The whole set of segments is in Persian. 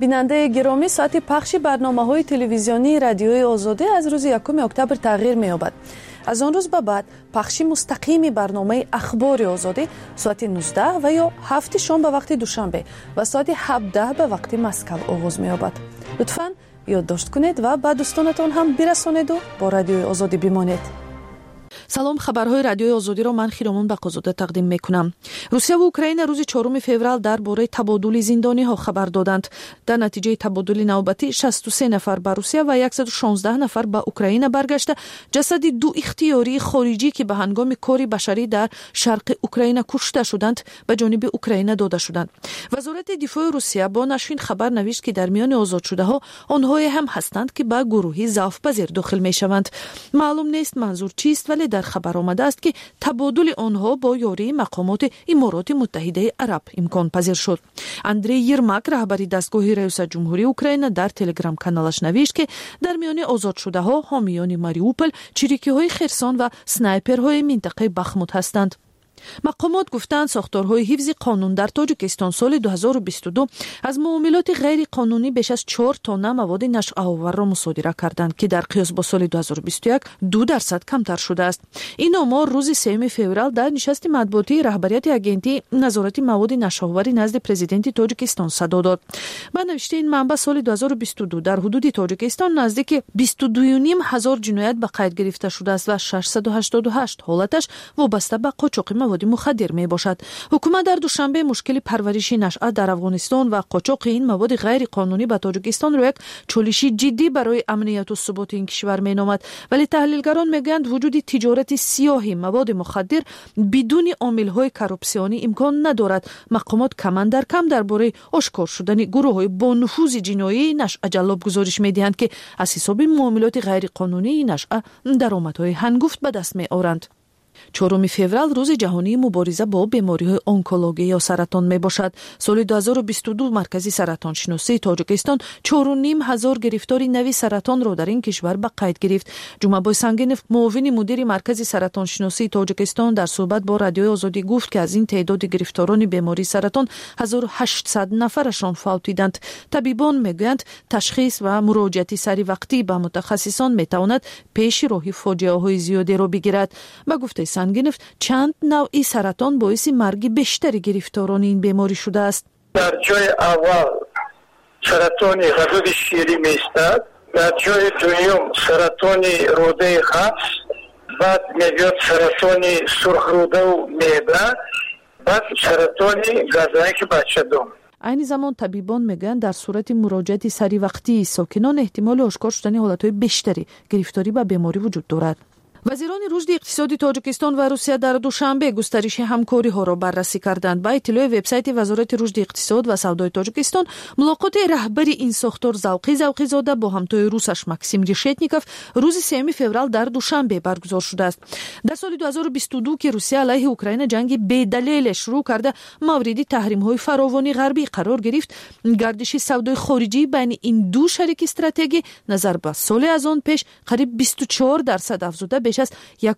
بیننده گرامی، ساعت پخش برنامه‌های تلویزیونی رادیوی آزادی از روز 1 اکتبر تغییر می‌یابد. از آن روز به بعد پخش مستقیم برنامه اخبار آزادی ساعت 19 و یا 7 شام به وقت دوشنبه و ساعت 17 به وقت مسکو آغاز می‌یابد. لطفاً یادداشت کنید و به دوستانتان هم برسانید و با رادیوی آزادی بمانید. سلام، خبرهای رادیوی آزادی را من خیرامون بقازاده تقدیم میکنم. روسیه و اوکراین روز 4 فوریه درباره تبادل زندانی ها خبر دادند. در نتیجه تبادل نوبتی 63 نفر به روسیه و 116 نفر به اوکراین برگشته جسد دو اختیاری خارجی که به هنگام کار بشری در شرق اوکراین کشته شدند به جانب اوکراین داده شدند. وزارت دفاع روسیه با نشریه خبر نوشت که در میان آزاد شده ها آنها هم هستند که به گروهی ضعف‌پذیر داخل میشوند. معلوم نیست منظور چیست، ولی در خبر آمده است که تبادل آنها با یاری مقامات امارات متحده عرب امکان پذیر شد. اندری یرماک رهبر دستگاه ریاست جمهوری اوکراین در تلگرام کانالش نوشت که در میان آزاد شده ها حامیان ماریوپل، چریکی های خرسان و سنایپرهای منطقه بخموت هستند. مقامات گفتند ساختارهای حفظ قانون در تاجیکستان سال 2022 از معاملات غیر قانونی بیش از 4 تن مواد نشع‌آور را مصادره کردند که در قیاس با سال 2021 2% کمتر شده است. این آمار روز 3 فوریه در نشست مطبوعاتی رهبریت آژانس نظارت مواد نشع‌آور نزد پرزیدنت تاجیکستان صدا داد. با نوشته این منبع سال 2022 در حدود تاجیکستان نزدیک 22,500 جنایت به قید گرفته شده است و 688 حالتش وابسته به قاچاق مواد مخدر می باشد. حکومت در دوشنبه مشکل پرورش نشأه در افغانستان و قاچاق این مواد غیر قانونی به تاجیکستان را یک چالش جدی برای امنیت و ثبات این کشور می نامد، ولی تحلیلگران میگویند وجود تجارت سیاه مواد مخدر بدون عامل‌های کراپسیونی امکان ندارد. مقامات کم در کم درباره آشکار شدن گروه‌های با نفوذ جنایی نشأه جلاب گزارش می‌دهند که از حساب معاملات غیر قانونی نشأه درآمدهای هنگفت به دست می‌آورند. 4 فوریه روز جهانی مبارزه با بیماری‌های онکولوژی یا سرطان می باشد. سال 2022 مرکز سرطان شناسی تاجیکستان 4,500 گرفتاری نوی سرطان را در این کشور به قید گرفت. جمعه سنگینف معاون مدیر مرکز سرطان شناسی تاجیکستان در صحبت با رادیوی آزادی گفت که از این تعداد گرفتاران بیماری سرطان 1800 نفرشان فوتیدند. طبیبان میگویند تشخیص و مراجعت سری وقتی به متخصصان میتواند پیش راه فاجعه‌های زیادی را بگیرد. با گفته سنگینف چند نوعی سرطان باعث مرگ بیشتر گرفتاران این بیماری شده است. در جای اول سرطان غدد شیری میستد، در جای دوم سرطان روده قبض، بعد میاد سرطان سرخ روده و معده، بعد سرطان گزنک بچه دم. این زمان طبیبان میگن در صورت مراجعت سری وقتی ساکنان احتمال آشکار شدن حالتهای بیشتری گرفتاری به بیماری وجود دارد. وزیران رشد اقتصادی تاجیکستان و روسیه در دوشنبه گسترش همکاری ها را بررسی کردند. با اطلاع وبسایت وزارت رشد اقتصاد و سودای تاجیکستان، ملاقات رهبر این ساختار زوقی زاده با همتای روسش ماکسیم ریشتنیکوف روز 3 فوریه در دوشنبه برگزار شده است. در سال 2022 که روسیه علیه اوکراین جنگ بی‌دلیل شروع کرده، مورد تحریم های فراوانی غربی قرار گرفت. گردش سودای خارجی بین این دو شریک استراتژی نظر به سال از آن پیش قریب 24% افزوده بیش از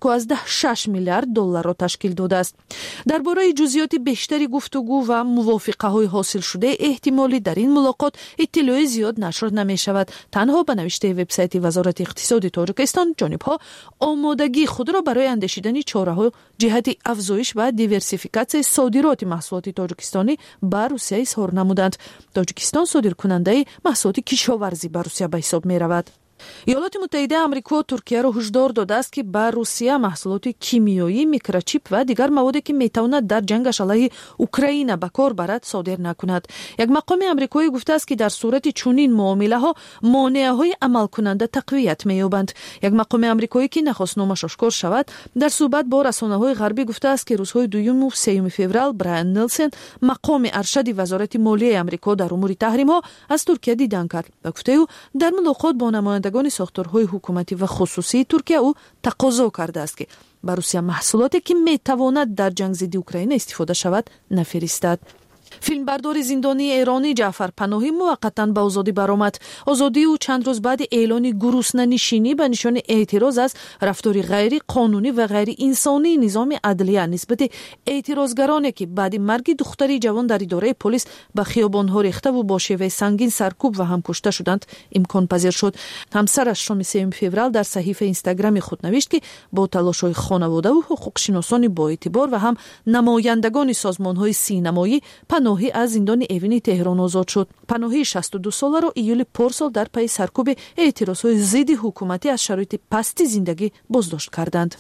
1.6 میلیارد دلار را تشکیل داده است. درباره جزئیات بیشتری گفتگو و موافقه‌های حاصل شده احتمالی در این ملاقات اطلاع زیاد نشر نمی شود. تنها به نوشته وبسایت وزارت اقتصاد تاجیکستان جانب‌ها آمادگی خود را برای اندیشیدن چاره‌های جهت افزایش و دیورسیفیکاسیون صادرات محصولات تاجیکستانی به روسیه اظهار نمودند. تاجیکستان صادرکننده محصولات کشاورزی به روسیه به حساب می‌رود. ایالات متحده آمریکا ترکیه را هشدار داده است که به روسیه محصولات کیمیایی، میکروچیپ و دیگر موادی که میتواند در جنگش علیه اوکراین به کار برد صادر نکند. یک مقام آمریکایی گفته است که در صورت چنین معامله ها مانع‌های عمل کننده تقویت می‌یابند. یک مقام آمریکایی که نخواست نامش آشکار شود در صحبت با رسانه‌های غربی گفته است که روزهای 2 و 3 فوریه برایان نلسن مقام ارشد وزارت مالیه آمریکا در امور تحریم‌ها از ترکیه دیدن کرد. گفته او در ملاقات با نمایندگان ساختارهای حکومتی و خصوصی ترکیه او تقاضا کرده است که به روسیه محصولاتی که میتواند در جنگ ضد اوکراین استفاده شود نفرستد. فیلمبردار زندانی ایرانی جعفر پناهی موقتا به آزادی برآمد. آزادی او چند روز بعد اعلان گرسنه‌نشینی به نشان اعتراض از رفتار غیر قانونی و غیر انسانی نظام عدلیه نسبت اعتراضگرانی که بعد مرگ دختری جوان در اداره پلیس به خیابان‌ها ریخته و با شیوه سنگین سرکوب و هم کشته شدند امکان پذیر شد. همسرش شام 3 فوریه در صحیفه اینستاگرام خود نوشت که با تلاش‌های خانواده و حقوق‌شناسان با اعتبار و هم نمایندگان سازمان‌های سینمایی پناهی از زندان اوین تهران آزاد شد. پناهی 62 ساله را ایول پارسال در پی سرکوب اعتراض‌های ضد حکومتی از شرایط پست زندگی بازداشت کردند.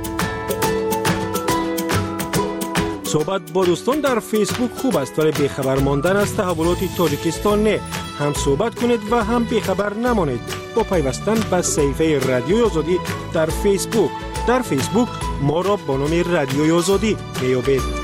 صحبت با دوستان در فیسبوک خوب است ولی بیخبر ماندن از تحولات تاجیکستان نه. هم صحبت کنید و هم بیخبر نمانید با پیوستن به صفحه رادیوی آزادی در فیسبوک. در فیسبوک ما را با نام رادیوی آزادی میابید.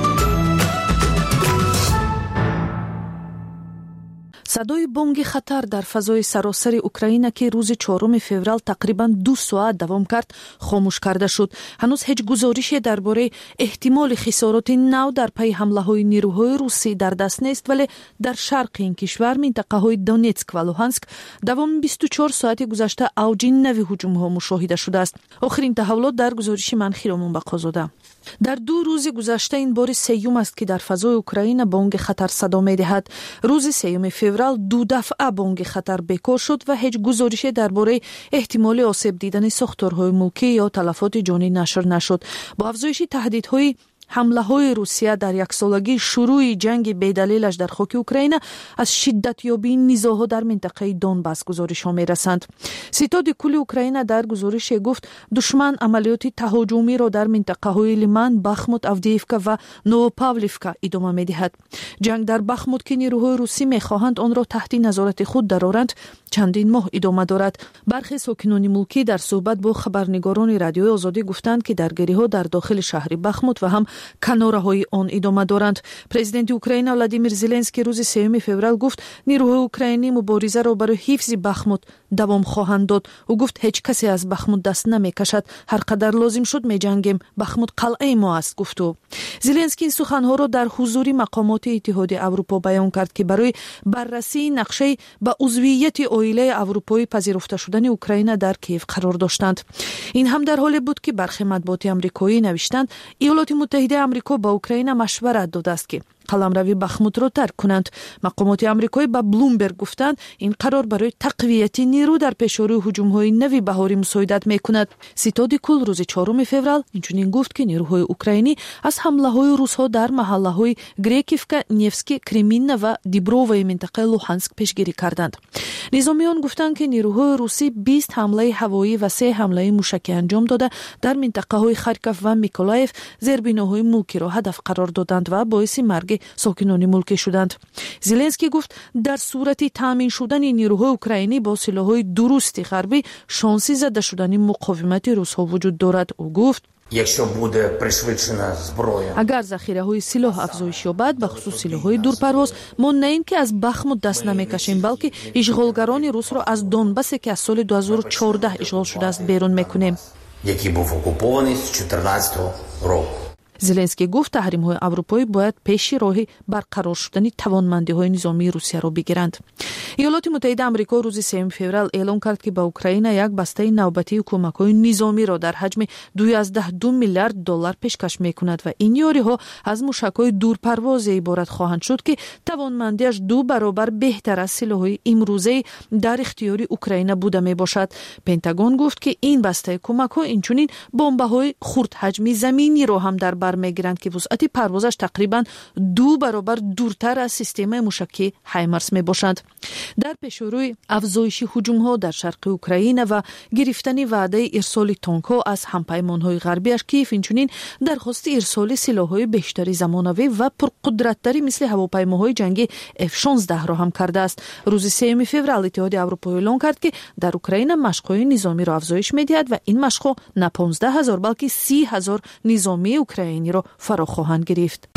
صدای بانگ خطر در فضای سراسر اوکراین که روز 4 فوریه تقریباً 2 ساعت دوام کرد خاموش کرده شد. هنوز هیچ گزارشی درباره احتمال خسارات نو در پی حمله‌های نیروهای روسی در دست نیست، ولی در شرق این کشور منطقه‌های دونتسک و لوهانسک دوام 24 ساعت گذشته اوج نوی هجوم‌ها مشاهده شده است. آخرین تحولات در گزارش منخیرامون بقازاده. در 2 روز گذشته این بار سیوم است که در فضای اوکراین بانگ خطر صدا می‌دهد. روز 3 فوریه 2 دفعه بانگ خطر بکار شد و هیچ گزارشی درباره احتمال آسیب دیدن ساختارهای ملکی یا تلفات جانی نشر نشد. با افزایش تهدیدهای حمله های روسیه در یک سالگی شروع جنگ بی‌دلیلش در خاک اوکراین از شدت یابی نزاع‌ها در منطقه دونباس گزارش‌ها می‌رسند. ستاد کل اوکراین در گزارش گفت دشمن عملیات تهاجمی را در منطقه‌های لیمان، بخموت، آودییفکا و نووپاولیفکا ادامه می‌دهد. جنگ در بخموت که نیروهای روسی می‌خواهند آن را تحت نظارت خود درآورند چندین ماه ادامه دارد. برخی ساکنان ملکی در صحبت با خبرنگاران رادیوی آزادی گفتند که درگیری‌ها در داخل شهر بخموت و هم کناره‌های آن ادامه دارند. پرزیدنت اوکراین ولادیمیر زلنسکی روز 3 فوریه گفت نیروهای اوکراینی مبارزه را برای حفظ بخموت دوام خواهند داد. او گفت هیچ کسی از بخموت دست نمی‌کشد، هر قدر لازم شد می‌جنگیم، بخموت قلعه ما است گفت. زلنسکی این سخن‌ها را در حضور مقامات اتحادیه اروپا بیان کرد که برای بررسی نقشه به عضویت عائله اروپایی پذیرفته شدن اوکراین در کیف قرار داشتند. این هم در حالی بود که برخی مطبوعات آمریکایی نوشتند ایالات متحده آمریکا با اوکراین مشورت داده است که قلمروی بخموت را ترک کنند. مقامات آمریکایی به بلومبرگ گفتند این قرار برای تقویت نیرو در پیشرو هجوم‌های نوی بهاری مساعدت می‌کند. ستاد کل روز 4 فوریه اینچنین گفت که نیروهای اوکراینی از حمله‌های روس‌ها در محله‌های گریکیفکا، نیفسکی، کریمین و دیبرووی منطقه لوهانسک پیشگیری کردند. نظامیان گفتند که نیروهای روسی 20 حمله هوایی و 3 حمله موشکی انجام داده در منطقه‌های خارکوف و میکولایف زیربناهای ملکی را هدف قرار دادند و باعث مرگ ساکنان ملکی شدند. زلنسکی گفت در صورت تامین شدن نیروهای اوکراینی با سلاح‌های درستی غربی شانسی زده شدن مقاومت روس‌ها وجود دارد. او گفت اگر ذخیره‌های سلاح افزایش یابد به خصوص سلاح‌های دورپرواز ما نه اینکه از بخموت دست نمی‌کشیم بلکه اشغالگران روس را از دونباس که از سال 2014 اشغال شده است بیرون می‌کنیم. який був окупований з 2014 року. زلنسکی گفت تحریم‌های اروپایی باید پیش راه برقرار شدن توانمندی‌های نظامی روسیه را بگیرند. ایالات متحده آمریکا روز 3 فوریه اعلام کرد که به اوکراین یک بسته نوبتی کمک‌های نظامی را در حجم 12 میلیارد دلار پیشکش می‌کند و این یاری‌ها از موشک‌های دورپرواز عبارت خواهند شد که توانمندیش 2 برابر بهتر از سلاح‌های امروزه در اختیار اوکراین بوده میباشد. پنتاگون گفت که این بسته کمک‌ها اینچنین بمب‌های خرد حجمی زمینی را هم در بر میگیرند که وسعت پروازش تقریبا 2 برابر دورتر از سیستم موشکی هایمارس میباشند. در پیشروی افزایش هجوم‌ها در شرق اوکراین و گرفتن وعده ارسال تانک‌ها از همپیمان‌های غربیش کیف اینچنین درخواست ارسال سلاح‌های بیشتری زمانوی و پرقدرت‌تری مثل هواپیماهای جنگی F-16 را هم کرده است. روز 3 فوریه اتحادیه اروپا اعلام کرد که در اوکراین مشق‌های نظامی را افزایش می‌دهد و این مشق‌ها نه 15,000 بلکه 30,000 نظامی اوکراینی را فرا خواهند گرفت.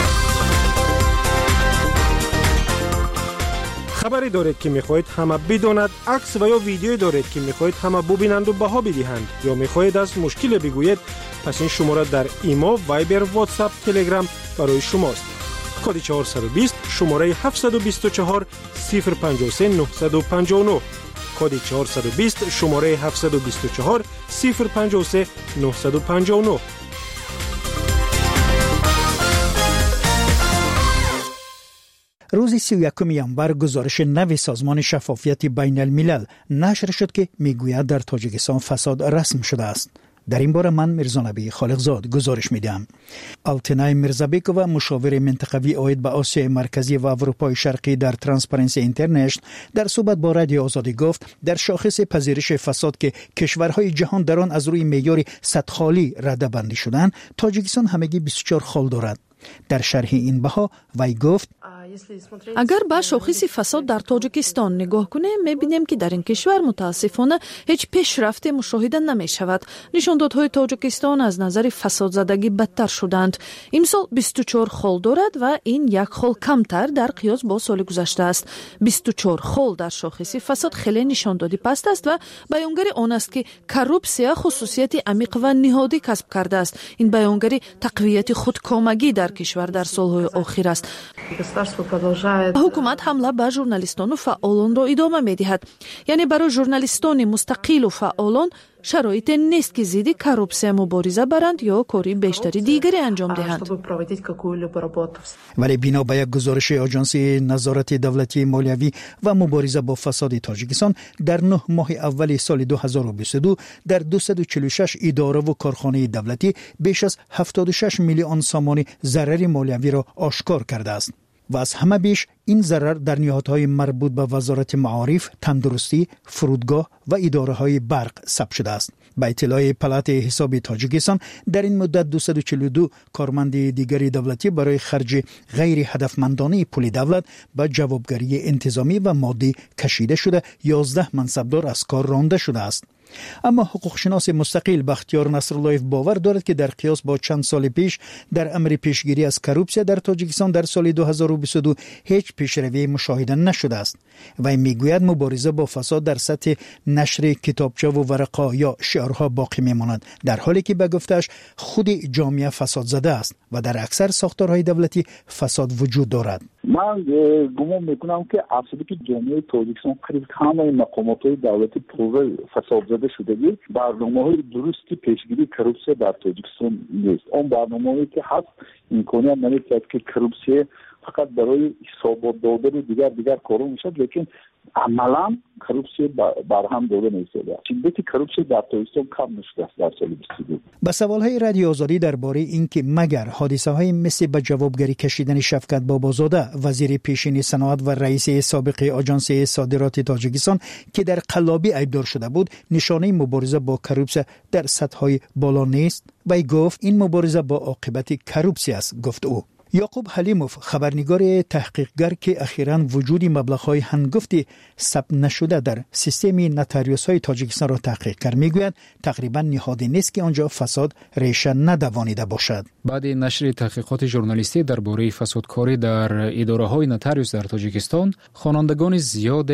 خبری دارید که میخواهید همه بداند، عکس و یا ویدیویی دارید که میخواهید همه ببینند و بها بدهند یا میخواهید از مشکل بگویید، پس این شماره در ایما، وایبر، واتساپ، تلگرام برای شماست. کد 420 شماره 724 053 959 کد 420 شماره 724 053 959. روز 31 ژانویه گزارش نوی سازمان شفافیت بین الملل نشر شد که میگوید در تاجیکستان فساد رسم شده است. در این باره من میرزانبی خالقزاد گزارش میدم. آلتنای میرزابیکووا مشاور منطقوی عاید به آسیای مرکزی و اروپای شرقی در ترانسپرنسی اینترنشنال در صحبت با رادیو آزادی گفت در شاخص پذیرش فساد که کشورهای جهان در آن از روی معیار صد خالی رده بندی شدند، تاجیکستان همگی 24 خال دارد. در شرح این بها وی گفت اگر به شاخص فساد در تاجیکستان نگاه کنیم میبینیم که در این کشور متاسفانه هیچ پیشرفت مشاهده نمی شود. نشاندادهای تاجیکستان از نظر فساد زدگی بدتر شدند. امسال 24 خال دارد و این یک خال کمتر در قیاس با سال گذشته است. 24 خال در شاخص فساد خیلی نشاندادی پست است و بیانگری آن است که کروپسیا خصوصیت عمیق و نهادی کسب کرده است. این بیانگری تقویت خودکامگی در کشور در سالهای آخر است. حکومت حمله به ژورنالیستان و فعالان را ادامه می‌دهد. یعنی برای ژورنالیستان مستقل و فعالان شرایط نیست که ضد کروپسیا مبارزه برند یا کاری بیشتری دیگری انجام دهند. ولی بنا به یک گزارش آژانس نظارت دولتی مالیوی و مبارزه با فساد تاجیکستان در 9 ماه اول سال 2022 در 246 اداره و کارخانه دولتی بیش از 76 میلیون سامان ضرر مالیوی را آشکار کرده است. و از همه بیش این ضرر در نهادهای مربوط به وزارت معارف، تندرستی، فرودگاه و اداره‌های برق ثبت شده است. به اطلاع پلات حساب تاجیکستان در این مدت 242 کارمند دیگری دولتی برای خرج غیر هدفمندانه پول دولت به جوابگری انتظامی و مادی کشیده شده، 11 منصبدار از کار رانده شده است. اما حقوقشناس مستقل بختیار نصراللهیف باور دارد که در قیاس با چند سال پیش در امر پیشگیری از کروپسیا در تاجیکستان در سال 2022 هیچ پیشروی مشاهده نشده است. و میگوید مبارزه با فساد در سطح نشر کتابچه و ورقه یا شعارها باقی میماند، در حالی که به گفتش خود جامعه فساد زده است و در اکثر ساختارهای دولتی فساد وجود دارد. من گمان میکنم که اصلی که جامعه تاجیکستان قریب همه مقامات دولتی پر فساد زده شده. برنامه‌های درستی پیشگیری کروپسیا در تاجیکستان نیست. اون برنامه‌ای که هست امکانیت نداره که کروپسیا فقط برای حسابات دادن دیگر کارا میشه، لیکن عملا کروپسیا برهم داده نمیشه. شدت کروپسیا در تاجیکستان کم نشده است در سال 22. با سوالهای رادیو آزادی درباره اینکه مگر حادثه‌های مثل به جوابگری کشیدن شفقت بابازاده وزیر پیشین صنعت و رئیس سابق آژانس صادرات تاجیکستان که در قلابی ایبدار شده بود نشانه مبارزه با کروپسیا در سطح‌های بالا نیست، و گفت این مبارزه با عاقبت کروپسیا است. گفت او. یعقوب حلیموف خبرنگار تحقیقگر که اخیراً وجود مبلغ‌های هنگفتی ثبت نشده در سیستم نوتاریوس‌های تاجیکستان را تحقیق کرد، میگوید تقریباً نهادی نیست که آنجا فساد ریشه ندوانیده باشد. بعد نشر تحقیقات ژورنالیستی درباره فسادکاری در اداره‌های نوتاریوس در تاجیکستان، خوانندگان زیاد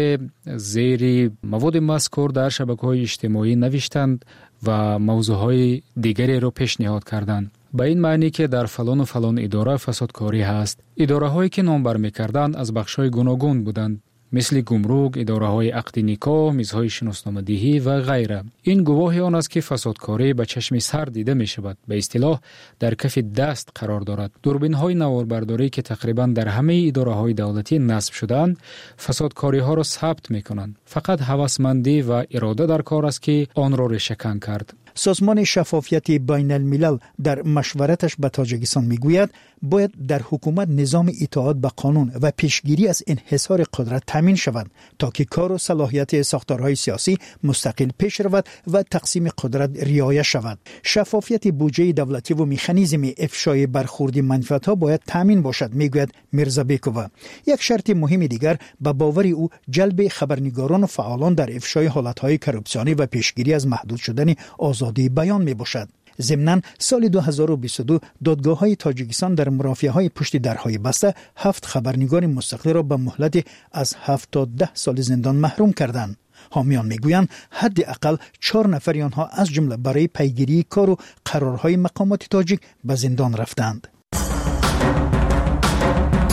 زیر مواد مذکور در شبکه‌های اجتماعی نوشتند و موضوعهای دیگری را پیشنهاد کردند. با این معنی که در فلان و فلان اداره فسادکاری هست. اداره هایی که نام بر می‌کردند از بخش‌های گوناگون بودند، مثل گمرک، اداره های عقد نکاح، میزهای شناسنامه دهی و غیره. این گواهی آن است که فسادکاری به چشم سر دیده می شود. به اصطلاح در کف دست قرار دارد. دوربین های نواربرداری که تقریبا در همه اداره های دولتی نصب شدند، فسادکاری ها را ثبت می کنند. فقط هوسمندی و اراده در کار است که آن را ریشه‌کن کرد. سازمان شفافیت بین الملل در مشورتش به تاجیکستان میگوید باید در حکومت نظام اطاعت به قانون و پیشگیری از انحصار قدرت تامین شود تا که کار و صلاحیت ساختارهای سیاسی مستقل پیش رود و تقسیم قدرت رعایت شود. شفافیت بودجه دولتی و مکانیزم افشای برخوردی منفعت‌ها باید تامین باشد، میگوید میرزابیکووا. یک شرط مهم دیگر به باور او جلب خبرنگاران و فعالان در افشای حالت‌های کروپسیونی و پیشگیری از محدود شدن آزادی بیان می باشد. ضمناً سال 2022 دادگاه‌های تاجیکستان در مرافعه‌های پشت درهای بسته 7 خبرنگار مستقل را به مهلت از 7 تا 10 سال زندان محروم کردند. حامیان میگویند حداقل 4 نفر آنها از جمله برای پیگیری کار و قرارهای مقامات تاجیک به زندان رفتند.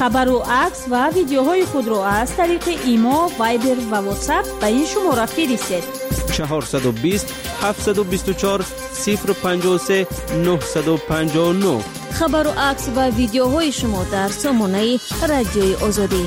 خبر و عکس و ویدیوهای خود را از طریق ایما، وایبر و واتساپ به این شماره فرستید. 420 724 053 959. خبر و عکس و ویدیوهای شما در سامانه رادیوی آزادی.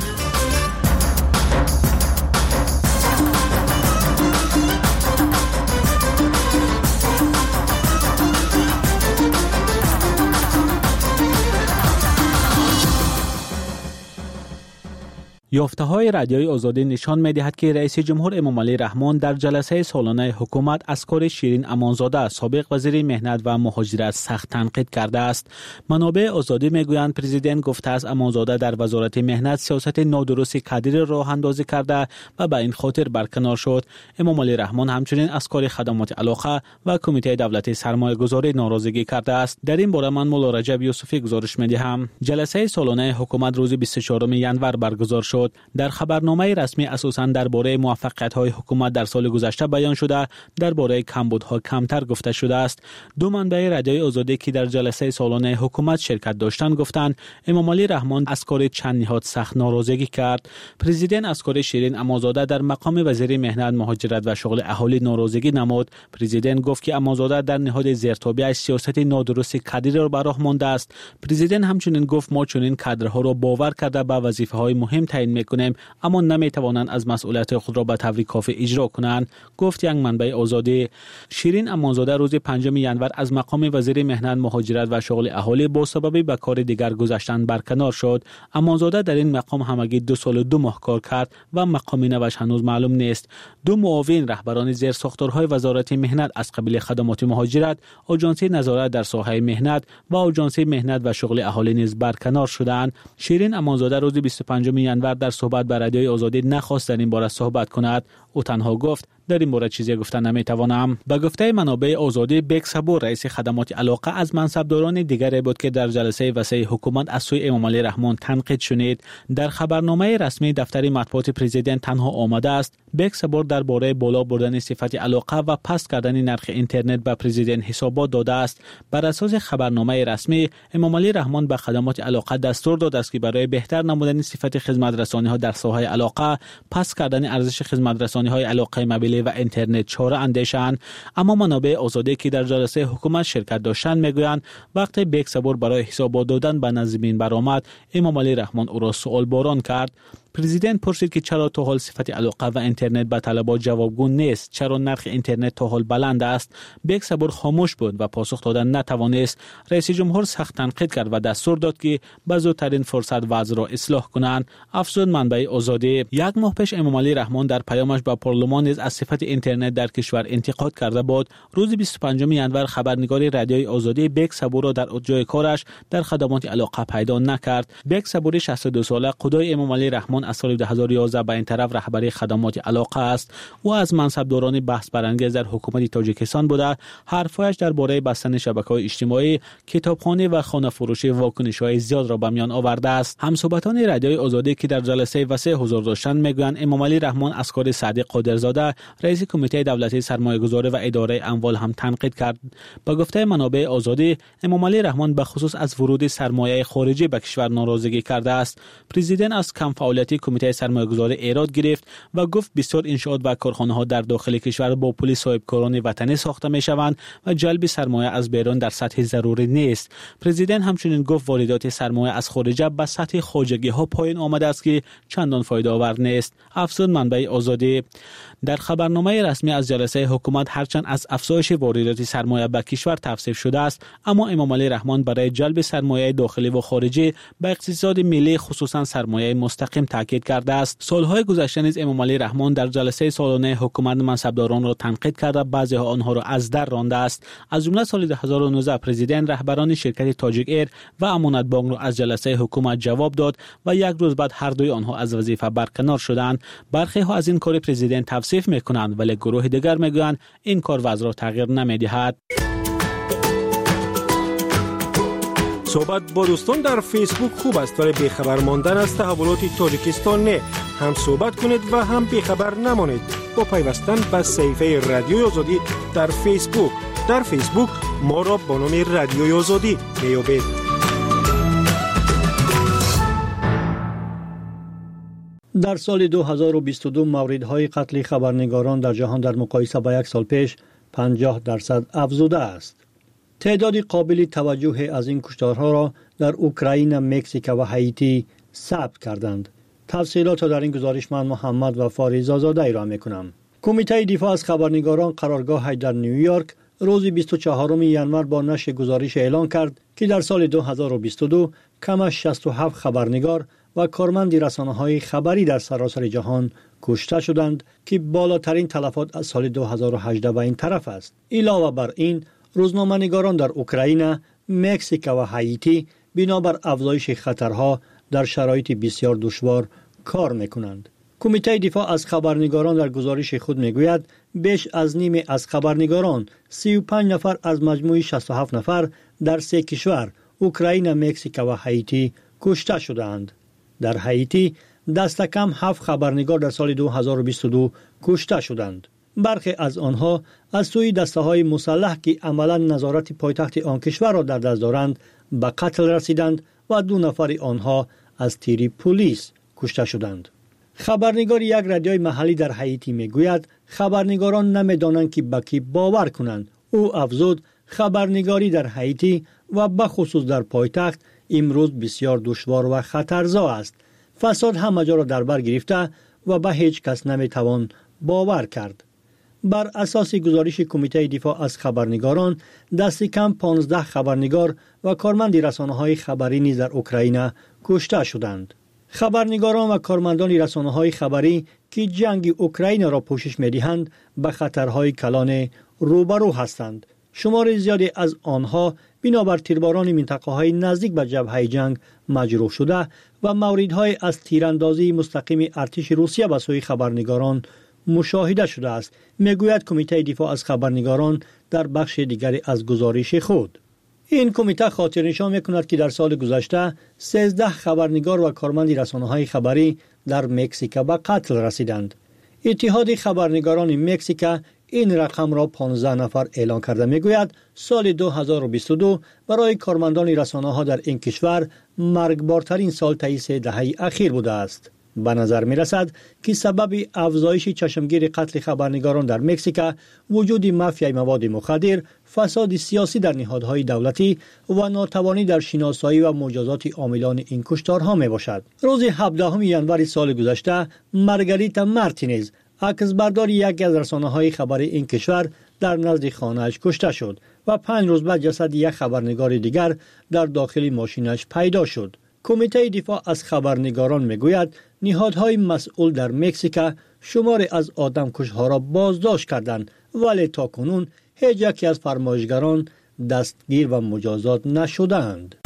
یافته‌های رادیوی آزادی نشان می‌دهد که رئیس جمهور امامعلی رحمان در جلسه سالانه حکومت از کار شیرین امانزاده سابق وزیر مهنت و مهاجرت سخت تنقید کرده است. منابع آزادی می‌گویند پرزیدنت گفته است امانزاده در وزارت مهنت سیاست نادرست کادر راه اندازی کرده و به این خاطر برکنار شد. امامعلی رحمان همچنین از کار خدمات علاقه و کمیته دولتی سرمایه‌گذاری ناراضگی کرده است. در این باره من مولا رجب یوسفی گزارش می‌دهم. جلسه سالانه حکومت روز 24 ژانویه برگزار شد. در خبرنامه رسمی اساساً درباره موفقیت‌های حکومت در سال گذشته بیان شده، درباره کمبودها کمتر گفته شده است. دو منبع رادیوی آزادی که در جلسه سالانه حکومت شرکت داشتند گفتند امامعلی رحمان از کار چند نهاد سخت ناراضگی کرد. پرزیدنت از کار شیرین امانزاده در مقام وزیر مهنت، مهاجرت و شغل اهالی ناراضگی نمود. پرزیدنت گفت که امانزاده در نهاد زیرتابی سیاست نادرست کادر را به راه مانده است. پرزیدنت همچنین گفت ما چنین کادرها را باور کرده به وظیفه‌های مهم تعیین می‌کنیم اما نمی‌توانند از مسئولیت خود را به طور کافی اجرا کنند، گفت یک منبع آزادی. شیرین امانزاده روز 5 ژانویه از مقام وزیر مهنت، مهاجرت و شغل اهالی با سبب به کار دیگر گذاشتن برکنار شد. امانزاده در این مقام همگی 2 سال و 2 ماه کار کرد و مقام نوش هنوز معلوم نیست. دو معاون رهبران زیر ساختارهای وزارت مهنت از قبیل خدمات مهاجرت، آژانسی نظارت در ساحه مهنت و آژانسی مهنت و شغل اهالی نیز برکنار شدند. شیرین امانزاده روز 25 ژانویه در صحبت با رادیوی آزادی نخواست در این باره صحبت کند. او تنها گفت در این باره چیزی گفتن نمیتوانم. به گفته منابع آزادی، بک صبور رئیس خدمات علاقه از منصبداران دیگری بود که در جلسه وسیع حکومت از سوی امامعلی رحمان تنقید شنید. در خبرنامه رسمی دفتر مطبوعات پرزیدنت تنها آمده است بک صبور درباره بالا بردن صفت علاقه و پست کردن نرخ اینترنت به پرزیدنت حسابات داده است. بر اساس خبرنامه رسمی، امامعلی رحمان به خدمات علاقه دستور داد است که برای بهتر نمودن صفت خدمت رسانی ها در ساحه علاقه، پست کردن ارزش خدمت رسانی های علاقه موبیل و اینترنت چاره اندیشند. اما منابع آزادی که در جلسه حکومت شرکت داشتند میگویند وقتی بک صبور برای حسابات دادن به نظمین برآمد، امامعلی رحمان او را سوال باران کرد. پرزیدنت پرسید که چرا تا حال صفت علاقه و اینترنت به طلبات جوابگو نیست، چرا نرخ اینترنت تا حال بلند است. بک صبور خاموش بود و پاسخ دادن نتوانست. رئیس جمهور سخت تنقید کرد و دستور داد که به زودترین فرصت وضع را اصلاح کنند. افزود منبع آزادی، یک ماه پیش امامعلی رحمان در پیامش به پارلمان نیز از صفت اینترنت در کشور انتقاد کرده بود. روز 25 ژانویه خبرنگار رادیوی آزادی بک صبور را در جای کارش در خدمات علاقه پیدا نکرد. بک صبور 62 ساله خدای امامعلی رحمان از سال 2011 به این طرف رهبری خدمات علاقه است. او از منصبداران بحث برانگیز در حکومت تاجیکستان بوده. حرفایش درباره بستن شبکه‌های اجتماعی، کتابخانه و خانه فروشی واکنش‌های زیاد را به میان آورده است. همصحبتان رادیوی آزادی که در جلسه وسیع حضور داشتند میگویند امامعلی رحمان از کار سعدی قادرزاده رئیس کمیته دولتی سرمایه‌گذاری و اداره اموال هم تنقید کرد. با گفته منابع آزادی، امامعلی رحمان به خصوص از ورود سرمایه خارجی به کشور ناراضگی کرده است. پرزیدنت از کم فعالیتی کمیته سرمایه‌گذاری ایراد گرفت و گفت بسیار انشاءات و کارخانه‌ها در داخل کشور با پول صاحبکاران وطنی ساخته می‌شوند و جلب سرمایه از بیرون در سطح ضروری نیست. پرزیدنت همچنین گفت واردات سرمایه از خارج به سطح خواجگی‌ها پایین آمده است که چندان فایده آور نیست. افزود منبع آزادی. در خبرنامه رسمی از جلسه حکومت هرچند از افزایش واردات سرمایه به کشور توصیف شده است، اما امامعلی رحمان برای جلب سرمایه داخلی و خارجی به اقتصاد ملی خصوصا سرمایه مستقیم تاکید کرده است. سالهای گذشته نیز امامعلی رحمان در جلسه سالانه حکومت منصبداران را تنقید کرده، بعضی ها آنها را از در رانده است. از جمله سال 2019 پرزیدنت رهبران شرکت تاجیک ایر و امانت بانک را از جلسه حکومت جواب داد و یک روز بعد هر دوی آنها از وظیفه برکنار شدند. برخی ها از این کار پرزیدنت توصیف میکنند، ولی گروه دیگر میگویند این کار وضع را تغییر نمیدهد. صحبت با دوستان در فیسبوک خوب است، ولی بیخبر ماندن از تحولات تاجیکستان نه. هم صحبت کنید و هم بیخبر نمانید با پیوستن به صفحه رادیوی آزادی در فیسبوک. در فیسبوک ما را با نام رادیوی آزادی میابید. در سال 2022 موردهای قتل خبرنگاران در جهان در مقایسه با یک سال پیش 50% افزوده است. تعداد قابل توجه از این کشتارها را در اوکراین، مکزیک و هایتی ثبت کردند. تفصیلات را در این گزارش من محمد وفاری زازاده ارائه می‌کنم. کمیته دفاع از خبرنگاران قرارگاهش در نیویورک روز 24 ژانویه با نشر گزارش اعلان کرد که در سال 2022 کم از 67 خبرنگار و کارمند رسانه‌های خبری در سراسر جهان کشته شدند که بالاترین تلفات از سال 2018 به این طرف است. علاوه بر این، روزنامه‌نگاران در اوکراین، مکزیک و هایتی بنابر افزایش خطرها در شرایط بسیار دشوار کار می‌کنند. کمیته دفاع از خبرنگاران در گزارش خود میگوید بیش از نیم از خبرنگاران 35 نفر از مجموع 67 نفر در 3 کشور اوکراین، مکزیک و هایتی کشته شدند. در هایتی دست کم 7 خبرنگار در سال 2022 کشته شدند. برخی از آنها از سوی دسته‌های مسلح که عملاً نظارت پایتخت آن کشور را در دست دارند به قتل رسیدند و 2 نفر آنها از تیر پلیس کشته شدند. خبرنگار یک رادیوی محلی در هایتی میگوید خبرنگاران نمیدانند که به کی باور کنند. او افزود خبرنگاری در هایتی و به خصوص در پایتخت امروز بسیار دشوار و خطرزا است. فساد همه جا را در بر گرفته و به هیچ کس نمیتوان باور کرد. بر اساس گزارش کمیته دفاع از خبرنگاران دست کم 15 خبرنگار و کارمند رسانه‌های خبری نیز در اوکراین کشته شدند. خبرنگاران و کارمندان رسانه‌های خبری که جنگ اوکراین را پوشش می‌دهند به خطرهای کلان روبرو هستند. شمار زیادی از آنها بنابر تیرباران منطقه‌های نزدیک به جبهه جنگ مجروح شده و موردهای از تیراندازی مستقیم ارتش روسیه به سوی خبرنگاران مشاهده شده است، میگوید کمیته دفاع از خبرنگاران در بخش دیگری از گزارش خود. این کمیته خاطرنشان میکند که در سال گذشته 13 خبرنگار و کارمند رسانه‌های خبری در مکزیک به قتل رسیدند. اتحاد خبرنگاران مکزیک این رقم را 15 نفر اعلان کرده. میگوید سال 2022 برای کارمندان رسانه‌ها در این کشور مرگبارترین سال طی 3 دهه اخیر بوده است. به نظر می رسد که سبب افزایش چشمگیر قتل خبرنگاران در مکزیک وجود مافیای مواد مخدر، فساد سیاسی در نهادهای دولتی و ناتوانی در شناسایی و مجازات عاملان این کشتارها می باشد. روز 17 ژانویه سال گذشته مارگاریتا مارتینز، عکسبردار یکی از رسانه‌های خبری این کشور، در نزد خانه‌اش کشته شد و 5 روز بعد جسد یک خبرنگار دیگر در داخل ماشینش پیدا شد. کمیته دفاع از خبرنگاران میگوید نهادهای مسئول در مکزیک شماری از آدمکش‌ها را بازداشت کردند، ولی تاکنون هیچ یکی از فرمایشگران دستگیر و مجازات نشدند.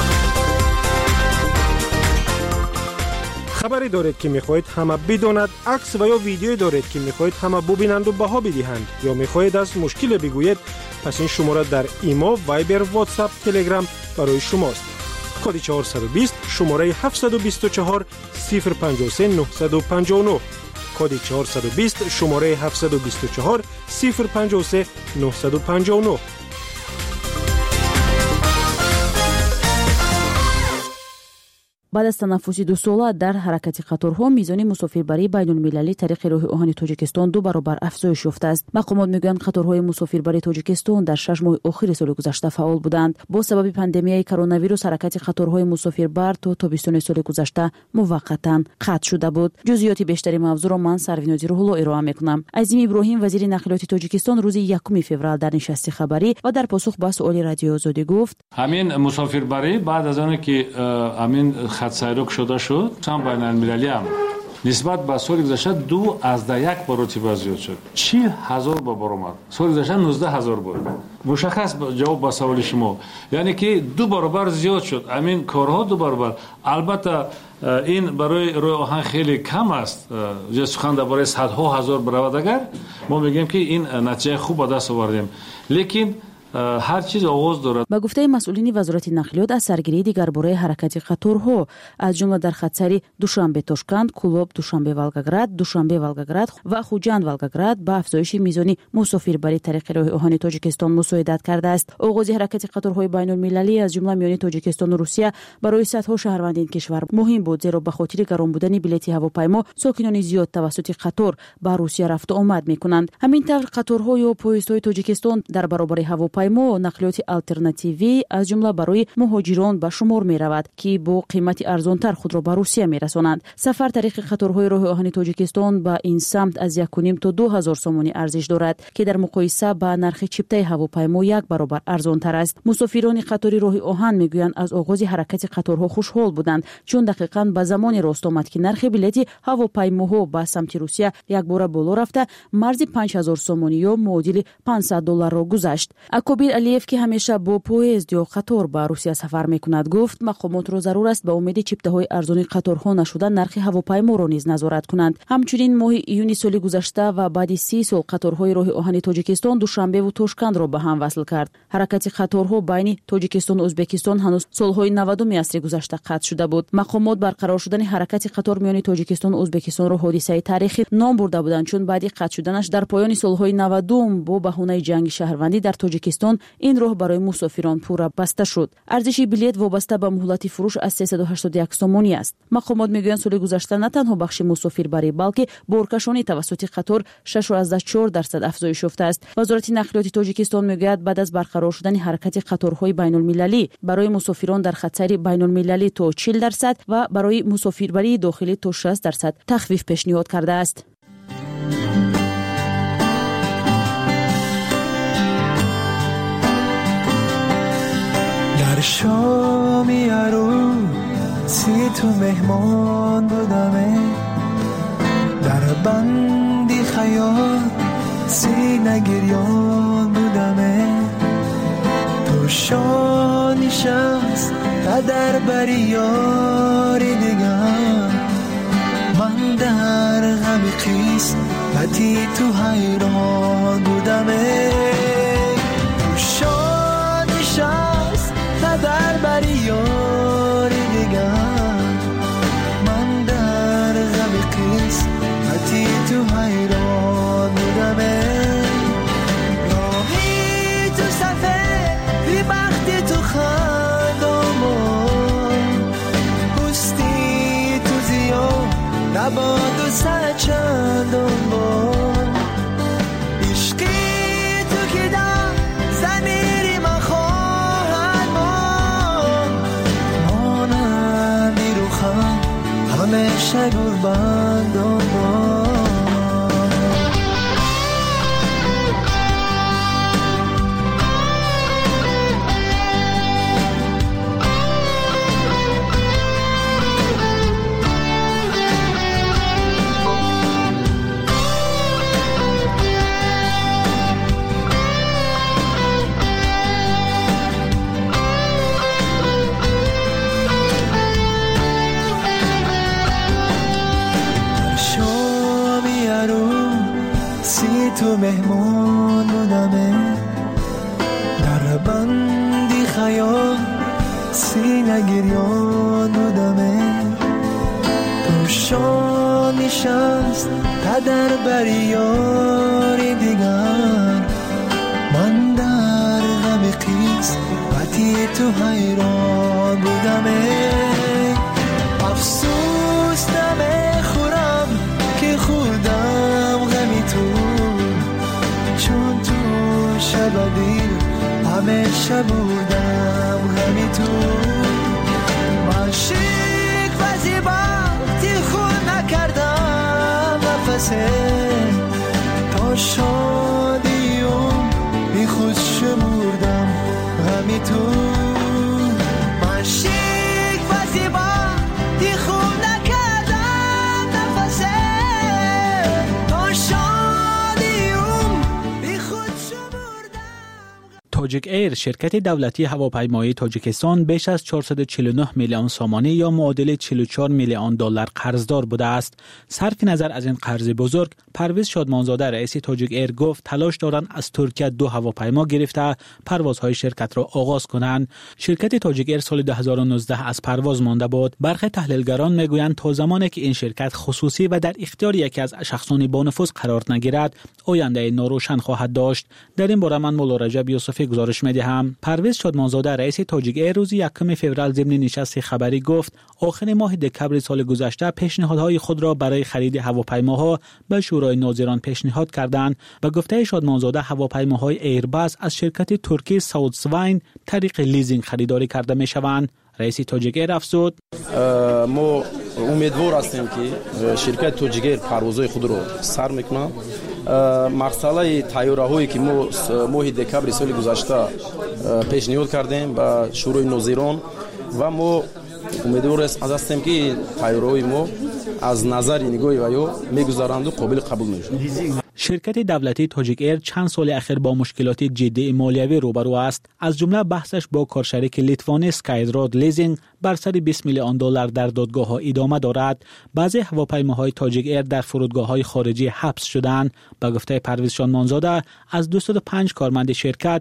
خبری دارید که میخواهید همه بداند، عکس و یا ویدیویی دارید که میخواهید همه ببینند و بها بدهند، یا میخواهید از مشکل بگویید، پس این شماره در ایما، وایبر، واتساپ، تلگرام برای شماست. کد 420 شماره 724 053 959. کد 420 شماره 724 053 959. بعد از تنفس 2 ساله در حرکت قطارها میزان مسافربری بین المللی طریق راه آهن تاجیکستان 2 برابر افزایش یافته است. مقامات میگویند قطارهای مسافربری تاجیکستان در 6 ماه آخر سال گذشته فعال بودند. با سبب پاندمیای کرونا ویروس حرکت قطارهای مسافربر تا تابستان سال گذشته موقتا قطع شده بود. جزئیات بیشتری موضوع را من سروینازی روح‌الله ارائه میکنم. عظیم ابراهیم وزیر نقلیات تاجیکستان روز 1 فوریه در نشست خبری و در پاسخ به سوال رادیو آزادی گفت: همین مسافربری بعد از آنکه که همین خط سیرک شده شد، هم بین المللی هم نسبت به سال گذشته 2.1 برابر زیاد شد. 40,000 بار اومد. سال گذشته 19,000 بود. مشخص جواب به سوال شما، یعنی که 2 برابر زیاد شد. همین کارها 2 برابر. البته این برای راه آهن خیلی کم است. جز سخن درباره صدها هزار برآورد، اگر ما میگیم که این نتیجه خوب به دست آوردیم، لیکن هر چیز آغاز دارد. با گفته مسئولین وزارت نقلیات از سرگیری دیگرباره حرکت قطارها از جمله در خطسری دوشنبه تاشکند، کولوب دوشنبه ولگگراد، دوشنبه ولگگراد و خوجند ولگگراد با افزایش میزان مسافربری طریق راه آهن تاجیکستان مساعدت کرده است. آغاز حرکت قطارهای بین المللی از جمله میان تاجیکستان و روسیه برای صدها شهروند این کشور مهم بود، زیرا به خاطر گران بودن بلیط هواپیما ساکنان زیاد توسط قطار به روسیه رفت و آمد میکنند. همین طور قطارها و پویزهای تاجیکستان در برابر هواپیما و نقلیات آلترناتیوی از جمله برای مهاجران به شمار می رود که با قیمت ارزانتر خود را به روسیه می رسانند. سفر طریق قطارهای راه آهن تاجیکستان به این سمت از 1.5 تا 2000 سومانی ارزش دارد که در مقایسه با نرخ چپتای هواپیما یک برابر ارزانتر است. مسافران قطاری راه آهن میگویند از آغاز حرکت قطارها خوشحال بودند، چون دقیقاً به زمان راست آمد که نرخ بلیط هواپیماها به سمت روسیه یک بار بالا رفته مرز 5000 سومانی یا معادل $500 را گذشت. اکوبیر علیف که همیشه با پویزد یا قطار به روسیه سفر میکند گفت مقامات را ضرور است به امید چپته‌های ارزان قطارها نشدن نرخ هواپیما را نیز نظارت کنند. همچنین ماه ایون سال گذشته و بعد 30 سال قطارهای راه آهن تاجیکستان دوشنبه و تاشکند را به هم وصل کرد. حرکت قطارها بین تاجیکستان و ازبکستان هنوز سالهای 90 عصر گذشته قطع شده بود. مقامات برقرار شدن حرکت قطار میان تاجیکستان و ازبکستان را حادثه تاریخی نام برده بودند، چون بعد قطع شدنش در پایان سالهای 90 با بهانه جنگ شهروندی در تاجیکستان این راه برای مسافران پورا بسته شد. ارزش بلیط وابسته به مهلت فروش از 381 سومانی است. مقامات میگویند سال گذشته نه تنها بخش مسافربری بلکه بارکشانی توسط قطار 6.4% افزایش یافته است. وزارت نقلیات تاجیکستان میگوید بعد از برقرار شدن حرکت قطارهای بین المللی برای مسافران در خطسری بین المللی تا 40% و برای مسافربری داخلی تا 60% تخفیف پیشنهاد کرده است. در شامی عروسی تو مهمان بودمه، در بندی خیال سینه گریان بودمه، تو شانی شمس و در بریاری دیگر، من در غم قیس بطی تو حیران بودمه، تو شانی شمس و در بریاری دیگر، من در غم قیس بطی تو حیران بودمه، راهی تو صفه بی بختی تو خندامون، پستی تو زیاد نباد و سر چندان بار، عشقی تو که در زمیری من خواهد مانندی رو خم همیشه گربندان بار. تو مهمان بودمه، در بندی خیال سینه گریان بودمه، تو شامی شمس تا در بریاری دیگر، من در غم قیس بطی تو حیران بودمه، افسوس نمیخورم که خوردم غمی تو، چون تو شب دیر همیشه بودم غمی تو، من شیک و زیبا خون نکردم نفسه، تا شادیم بی خود شمردم غمی تو، من شیک و زیبا خون نکردم نفسه، تا تاجیک ایر شرکت دولتی هواپیمایی تاجیکستان بیش از 449 میلیون سامانه یا معادل 44 میلیون دلار قرضدار بوده است. صرف نظر از این قرض بزرگ، پرویز شادمانزاده رئیس تاجیک ایر گفت تلاش دارند از ترکیه 2 هواپیما گرفته پروازهای شرکت را آغاز کنند. شرکت تاجیک ایر سال 2019 از پرواز مانده بود. برخی تحلیلگران میگویند تا زمانی که این شرکت خصوصی و در اختیار یکی از شخصان با نفوذ قرار نگیرد، آینده ناروشن خواهد داشت. در این باره من مولا رجب یوسفی گزارش می‌دهم. پرویز شادمانزاده رئیس تاجیک ایر روز 1 فوریه ضمن نشست خبری گفت آخر ماه دکمبر سال گذشته پیشنهادهای خود را برای خرید هواپیماها به شورای ناظران پیشنهاد کردند. به گفته شادمانزاده هواپیماهای ایرباس از شرکت ترکی ساوتسواین طریق لیزینگ خریداری کرده می‌شوند. رئیس تاجیک ایر افزود ما امیدوار هستیم که شرکت تاجیک ایر پروازهای خود را سر میکنه. مسئله طیاره‌هایی که ما ماه دکمبر سال گذشته پیشنهاد کردیم به شورای ناظران و ما امیدوار هستیم که طیاره‌های ما از نظر نگاه ویو میگذارند و قابل قبول میشوند. شرکت دولتی تاجیک ایر چند سال اخیر با مشکلات جدی مالیوی روبرو است. از جمله بحثش با کارشریک لیتوانی سکایراد لیزینگ بر سر 20 میلیون دلار در دادگاه‌ها ادامه دارد. بعضی هواپیماهای تاجیک ایر در فرودگاه‌های خارجی حبس شدند. به گفته پرویز شادمانزاده از 205 کارمند شرکت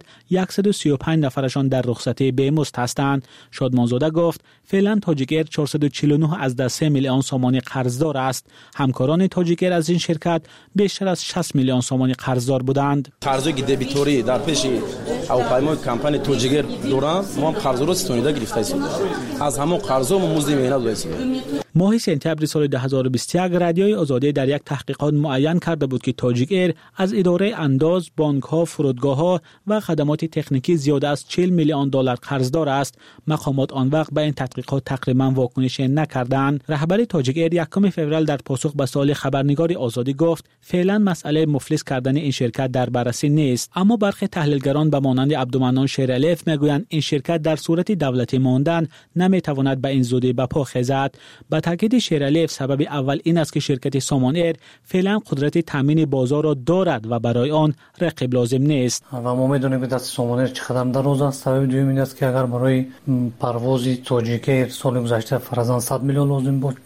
135 نفرشان در رخصتی بیمزد هستند. شادمانزاده گفت فعلا تاجیک ایر 449 از 3 میلیون سامانه قرضدار است. همکاران تاجیک ایر از این شرکت بیشتر از 60 میلیون سامانه قرضدار بودند. قرضی که دبیتوری در پیش هواپیمای کمپانی تاجیک ایر دارند، ما هم قرض را ستونیده گرفته ایم. از همون قرضا ما مزد می‌بینیم داشتیم. ماه سپتامبر سال 2021 رادیوی آزادی در یک تحقیقات معین کرده بود که تاجیک ایر از اداره انداز، بانک‌ها، فرودگاه‌ها و خدمات تکنیکی زیاده از 40 میلیون دلار قرضدار است. مقامات آن وقت به این تحقیقات تقریبا واکنش نکردند. رهبر تاجیک ایر 1 فوریه در پاسخ به سوال خبرنگار آزادی گفت فعلا مسئله مفلس کردن این شرکت در بررسی نیست، اما برخی تحلیلگران به مانند عبدالمنان شیرعلیف میگویند این شرکت در صورت دولتی ماندن نمیتواند به این زودی به پا خیزد. با تاکید شیرعلیف سبب اول این است که شرکت سامان ایر فعلا قدرت تامین بازار را دارد و برای آن رقیب لازم نیست. و ما میدونیم که دست سامان ایر چقدر دراز است. سبب دوم این است که اگر برای پرواز تاجیک ایر سال گذشته فرضاً 100 میلیون لازم بود،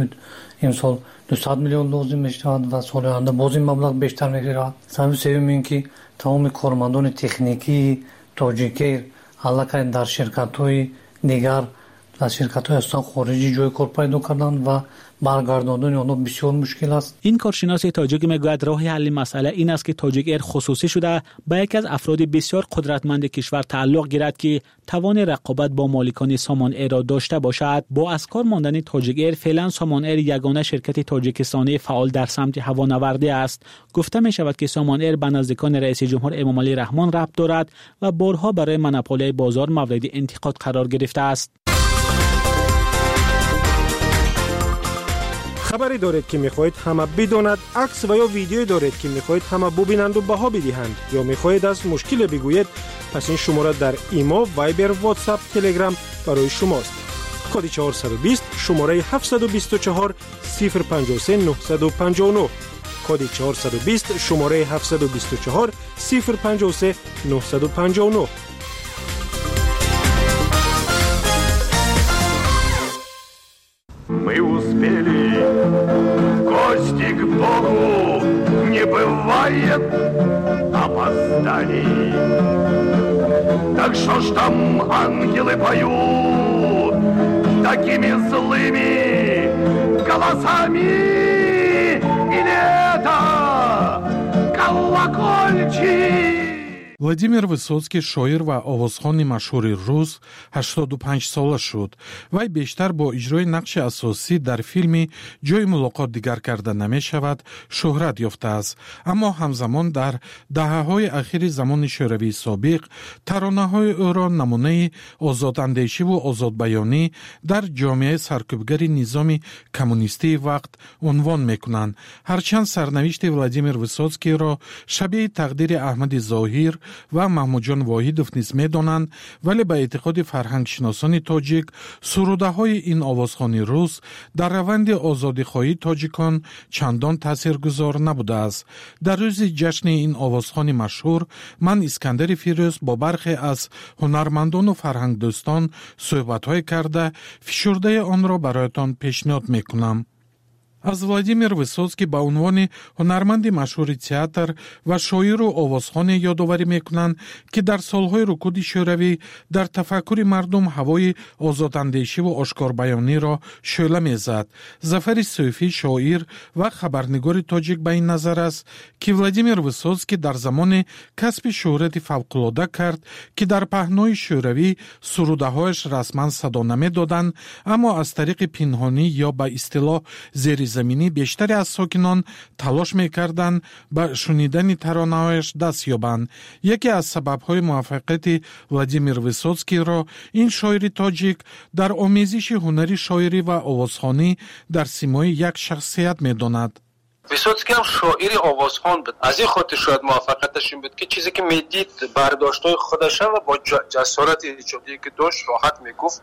این سال 200 میلیون لازم میشود و سال آینده باز این مبلغ بیشتر میگیرد. سبب سوم این که تمام کارمندان تکنیکی تاجیک ایر حالا در شرکت‌های دیگر از شرکت‌های استان خارجی جای کار پیدا کردند و برگرداندن آنها بسیار مشکل است. این کارشناس تاجیک میگوید راه حل مسئله این است که تاجیک ایر خصوصی شده به یکی از افراد بسیار قدرتمند کشور تعلق گیرد که توان رقابت با مالکان سامان ایر را داشته باشد. با از کار ماندن تاجیک ایر فعلا سامان ایر یگانه شرکت تاجیکستانی فعال در سمت هوانوردی است. گفته می شود که سامان ایر به نزدیکان رئیس جمهور امامعلی رحمان ربط دارد و بارها برای مونوپولی بازار مورد انتقاد قرار گرفته است. خبری دارید که میخواهید همه بداند، عکس و یا ویدیویی دارید که میخواهید همه ببینند و بها بدهند یا میخواهید از مشکل بگویید، پس این شماره در ایما، وایبر، واتساپ، تلگرام برای شماست. کد 420 شماره 724 053 959 کد 420 شماره 724 053 959. Мы успели, гости к Богу, не бывает опозданий. Так что ж там ангелы поют такими злыми голосами? Или это колокольчик? Владимир Высоцкий шоир ва овозхони машҳури рус 85 сола шуд. Вай бештар бо иҷрои нақши асосӣ дар филми ҷои мулоқот дигар карда намешавад шӯҳрат ёфтааст. Аммо ҳамзамон дар даҳаҳои ахири замони шӯравии собиқ таронаҳои ӯро намунаи озодандешиву озодбаёнӣ дар ҷомеаи саркӯбгари низоми коммунистии вақт унвон мекунанд. Ҳарчанд сарнавишти Владимир Высоцкийро шабеҳи тақдири Аҳмади Зоҳир ва маҳмудҷон воҳидов низ медонанд, вале ба эътиқоди фарҳангшиносони тоҷик сурудаҳои ин овозхони рус дар раванди озодихоҳии тоҷикон чандон таъсиргузор набудааст. дар рӯзи ҷашни ин овозхони машҳур ман Искандари Фирӯз бо бархе аз ҳунармандону фарҳангдӯстон суҳбатҳое карда фишурдаи онро бароятон пешниҳод мекунам. аз Владимир Высоцкий ба унвони ҳунарманди машҳури театр ва шоиру овозхоне ёдоварӣ мекунанд, ки дар солҳои рукуди шӯравӣ дар тафаккури мардум ҳавои озодандешиву ошкорбаёниро шӯъла мезад. Зафари Сӯфӣ, шоир ва хабарнигори тоҷик ба ин назар аст, ки Владимир Высоцкий дар замоне касби шӯҳрати фавқулода кард, ки дар паҳнои шӯравӣ сурудаҳояш расман садо намедоданд, аммо аз тариқи пинҳонӣ ё ба истилоҳ зери заминӣ бештаре аз сокинон талош мекарданд ба шунидани таронаҳояш даст ёбанд. Яке аз сабабҳои муваффақияти Владимир Высоцкийро ин шоири тоҷик дар омезиши ҳунари шоирӣ ва овозхонӣ дар симои як шахсият медонад. Высоцкий ҳам шоири овозхон буд. Аз ин хотир шояд муваффақияташ ин буд, ки чизе ки медид бардоштҳои худаша ва бо ҷасорати иҷодие ки дошт роҳат мегуфт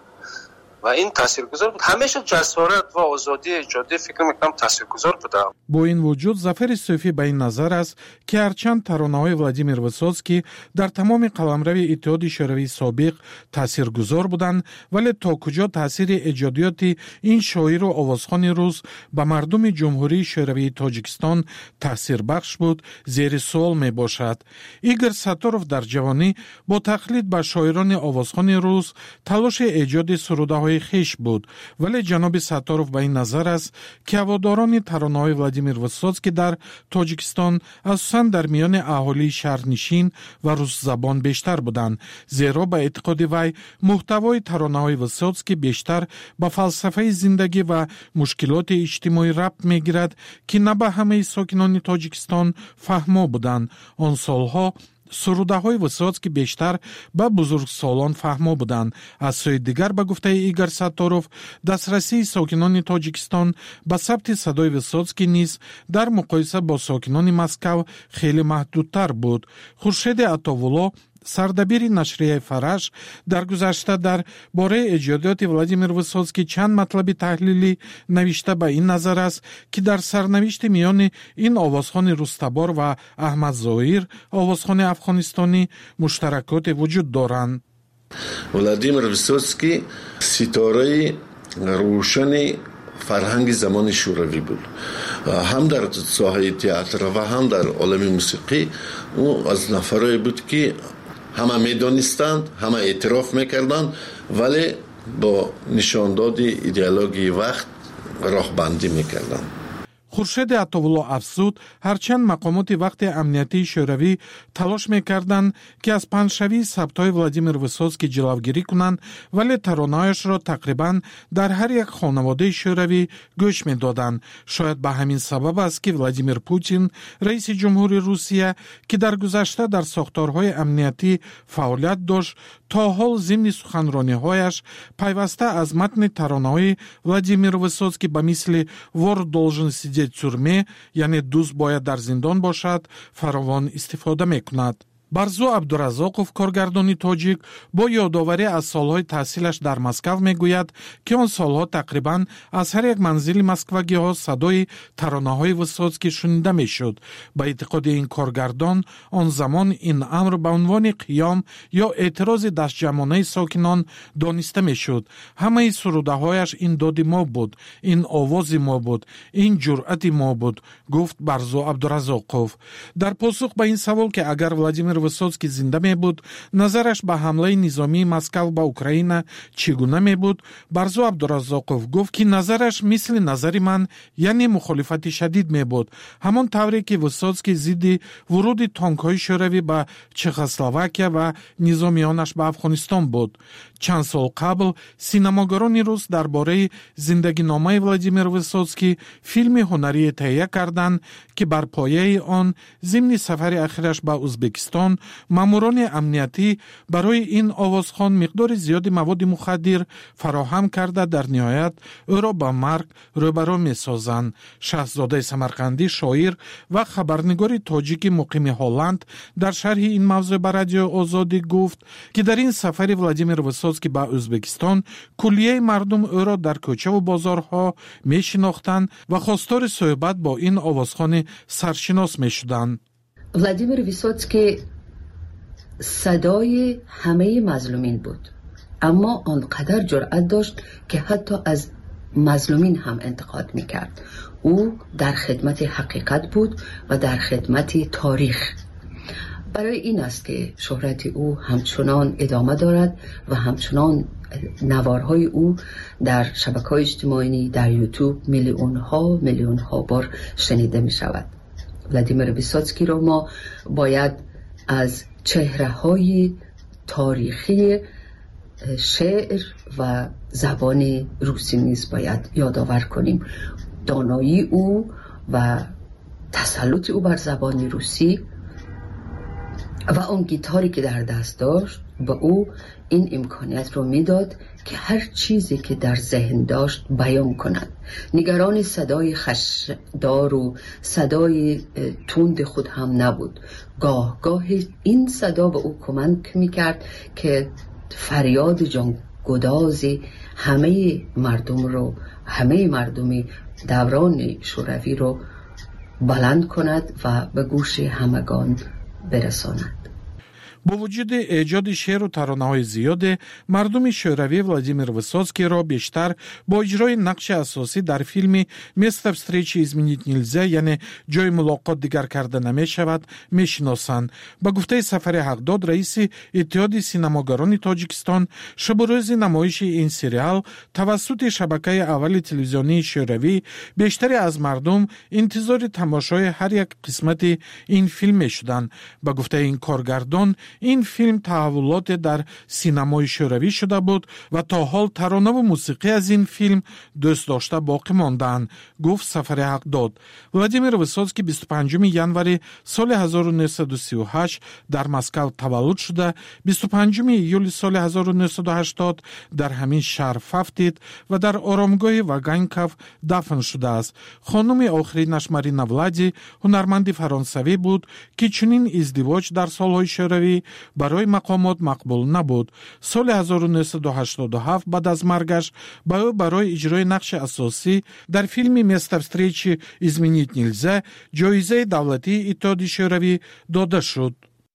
ва ин таъсиргузор буд. Ҳамеша ҷасорат ва озодии иҷодӣ фикр мекунам таъсиргузор буда. бо ин вуҷуд Зафари Сӯфӣ ба ин назар аст, ки ҳарчанд таронаҳои Владимир Высоцкий дар тамоми қаламрави Иттиҳоди Шӯравии собиқ таъсиргузор буданд, вале то куҷо таъсири эҷодиёти ин шоиру овозхони рус ба мардуми Ҷумҳурии Шӯравии Тоҷикистон таъсирбахш буд, зери суол мебошад. Игор Сатторов дар ҷавонӣ бо тақлид ба шоирони овозхони рус талоши эҷоди сурудаҳои хеш буд, вале ҷаноби Сатторов ба ин назар аст, ки ҳаводорони таронаҳои Владимир Высоцкий дар Тоҷикистон асосан дар миёни аҳолии шаҳрнишин ва русзабон бештар буданд, зеро ба эътиқоди вай муҳтавои таронаҳои Высоцкий бештар ба фалсафаи зиндагӣ ва мушкилоти иҷтимоӣ рабт мегирад, ки на ба ҳамаи сокинони Тоҷикистон фаҳмо буданд. Он солҳо сурудаҳои Высоцкий бештар ба бузургсолон фаҳмо буданд. аз сӯи дигар, ба гуфтаи Игор Сатторов, дастрасии сокинони Тоҷикистон ба сабти садои Высоцкий низ дар муқоиса бо сокинони Москав хеле маҳдудтар буд. Хуршеди Атовулло, сардабири нашрияи Фараш, дар гузашта дар бораи эҷодиёти Владимир Высоцкий чанд матлаби таҳлилӣ навишта ба ин назар аст, ки дар сарнавишти миёни ин овозхони Рустабор ва Аҳмад Зоир, овозхони афғонистонӣ, муштаракоте вуҷуд доранд. Владимир Высоцкий ситораи рӯшани фарҳанги замони шӯравӣ буд. ҳам дар соҳаи театр ва ҳам дар олами мусиқӣ ӯ аз нафарое буд, ки ҳама медонистанд, ҳама эътироф мекарданд, вале бо нишондоди идеологияи вақт роҳбандӣ мекарданд. Хуршеди Атовулло афзуд, ҳарчанд мақомоти вақти амниятии шӯравӣ талош мекарданд, ки аз панҷшавии сабтҳои Владимир Высоцкий ҷилавгирӣ кунанд, вале таронаҳояшро тақрибан дар ҳар як хонаводаи шӯравӣ гӯш медоданд. Шояд ба ҳамин сабаб аст, ки Владимир Путин, раиси ҷумҳури Русия, ки дар гузашта дар сохторҳои амниятӣ фаъолият дошт, то ҳол зимни суханрониҳояш пайваста аз матни таронаҳои Владимир Высоцкий ба мисли «Вор должен сидеть в тюрьме», яъне дуз бояд дар зиндон бошад, фаровон истифода мекунад. Барзу Абдуразоқов, коргардони тоҷик, бо ёдоварӣ аз солҳои таҳсилаш дар Москав мегӯяд, ки он солҳо тақрибан аз ҳар як манзили москвагиҳо садои таронаҳои Высоцкий шунида мешуд. Ба эътиқоди ин коргардон, он замон ин амр ба унвони қиём ё эътирози дастҷамонаи сокинон дониста мешуд. Ҳамаи сурудаҳояш ин доди мо буд, ин овози мо буд, ин ҷуръати мо буд, гуфт Барзу Абдуразоқов. Дар посух ба ин савол, ки агар Владимир Высоцкий зинда мебуд, назараш ба ҳамлаи низомии Москав ба Украина чӣ гуна мебуд, Барзу Абдуразоқов гуфт, ки назараш мисли назари ман, яъне мухолифати шадид мебуд, ҳамон тавре ки Высоцкий зидди вуруди тонкҳои шӯравӣ ба Чехословакия ва низомиёнаш ба Афғонистон буд. چند سال قبل سینماگران روس درباره زندگینامه ولادیمیر ویسوتسکی فیلم هنری تهیه کردند که بر پایه آن ضمن سفر اخیرش به ازبکستان ماموران امنیتی برای این آوازخوان مقدار زیادی مواد مخدر فراهم کرده در نهایت او را به مرگ روبرو می‌سازند. شاهزاده سمرقندی شاعر و خبرنگار تاجیک مقیم هلند در شرح این موضوع به رادیو آزادی گفت که در این سفر ولادیمیر ویسوتسکی به ازبکستان کلیه مردم او را در کوچه و بازارها می‌شناختند و خواستار صحبت با این آوازخوان سرشناس می‌شدند. ولادیمیر ویسوتسکی صدای همه مظلومین بود، اما آنقدر جرأت داشت که حتی از مظلومین هم انتقاد میکرد. او در خدمت حقیقت بود و در خدمت تاریخ. برای این است که شهرت او همچنان ادامه دارد و همچنان نوارهای او در شبکه‌های اجتماعی، در یوتیوب میلیون ها بار شنیده می شود. ولادیمیر ویسوتسکی را ما باید از چهره‌های تاریخی شعر و زبان روسی نیز باید یادآور کنیم. دانایی او و تسلط او بر زبان روسی و اون گیتاری که در دست داشت به او این امکانیت رو میداد که هر چیزی که در ذهن داشت بیان کند. نگران صدای خشدار و صدای تند خود هم نبود. گاه این صدا به او کمک میکرد که فریاد جانگدازی همه مردم دوران شوروی رو بلند کند و به گوش همگان برساند. با وجود ایجاد شعر و ترانه‌های زیاد، مردم شوروی ولادیمیر ویسوتسکی را بیشتر با اجرای نقش اساسی در فیلم «Место встречи изменить нельзя» یعنی جای ملاقات دیگر کرده نمی‌شود می‌شناسند. با گفته سفر حقداد، رئیس اتحاد سینماگران تاجیکستان، شب و روز نمایش این سریال توسط شبکه اول تلویزیونی شوروی بیشتری از مردم انتظار تماشای هر یک قسمت این فیلم می‌شدند. با گفته این کارگردان، این فیلم تحولات در سینمای شوروی شده بود و تا حال ترانه و موسیقی از این فیلم دوست داشته باقی ماندند، گفت سفر حقداد. ولادیمیر ویسوتسکی 25 ینوری سال 1938 در مسکو تولد شده، 25 ایول سال 1980 در همین شهر ففتید و در آرامگاه واگانکوف دفن شده است. خانم آخرینش مارینا ولادی هنرمند فرانسوی بود که چنین ازدواج در سالهای شوروی برای مقامات مقبول نبود. سال 1987 بعد از مرگش برای اجرای نقش اساسی در فیلم «Место встречи изменить нельзя» جایزه دولتی اتحاد شوروی داده شد.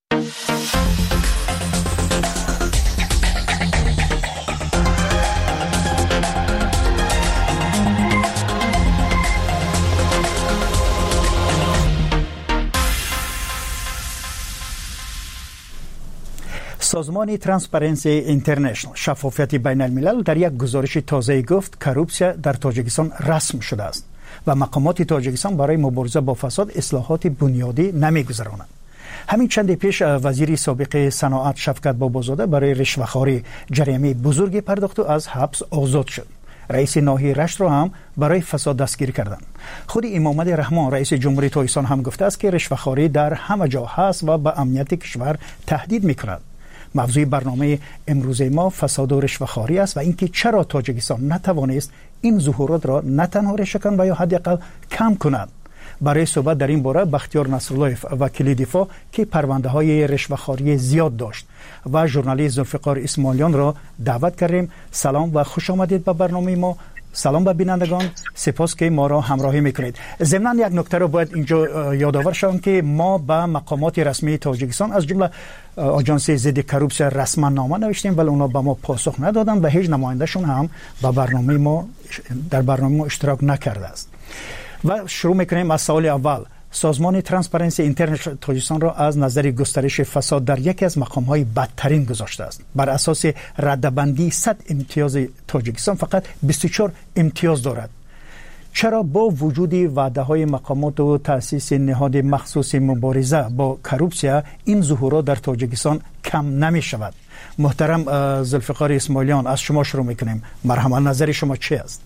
سازمان ترانسپرنسی اینترنشنال شفافیت بین الملل در یک گزارش تازه گفت کروپسیا در تاجیکستان رسم شده است و مقامات تاجیکستان برای مبارزه با فساد اصلاحات بنیادی نمی‌گذرانند. همین چند پیش وزیر سابق صنعت شفقت بابازاده برای رشوه‌خواری جریمه بزرگی پرداخت و از حبس آزاد شد. رئیس ناحیه رشت را هم برای فساد دستگیر کردند. خود امامد رحمان رئیس جمهوری تاجیکستان هم گفته است که رشوه‌خواری در همه جا هست و به امنیت کشور تهدید می‌کند. موضوع برنامه امروز ما فساد و رشوه‌خواری است و اینکه چرا تاجیکستان نتوانست این ظهورات را نه تنها ریشه‌کن و یا حداقل کم کند. برای صحبت در این باره بختیار نصرالله وکیل دفاع که پرونده‌های رشوه‌خواری زیاد داشت و ژورنالیست ذوالفقار اسماعیلیان را دعوت کردیم. سلام و خوش آمدید به برنامه ما. سلام به بینندگان، سپاس که ما را همراهی میکنید. ضمن یک نکته رو باید اینجا یادآور شوم که ما به مقامات رسمی تاجیکستان از جمله آژانس ضد کروپسیا رسما نامه نوشتیم ولی اونا به ما پاسخ ندادن و هیچ نمایندهشون هم به برنامه ما در برنامه ما اشتراک نکرده است. و شروع میکنیم از سوال اول. سازمان ترانسپرنسی اینترنشنال تاجیکستان را از نظر گسترش فساد در یکی از مقام‌های بدترین گذاشته است. بر اساس رده‌بندی 100 امتیاز تاجیکستان فقط 24 امتیاز دارد. چرا با وجود وعده‌های مقامات و تأسیس نهاد مخصوص مبارزه با کروپسیا این ظهورات در تاجیکستان کم نمی شود؟ محترم ذوالفقار اسماعیلیان، از شما شروع میکنیم. مرحبا، نظر شما چی است؟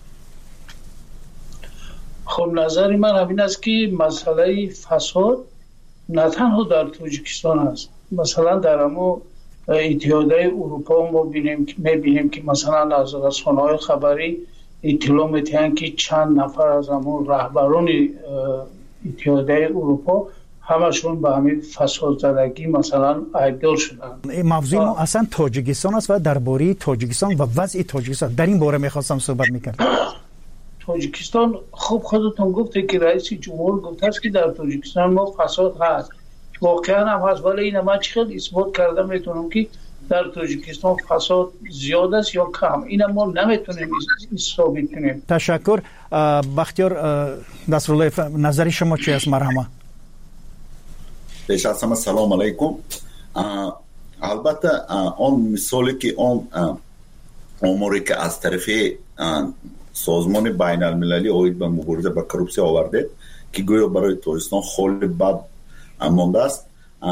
خب نظر من همین است که مسئله فساد نه تنها در تاجیکستان است، مثلا در همون اتحادیه اروپا ما میبینیم که مثلا از رسانه‌های خبری اطلاع میدهند که چند نفر از همون رهبران اتحادیه اروپا همشون به همین فساد زدگی مثلا عیبدار شدن. موضوع ما اصلا تاجیکستان است و درباره تاجیکستان و وضع تاجیکستان در این باره میخواستم صحبت میکردم. تاجیکستان خب خودتون گفته که رئیس جمهور گفته است که در تاجیکستان ما فساد هست، واقعا هم هست، ولی این من چقدر اثبات کرده میتونم که در تاجیکستان فساد زیاد است یا کم، این ما نمیتونیم ثابت کنیم. تشکر. بختیار نصرالله، نظر شما چی است؟ مرحبا. پیش از همه سلام علیکم. البته آن مثالی که آن اموری که از طرف سازمان بین المللی اوید به مبارزه با کروپسیا آورده که گویا برای تاجیکستان خیلی بد مانده است،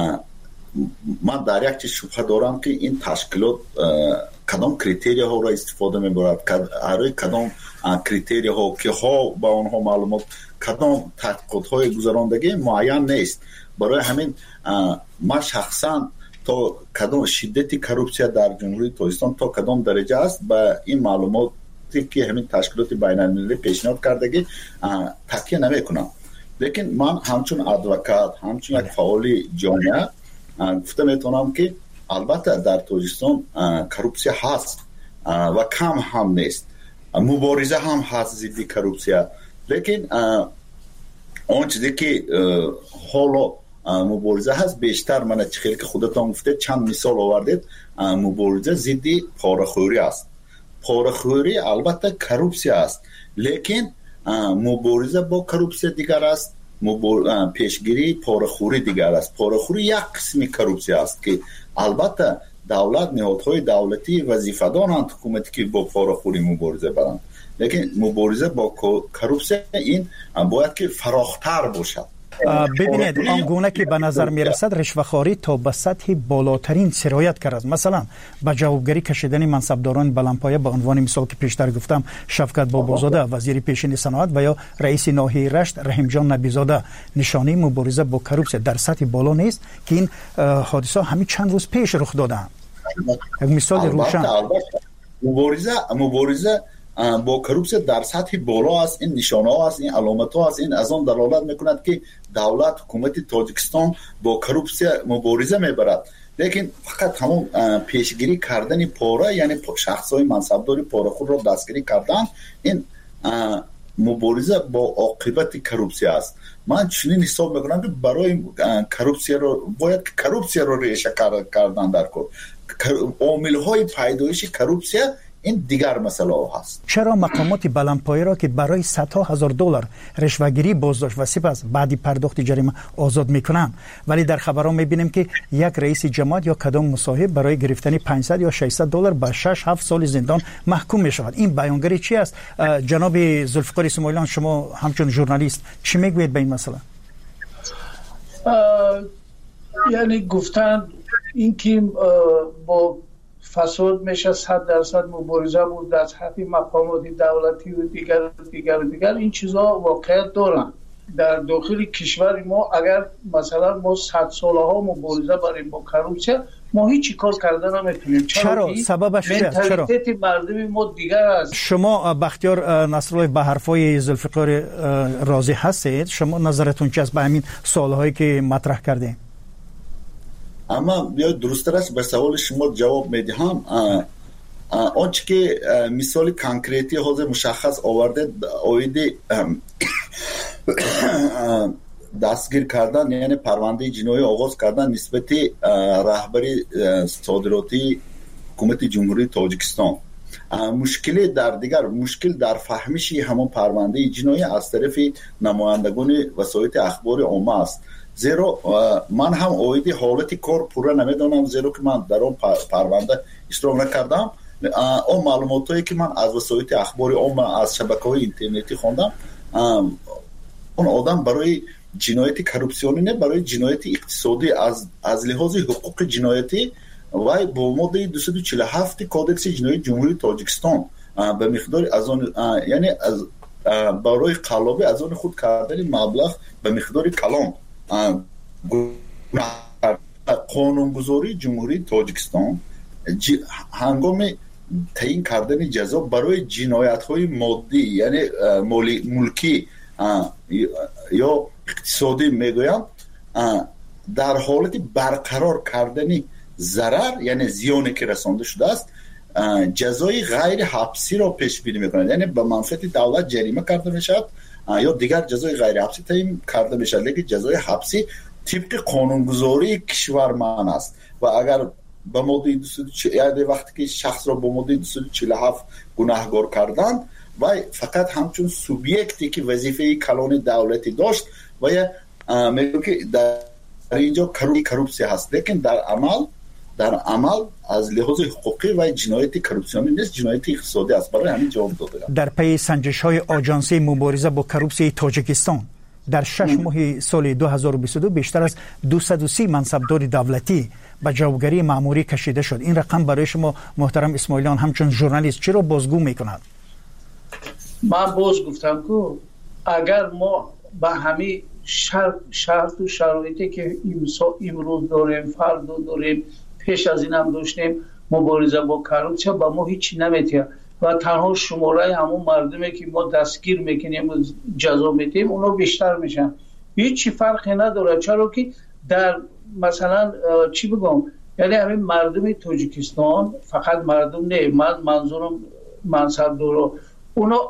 من در یک چیز شبهه دارم که این تشکیلات کدام کریتریا ها را استفاده میبرد، کدام کریتریا ها که ها با آنها معلومات، کدام تحقیقات های گذراندگی معین نیست. برای همین ما شخصا تا کدام شدت کروپسیا در جمهوری تاجیکستان تا کدام درجه است با این معلومات که همین تشکیلات بین المللی پیشنهاد کردگی تکیه نمی کنم. لیکن من همچون ادوکات، همچون یک فعال جامعه گفته میتونم که البته در تاجیکستان کروپسیا هست و کم هم نیست، مبارزه هم هست ضد کروپسیا، لیکن اون چیزی که حالا مبارزه هست بیشتر من خیلی که خودتان گفته چند مثال آوردید، مبارزه ضد پاره‌خوری است. پاره‌خوری البته کروپسیا است، لیکن مبارزه با کروپسیا دیگر است، پیشگیری پاره‌خوری دیگر است. پاره‌خوری یک قسم کروپسیا است که البته دولت، نهادهای دولتی وظیفه‌دارند حکومتی که با پاره‌خوری مبارزه برند، لیکن مبارزه با کروپسیا این باید که فراختر باشد. ببینید آنگونه که به نظر میرسد رشوه‌خواری تا به سطح بالاترین سرایت کرد. مثلا به جوابگری کشیدن منصبداران بلندپایه به عنوان مثال که پیشتر گفتم شفقت بابازاده وزیر پیشین صنعت و یا رئیس ناحیه رشت رحیم جان نبیزاده نشانه مبارزه با کروپسیا در سطح بالا نیست که این حادثه همین چند روز پیش رخ دادند. یک مثال روشن. مبارزه با کروپسیا در سطح بالا است، این نشانه ها است، این علامت ها است، این از آن دلالت میکند که دولت، حکومت تاجیکستان با کروپسیا مبارزه میبرد. لیکن فقط همون پیشگیری کردن پاره، یعنی شخص های منصبداری پاره‌خور را دستگیری کردن، این مبارزه با عاقبت کروپسیا است. من چنین حساب میکنم که برای کروپسیا را باید کروپسیا را ریشه کردن در کار. عامل های پیدایش کروپسیا این دیگر مسئله هست. چرا مقامات بلندپایه را که برای صدها هزار دلار رشوه‌گیری بازداشت و سپس بعدی پرداخت جریمه آزاد میکنن، ولی در خبرها میبینیم که یک رئیس جماعت یا کدام مصاحب برای گرفتن 500 یا 600 دلار به 6-7 سال زندان محکوم میشود؟ این بیانگری چی است؟ جناب ذوالفقار اسماعیلیان، شما همچون ژورنالیست چی میگویید به این مسئله؟ یعنی گفتن اینکه با فساد میشه 100% مبارزه بود در سطح مقامات دولتی و دیگر این چیزها واقعیت دارن. در داخل کشور ما اگر مثلا ما 100 ساله ها مبارزه بریم با کروپسیا، ما هیچ کار کردن نمیتونیم. چرا؟ سببش چیه؟ چرا؟ منتالیته مردم ما دیگر است. شما بختیار نصرالله به حرفای ذوالفقار راضی هستید؟ شما نظرتون چی است به همین سوالهایی که مطرح کردیم؟ اما بیا درست‌ترش به سوال شما جواب میدهم. آنچه که مثال کانکریتی حوزه مشخص آورده اویدی دستگیر کردن، یعنی پرونده جنایی آغاز کردن نسبت رهبری صادراتی حکومت جمهوری تاجیکستان. مشکل در فهمش همون پرونده جنایی از طرف نمایندگان وسایل اخبار عامه است. زیرا من هم اویدی حالت کار پوره نمیدونم، زیرا که من در اون پرونده اشتراک نکردم. اون معلوماتی که من از وسایل اخبار عامه از شبکه‌های اینترنتی خوندم، اون آدم برای جنایت کروپسیونی نه، برای جنایت اقتصادی از لحاظ حقوق جنایتی وای با ماده 247 کودکس جنایی جمهوری تاجیکستان به مقدار از آن یعنی از برای قلابی از آن خود کردن مبلغ به مقدار کلان قانونگذاری جمهوری تاجیکستان هنگام تعیین کردن جزا برای جنایت‌های مادی یعنی ملکی یا اقتصادی میگویم در حالت برقرار کردن ضرر یعنی زیانی که رسانده شده است جزای غیر حبسی را پیش بینی میکنند، یعنی به منفعت دولت جریمه کرده میشد یا دیگر جزای غیر حبسی تعیین کرده میشد، لیکن جزای حبسی طبق قانونگذاری کشور من است و اگر به ماده 247 وقتی که شخص را با ماده 247 گناهکار کردند و فقط همچون سوبیکتی که وظیفه کلان دولتی داشت و یا میگه که در اینجا کروپسی هست، لیکن در عمل از لحاظ حقوقی و جنایت کروپسیونی نیست، جنایت اقتصادی است. برای همین جواب داده. در پی سنجش‌های آژانسی مبارزه با کروپسی تاجیکستان در 6 ماه سال 2022 بیشتر از 230 منصبدار دولتی به جوابگری مأموری کشیده شد. این رقم برای شما محترم اسماعیلیان همچون ژورنالیست چرا بازگو میکند؟ من باز گفتم که اگر ما به همین شرط و شرایطی که امروز داریم فردا داریم پیش از این هم داشتیم مبارزه با کروپسیا با ما هیچی نمیتونه و تنها شماره همون مردمی که ما دستگیر میکنیم و جزا میدیم اونا بیشتر میشن، هیچی فرقی نداره. چرا که در مثلا چی بگم یعنی همین مردم تاجیکستان فقط مردم نه، من منظورم منصبدارا اونا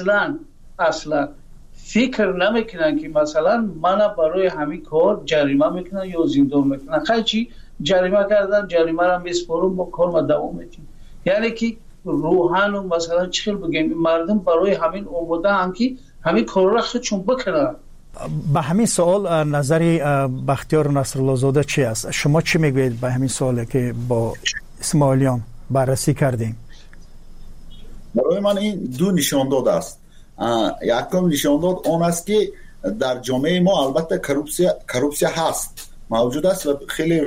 اصلا فکر نمیکنن که مثلا من برای همین کار جریمه میکنن یا زندان میکنن. خیلی چی جریمه کردن، جریمه را میسپارم با کار ما دوام میدیم. یعنی که روحان و مثلا چخیل بگیم مردم برای همین اومده هم که همین کار را خودشون بکنن. به همین سوال نظر بختیار نصرالله زاده چی است؟ شما چی میگوید به همین سوالی که با اسماعیلیان بررسی کردیم؟ برای من این دو نشان داد است. یکم نشان داد اون است که در جامعه ما البته کروپسیا هست، موجود است و خیلی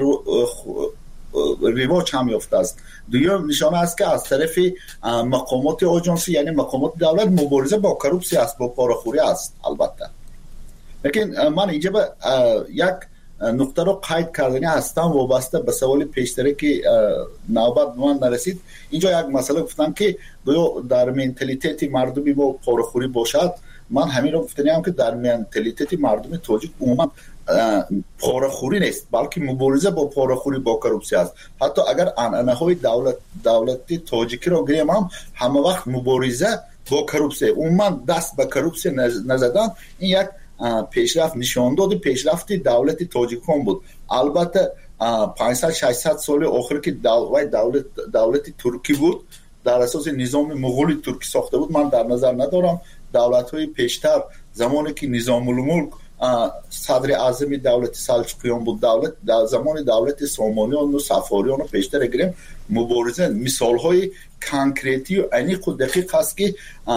رواج هم یافته است. دوم نشانه است که از طرف مقامات آژانسی یعنی مقامات دولت مبارزه با کروپسیا است، با پاراخوری است البته. لیکن من اینجا به یک نقطه رو قید کردنی هستم وابسته به سوال پیشتری که نوبت من نرسید. اینجا یک مسئله گفتم که در منتالیته مردمی با پاراخوری باشد. من همین رو گفتم که در منتالیته مردم تاجیک عموما پاراخوری نیست بلکه مبارزه با پاراخوری با کروپسیا است. حتی اگر عنعنه‌های دولتی تاجیکی رو گیریم هم همه وقت مبارزه با کروپسیا، عموما دست به کروپسیا نزدن. این یک پیشرفت نشان داد پیشرفت دولت تاجیکستان بود. البته 500-600 سال آخر که دولت ترکی بود در اساس نظام مغولی ترکی ساخته بود، من در نظر ندارم دولت‌های پیشتر زمانی که نظام الملک صدر اعظم دولت سلجوقیان بود، در زمان دولت سامانیان و صفاریان و پیشتر گریم مبارزه مثال‌های کانکریتی و عمیق و دقیق است که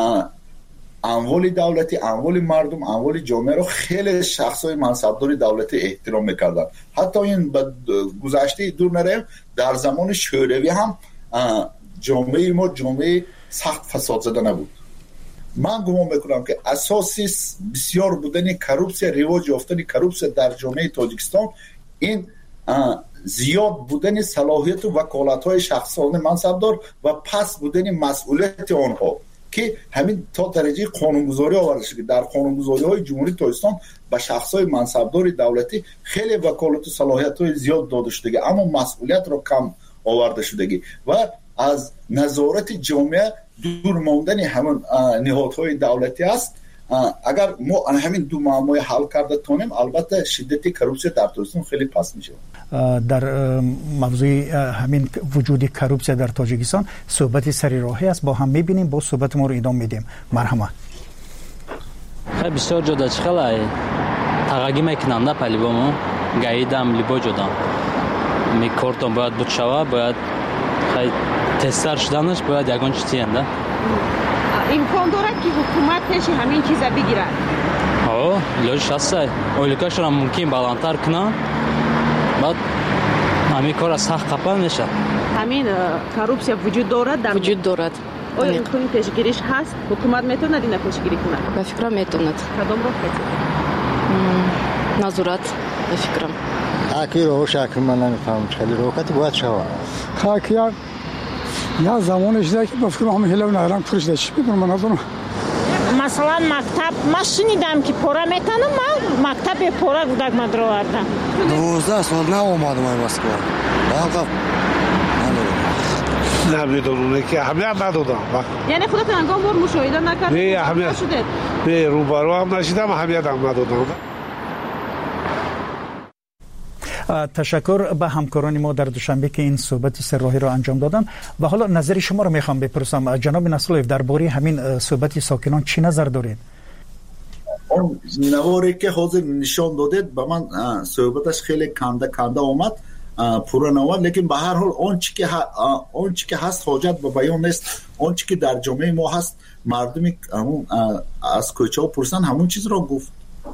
اموال دولتی، اموال مردم، اموال جامعه رو خیلی شخصای منصبدار دولتی احترام میکردن. حتی این گذشته دور نریم در زمان شوروی هم جامعه ما جامعه سخت فساد زده نبود. من گمان میکنم که اساسی بسیار بودن کروپسیا، رواج یافتن کروپسیا در جامعه تاجیکستان این زیاد بودن صلاحیت و وکالت‌های شخصان منصبدار و پس بودن مسئولیت آنها که همین تا درجه قانونگذاری آورده شده. در قانونگذاری‌های جمهوری تاجیکستان به شخص‌های منصبدار دولتی خیلی وکالت و صلاحیت‌های زیاد داده شده اما مسئولیت را کم آورده شده و از نظارت جامعه دور ماندن همون نهادهای دولتی است. اگر ما همین دو معمای حل کرده تونیم البته شدت کروپسیا در تاجیکستان خیلی پس میشه. در موضوع همین وجود کروپسیا در تاجیکستان صحبت سری راهی است، با هم میبینیم، با صحبت ما رو ادامه میدیم. مرحمت. خیلی بسیار جدا چخلای تاگی میکنن نه پلی بامو گاییدم لیبو جدا میکردم باید بود شوا باید خیلی تستر شدنش باید یگان چیزی انده امکان داره که حکومت پیش همین چیزا بگیرد. لوش هسته اولیکاش را ممکن بالانتر کنن بعد همین کار از حق قپل میشه. همین کروپسیا وجود دارد؟ وجود دارد. آیا این پیشگیریش هست؟ حکومت میتونه دینا پیشگیری کنه؟ به فکرم میتوند. کدام راه میتونه؟ نظارت به فکرم. حاکی رو شکل من نمیفهمم خیلی روکتی باید شود. حاکیار یا زمانش ده که به فکرم همه هلو نهران پرش داشت میدونم من ازونم. مثلا مکتب ما شنیدم که پورا میتونم ما مکتب پورا کودک من درو آوردم 12 سال نه اومدم این مسکو واقعا نمیدونم که اهمیت ندادم. یعنی خودت انگام بار مشاهده نکردید؟ نه اهمیت نه روبرو هم نشیدم اهمیت هم ندادم. تشکر به همکاران ما در دوشنبه که این صحبت سرراهی را انجام دادن و حالا نظر شما را میخوام بپرسم. جناب نصرالله درباره همین صحبت ساکنان چی نظر دارید؟ اون نواری که حاضر نشان دادید به من صحبتش خیلی کنده اومد پورا نوار، لیکن به هر حال اون چی که هست حاجت به بیان نیست. اون چی که در جامعه ما هست مردمی از کوچه ها پرسن همون چیز را گفت.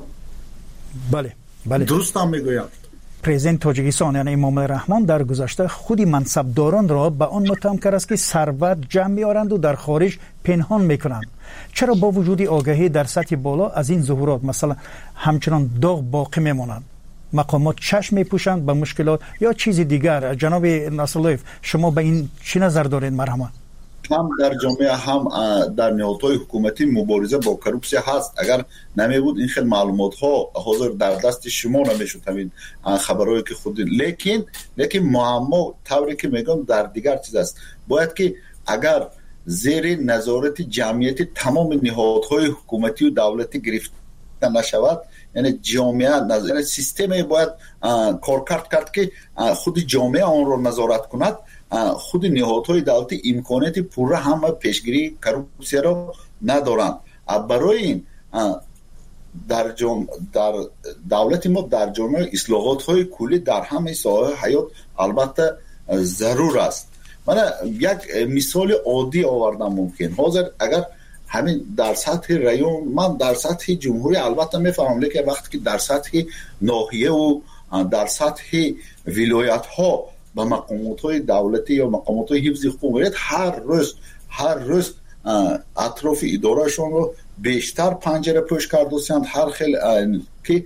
بله درست هم میگویم. پرزیدنت تاجیکستان یعنی امامعلی رحمان در گذشته خودی منصبداران را به آن متهم کرد است که ثروت جمع می‌آورند و در خارج پنهان میکنند. چرا با وجود آگاهی در سطح بالا از این ظهورات مثلا همچنان داغ باقی میمانند؟ مقامات چشم میپوشند به مشکلات یا چیز دیگر؟ جناب نصرالله شما به این چی نظر دارید؟ مرحمت. هم در جامعه هم در نهادهای حکومتی مبارزه با کروپسیا هست. اگر نمی بود این خیلی معلومات ها حاضر در دست شما نمیشد همین خبرهایی که خود لیکن معما طوری که میگم در دیگر چیز است. باید که اگر زیر نظارت جمعیتی تمام نهادهای حکومتی و دولتی گرفته نشود، یعنی جامعه یعنی سیستم باید کار کرد که خود جامعه آن را نظارت کند. خود نهادهای دولتی امکانات پوره هم پیشگیری کروپسیا را ندارند. برای این در دولت ما در جامعه اصلاحات های کلی در همه ساحه حیات البته ضرور است. من یک مثال عادی آوردم. ممکن حاضر اگر همین در سطح ریون، من در سطح جمهوری البته میفهمم، لیکن وقتی که در سطح ناحیه و در سطح ولایت ها با مقامات های دولتی یا مقامات های حفظ حقوق هر روز اطراف ادارهشون رو بیشتر پنجره پوش کردوسند، هر خیلی که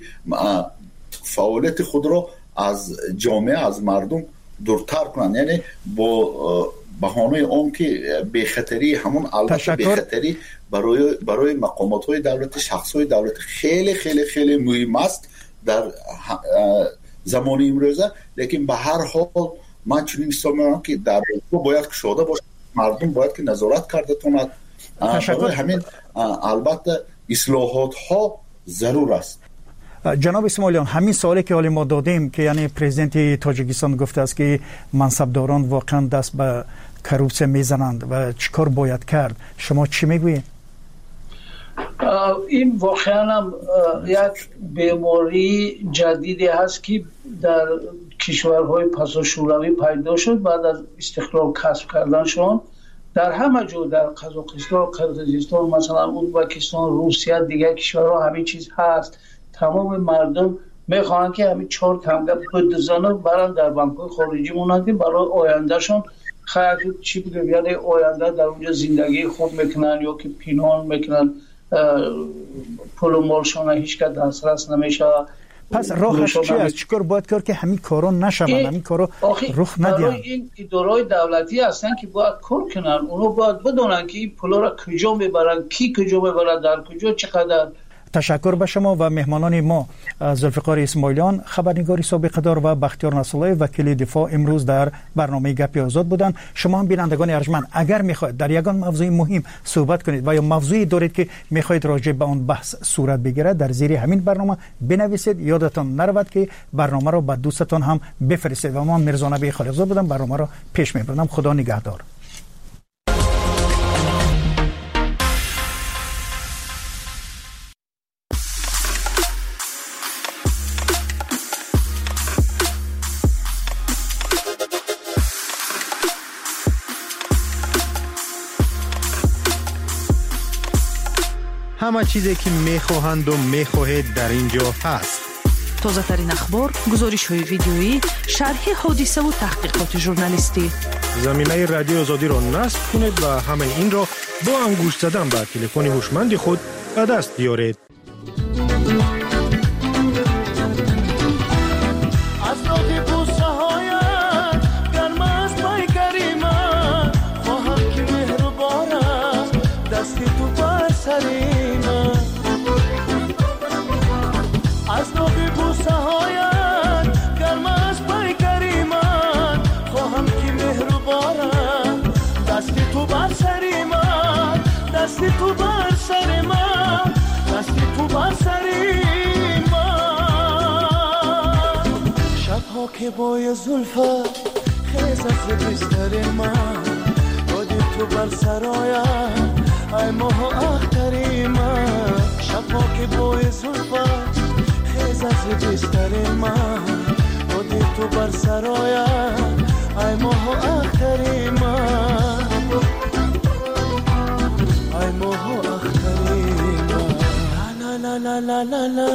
فعالیت خود رو از جامعه از مردم دورتر کنند. یعنی با بهانه اون که بخطری همون البته بخطری برای مقامات های دولتی، شخص های دولتی خیلی خیلی خیلی مهم است در زمان امروزه. لیکن به هر حال من چنین مثال می‌زنم که در باید کشاده باشه، مردم باید که نظارت کرده تواند. همین البته اصلاحات ها ضرور است. جناب اسماعیلیان همین سوالی که حالی ما دادیم که یعنی پرزیدنت تاجیکستان گفته است که منصبداران واقعا دست به کروپسیا میزنند و چیکار باید کرد، شما چی میگویید؟ این واقعا یک بیماری جدیدی هست که در کشورهای پساشوروی پیدا شد بعد از استقلال کسب کردنشون. در همه جا در قزاقستان، قرقیزستان، مثلا ازبکستان، روسیه، دیگر کشورها همین چیز هست. تمام مردم میخوان که همین 4 تمگه بدزنه برن در بانک‌های خارجی مونن که برای آیندهشون خیلی چی بگم، یعنی آینده در اونجا زندگی خوب میکنن یا که پینان میکنن، پول و مالشون هیچ که دسترس نمیشه. پس راهش چی است؟ چیکار باید کرد که همین کارا نشون، همین کارا رخ ندهند؟ برای این ادارهای دولتی هستن که باید کار کنن. اونا باید بدونن که این پولا را کجا میبرن، کی کجا میبرن، در کجا چقدر. تشکر به شما و مهمانان ما، ذوالفقار اسماعیلیان خبرنگاری سابق دار و بختیار نصرالله وکیل دفاع امروز در برنامه گپ آزاد بودند. شما هم بینندگان ارجمند اگر میخواهید در یگان موضوع مهم صحبت کنید و یا موضوعی دارید که میخواهید راجع به آن بحث صورت بگیرد در زیر همین برنامه بنویسید. یادتان نرود که برنامه را به دوستتان هم بفرستید. و من میرزا نبی خالقزاده بودم، برنامه را پیش میبرم. خدا نگهدار. همه چیزی که میخواهند و میخواهید در اینجا هست. тозатарин ахбор, гузоришҳои видеоӣ, шарҳи ҳодиса ва таҳқиқоти журналистӣ. заминаи радиои озодиро насб кунед ва ҳамаи инро бо ангушт задан ба телефони ҳушманди худ ба даст биёред. دستی تو بر سر من دستی تو بر سر من شبها که بای زلفت خیز از بستر من بادی تو بر سرایم ای ماه اختری من شبها که بای زلفت خیز از بستر من بادی تو بر سرایم ای ماه اختری من ای ماه اختری لا لا لا لا لا لا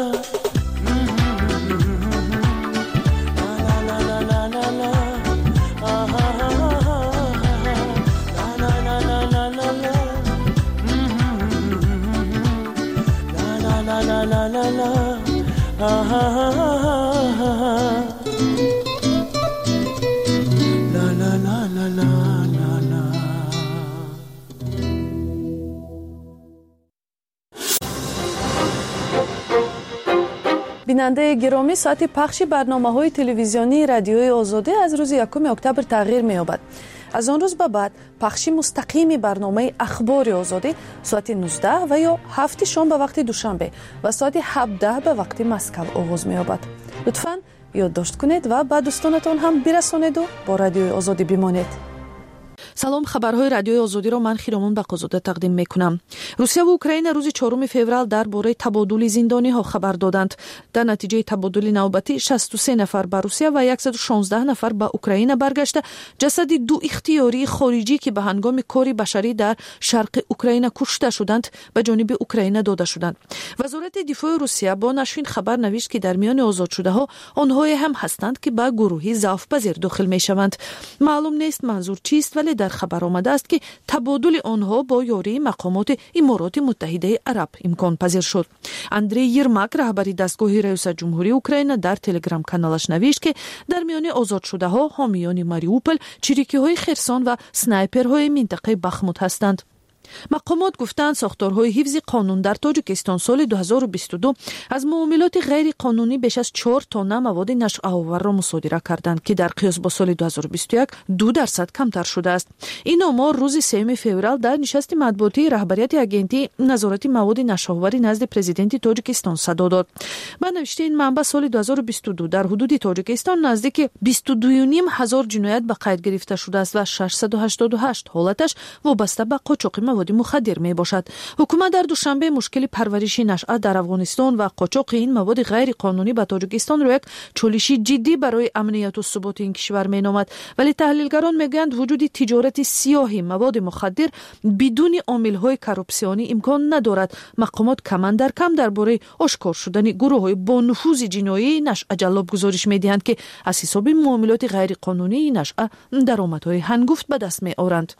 بیننده گرامی، ساعت پخش برنامه‌های تلویزیونی رادیوی آزادی از روز 1 اکتبر تغییر می‌یابد. از آن روز به بعد پخش مستقیم برنامه اخبار آزادی ساعت 19 و یا 7 شام به وقت دوشنبه و ساعت 17 به وقت مسکو آغاز می‌یابد. لطفاً یادداشت کنید و به دوستانتان هم برسانید و با رادیوی آزادی بمانید. سلام، خبرهای رادیوی آزادی را من خیرامون بقازاده تقدیم میکنم. روسیه و اوکراین روز 4 فوریه درباره تبادل زندانی ها خبر دادند. در نتیجه تبادل نوبتی 63 نفر به روسیه و 116 نفر به اوکراین برگشته جسد 2 اختیاری خارجی که به هنگام کار بشری در شرق اوکراین کشته شدند به جانب اوکراین داده شدند. وزارت دفاع روسیه با نشریه خبر نوشت که در میان آزاد شده ها آنها هم هستند که به گروهی ضعف‌پذیر داخل میشوند. معلوم نیست منظور چیست، ولی در خبر آمده است که تبادل آنها با یاری مقامات امارات متحده عرب امکان پذیر شد. اندری یرماک رهبری دستگاه ریاست جمهوری اوکراین در تلگرام کانالش نوشت که در میان آزاد شده ها حامیان ماریوپل، چریکی های خرسان و سنایپرهای منطقه بخموت هستند. مقامات گفتند ساختارهای حفظ قانون در تاجیکستان سال 2022 از معاملات غیر قانونی بیش از 4 تن مواد نشع‌آور را مصادره کردند که در قیاس با سال 2021 2% کمتر شده است. این آمار روز 3 فوریه در نشست مطبوعاتی رهبریت آژانس نظارت مواد نشع‌آوری نزد پرزیدنت تاجیکستان صدا داد. با نوشته این منبع سال 2022 در حدود تاجیکستان نزدیک 22,500 جنایت به قید گرفته شده است و 688 حالتش وابسته به قاچاق مواد مخدر می باشد. حکومت در دوشنبه مشکل پرورش نشأه در افغانستان و قاچاق این مواد غیر قانونی به تاجیکستان را یک چالش جدی برای امنیت و ثبات این کشور می نامد، ولی تحلیلگران میگویند وجود تجارت سیاه مواد مخدر بدون عامل‌های کراپسیونی امکان ندارد. مقامات کم در کم درباره آشکار شدن گروه‌های با نفوذ جنایی نشأه جلاب گزارش می‌دهند که از حساب معاملات غیر قانونی نشأه درآمدهای هنگفت به دست می‌آورند.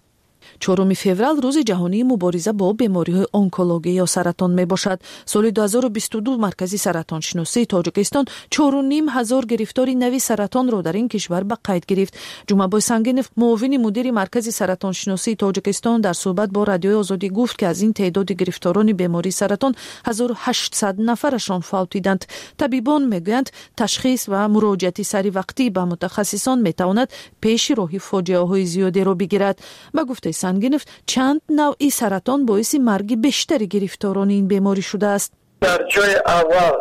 4 فوریه روز جهانی مبارزه با بیماری‌های онкологی یا سرطان می باشد. سال 2022 مرکز سرطان شناسی تاجیکستان 4,500 گرفتاری نوی سرطان را در این کشور به قید گرفت. جمعه سنگینف معاون مدیر مرکز سرطان شناسی تاجیکستان در صحبت با رادیوی آزادی گفت که از این تعداد گرفتاران بیماری سرطان 1800 نفرشان فوتیدند. طبیبان میگویند تشخیص و مراجعت سری وقتی به متخصصان میتواند پیش راه فاجعه‌های زیادی را بگیرد. با گفته سنگینف چند نوعی سرطان باعث مرگ بیشتر گرفتاران این بیماری شده است. در جای اول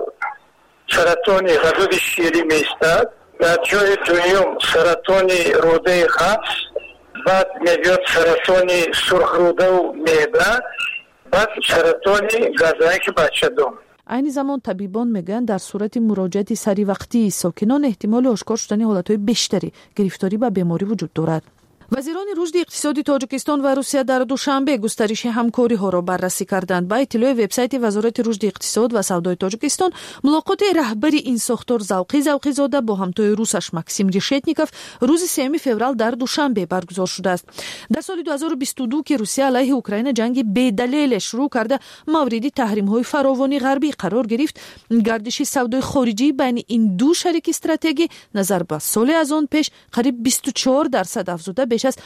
سرطان غدود شیری میستد، در جای دوم سرطان روده قبض، بعد میاد سرطان سرخ روده و معده، بعد سرطان گزنک بچه دم. این زمان طبیبان میگن در صورت مراجعت سری وقتی ساکنان احتمال آشکار شدن حالتهای بیشتری گرفتاری به بیماری وجود دارد. вазирон рушди иқтисоди тоҷикистон ва русия дар душанбе густариши ҳамкориҳоро баррасӣ карданд. Ба иттилои вебсайти вазорати рушди иқтисод ва савдои тоҷикистон, мулоқоти раҳбари ин сохтор Завқизода бо ҳамтои русаш Максим Решетников рӯзи 3 феврал дар душанбе баргузор шудааст. дар соли 2022 ки русия алайҳи украина ҷанги бедалеле шурӯъ карда мавриди таҳримҳои фаровони ғарбӣ қарор гирифт, гардиши савдои хориҷӣ байни ин ду шарики стратегӣ назар ба соли аз он пеш қариб 24% афзуда беш аз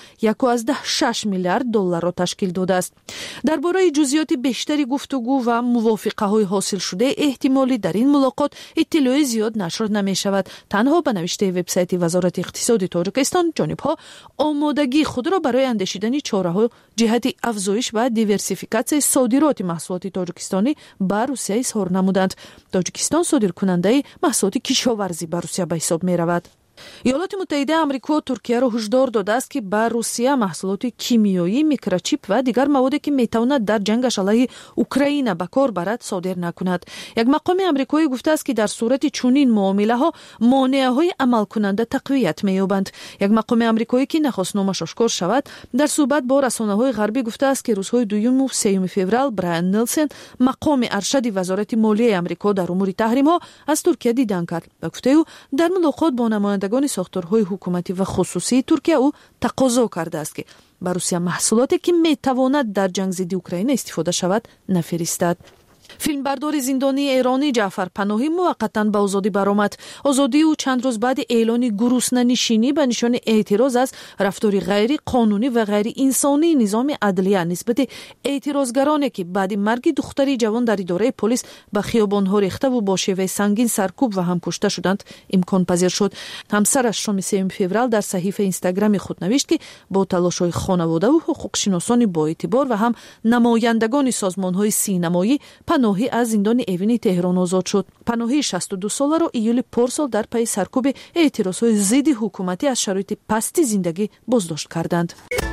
1.6 миллиард долларро ташкил додааст. дар бораи ҷузъиёти бештари гуфтугӯ ва мувофиқаҳои ҳосилшуда эҳтимолӣ дар ин мулоқот иттилои зиёд нашр намешавад. танҳо ба навиштаи вебсайти вазорати иқтисоди тоҷикистон ҷонибҳо омодагии худро барои андешидани чораҳо ҷиҳати афзоиш ва диверсификатсияи содироти маҳсулоти тоҷикистонӣ ба русия изҳор намуданд. тоҷикистон содиркунандаи маҳсулоти кишоварзӣ ба русия ба ҳисоб меравад. иёлоти муттаҳидаи амрико Туркияро ҳушдор додааст ки ба русия маҳсулоти кимиёӣ, микрочип ва дигар маводе ки метавонад дар ҷангаш алайҳи Украина ба кор барад содир накунад. як мақоми амрикоӣ гуфтааст ки дар сурати чунин муомилаҳо монеаҳои амалкунанда тақвият меёбанд. як мақоми амрикоӣ ки нахост номаш ошкор шавад, дар суҳбат бо расонаҳои ғарбӣ гуфтааст ки рӯзҳои 2 ва 3 феврал Брайан Нелсон, мақоми аршади вазорати молияи амрико дар умури таҳримҳо, аз Туркия дидан кард. ба гуфтаи ӯ, дар мулоқот бо намояндагони сохторҳои ҳукуматӣ ва хусусии Туркия ӯ тақозо кардааст ки ба Русия маҳсулоте ки метавонад дар ҷангзидди Украина истифода шавад нафиристад. филмбардори зиндонии эронӣ Ҷаъфар Паноҳӣ муваққатан ба озодӣ баромад. озодии ӯ чанд рӯз баъди эълони гуруснанишинӣ ба нишони эътироз аз рафтори ғайриқонунӣ ва ғайриинсонии низоми адлия нисбати эътирозгароне ки баъди марги духтари ҷавон дар идораи полис ба хиёбонҳо рехтаву бо шеваи сангин саркӯб ва ҳам кушта шуданд имконпазир шуд. ҳамсараш шоми 3 феврал дар саҳифаи инстаграми худ навишт ки бо талошҳои хонаводаву ҳуқуқшиносони боэътибор ва ҳам намояндагони созмонҳои синамоӣ Паноҳӣ аз зиндони Эвини Теҳрон озод шуд. Паноҳӣ 62-соларо июли порсол дар пайи саркӯби эътирозҳои зидди ҳукуматӣ аз шароити пасти зиндагӣ боздошт карданд.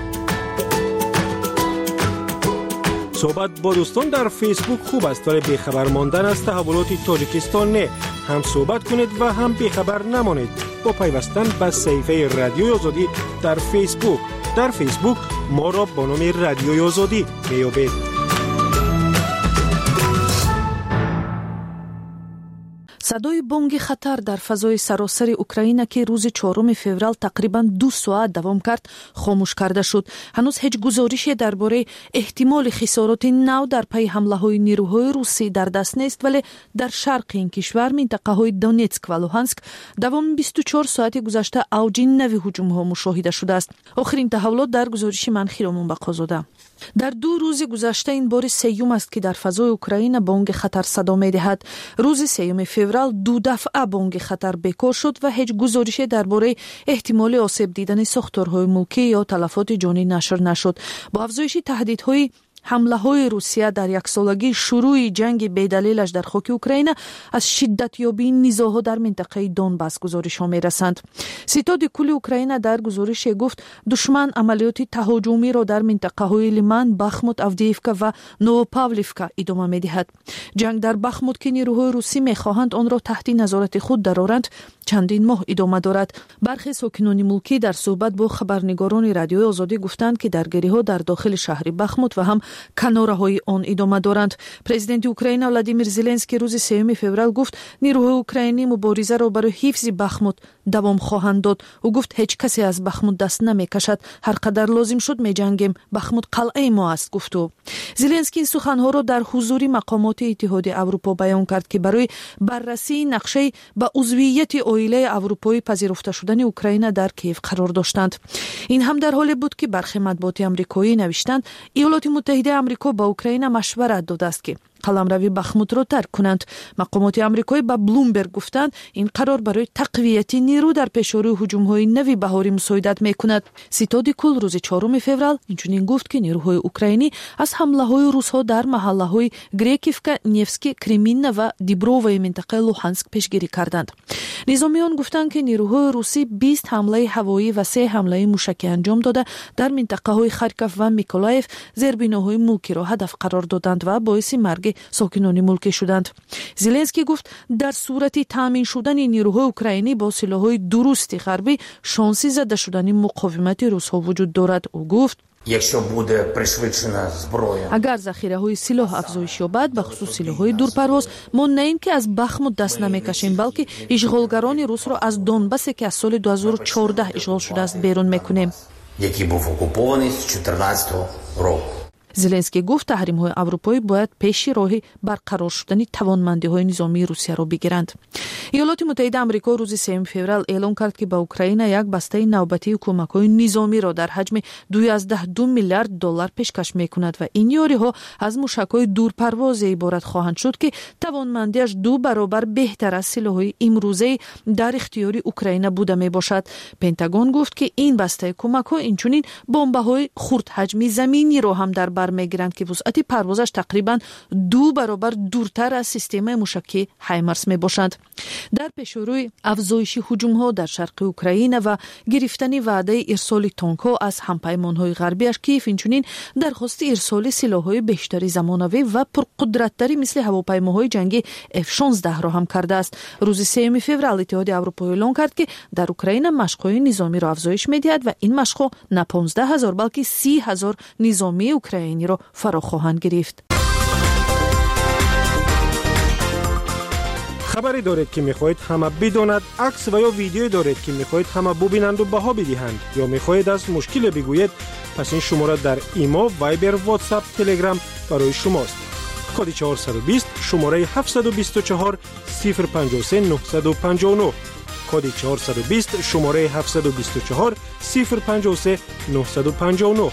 صحبت با دوستان در فیسبوک خوب است ولی بیخبر ماندن از تحولات تاجیکستان نه. هم صحبت کنید و هم بیخبر نمانید با پیوستن به صفحه رادیوی آزادی در فیسبوک. در فیسبوک ما را با نام رادیوی آزادی میابید. садои бонги хатар дар фазои саросари Украина ки рӯзи 4 феврал тақрибан 2 соат давом кард, хомӯш карда шуд. ҳанӯз ҳеҷ гузорише дар бораи эҳтимоли хисороти нав дар пайи ҳамлаҳои нирӯҳои русӣ дар даст нест, вале дар шарқи ин кишвар минтақаҳои Донецк ва Луҳанск давоми 24 соати гузашта авҷи нави ҳуҷумҳо мушоҳида шудааст. охирин таҳаввулот дар гузориши ман Хиромон Бақозода. дар 2 рӯзи гузашта ин бори сеюм аст ки дар фазои Украина бонги хатар садо медиҳад. рӯзи 3 феврал 2 дафъа бонги хатар бекор шуд ва ҳеҷ гузорише дар бораи эҳтимоли осеб дидани сохторҳои мулкӣ ё талафоти ҷонӣ нашр нашуд. бо афзоиши таҳдидҳои ҳамлаҳои Русия дар яксолагии шурӯъи ҷанги бедалелаш дар хоки Украина аз шиддатёбии низоъҳо дар минтақаи Донбас гузоришҳо мерасанд. ситоди кулли Украина дар гузорише гуфт душман амалиёти таҳоҷумиро дар минтақаҳои Лиман, Бахмут, Авдеевка ва Новопавловка идома медиҳад. ҷанг дар Бахмут ки нирӯҳои русӣ мехоҳанд онро таҳти назорати худ дароранд, чандин моҳ идома дорад. бархе сокинони мулкӣ дар суҳбат бо хабарнигорони радиои Озодӣ гуфтанд ки даргириҳо дар дохили шаҳри Бахмут ва ҳам канораҳои он идома доранд. президенти Украина Владимир Зеленский рӯзи 3 феврал гуфт нирӯҳои украинӣ муборизаро барои ҳифзи Бахмут давом хоҳанд дод. ӯ гуфт ҳеҷ касе аз Бахмут даст намекашад, ҳар қадар лозим шуд меҷангем, Бахмут қалъаи мо аст, гуфт ӯ. Зеленский ин суханҳоро дар ҳузури мақомоти Иттиҳоди Аврупо баён кард ки барои баррасии нақшаи ба узвияти оилаи аврупоӣ пазируфта шудани Украина дар Киев қарор доштанд. ин ҳам дар ҳоле буд ки бархи матбуоти амрикоӣ навиштанд иёлоти муттаҳидаи амрико ба Украина машварат додааст ки қаламрави Бахмутро тарк кунанд. мақомоти амрикоӣ ба Блумберг гуфтанд ин қарор барои тақвияти нирӯ дар пешорӯи ҳуҷумҳои нави баҳорӣ мусоидат мекунад. ситоди кул рӯзи 4 феврал инчунин гуфт ки нирӯҳои украинӣ аз ҳамлаҳои русҳо дар маҳаллаҳои Грекивка, Невски, Креминна ва Диброваи минтақаи Луҳанск пешгирӣ карданд. низомиён гуфтанд ки нирӯҳои русӣ 20 ҳамлаи ҳавоӣ ва 3 ҳамлаи мушакӣ анҷом дода дар минтақаҳои Харьков ва Миколаев зербиноҳои мулкиро ҳадаф қарор доданд ва боиси марги که ساکنان ملک شدند. زلنسکی گفت در صورت تامین شدن نیروهای اوکراینی با سلاح‌های درست غربی شانسی زده شدن مقاومت روس‌ها وجود دارد. او گفت اگر ذخیره‌های سلاح افزایش یابد به خصوص سلاح‌های دورپرواز ما نه اینکه از بخمود دست نمی‌کشیم بلکه اشغالگران روس را از دونباسی که از سال 2014 اشغال شده است بیرون می‌کنیم. який був окупований з 2014 року. زلنسکی گفت تحریم‌های اروپایی باید پیش راه برقرار شدن توانمندی‌های نظامی روسیه را بگیرند. ایالات متحده آمریکا روز 3 فوریه اعلام کرد که به اوکراین یک بسته نوبتی کمک‌های نظامی را در حجم 12 میلیارد دلار پیشکش می‌کند و این یاری‌ها از موشک‌های دورپرواز عبارت خواهند شد که توانمندیش 2 برابر بهتر از سلاح‌های امروزه در اختیار اوکراین بوده میباشد. پنتاگون گفت که این بسته کمک‌ها اینچنین بمب‌های خرد حجمی زمینی را هم در بر میگیرند که وسعت پروازش تقریبا 2 برابر دورتر از سیستم موشکی هایمارس می باشند. در پیشروی افزایش هجوم‌ها در شرق اوکراین و گرفتن وعده ارسال تانک‌ها از همپیمان‌های غربیش کیف اینچنین درخواست ارسال سلاح‌های بیشتری زمانوی و پرقدرت‌تری مثل هواپیماهای جنگی F-16 را هم کرده است. روز 3 فوریه اتحاد اروپا اعلام کرد که در اوکراین مشق‌های نظامی را افزایش می‌دهد و این مشق‌ها نه 15,000 بلکه 30,000 نظامی اوکراینی را فرا خواهند گرفت. خبری دارید که میخواهید همه بداند، عکس و یا ویدیویی دارید که میخواهید همه ببینند و بها بدهند یا میخواهید از مشکل بگویید، پس این شماره در ایما، وایبر، واتساپ، تلگرام برای شماست. کد 420 شماره 724 053 959 کد 420 شماره 724 053 959.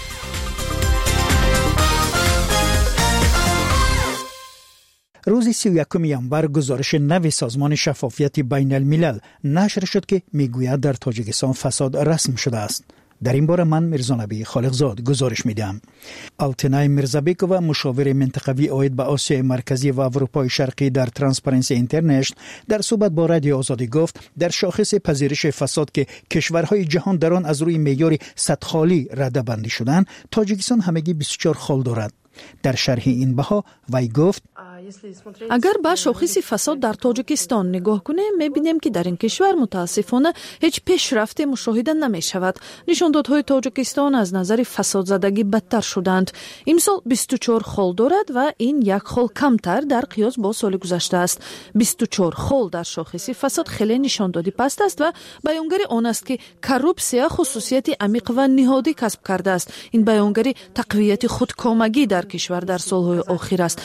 روز 31 ینور گزارش نو سازمان شفافیت بین الملل نشر شد که میگوید در تاجیکستان فساد رسم شده است. در این باره من میرزانبی خالقزاد گزارش میدم. آلتنای میرزابیکووا مشاور منطقوی عاید به آسیای مرکزی و اروپای شرقی در ترانسپرنسی اینترنشنال در صحبت با رادیو آزادی گفت در شاخص پذیرش فساد که کشورهای جهان در آن از روی معیار صد خالی رده بندی شدند، تاجیکستان همگی 24 خال دارد. در شرح این بها وی گفت اگر به شاخص فساد در تاجیکستان نگاه کنیم می‌بینیم که در این کشور متاسفانه هیچ پیشرفت مشاهده نمی‌شود. نشاندادهای تاجیکستان از نظر فساد زدگی بدتر شدند. امسال 24 خال دارد و این یک خال کمتر در قیاس با سال گذشته است. 24 خال در شاخص فساد خیلی نشاندادی پست است و بیانگر آن است که کروپسیا خصوصیت عمیق و نهادی کسب کرده است. این بیانگر تقویت خودکامگی در کشور در سالهای آخر است.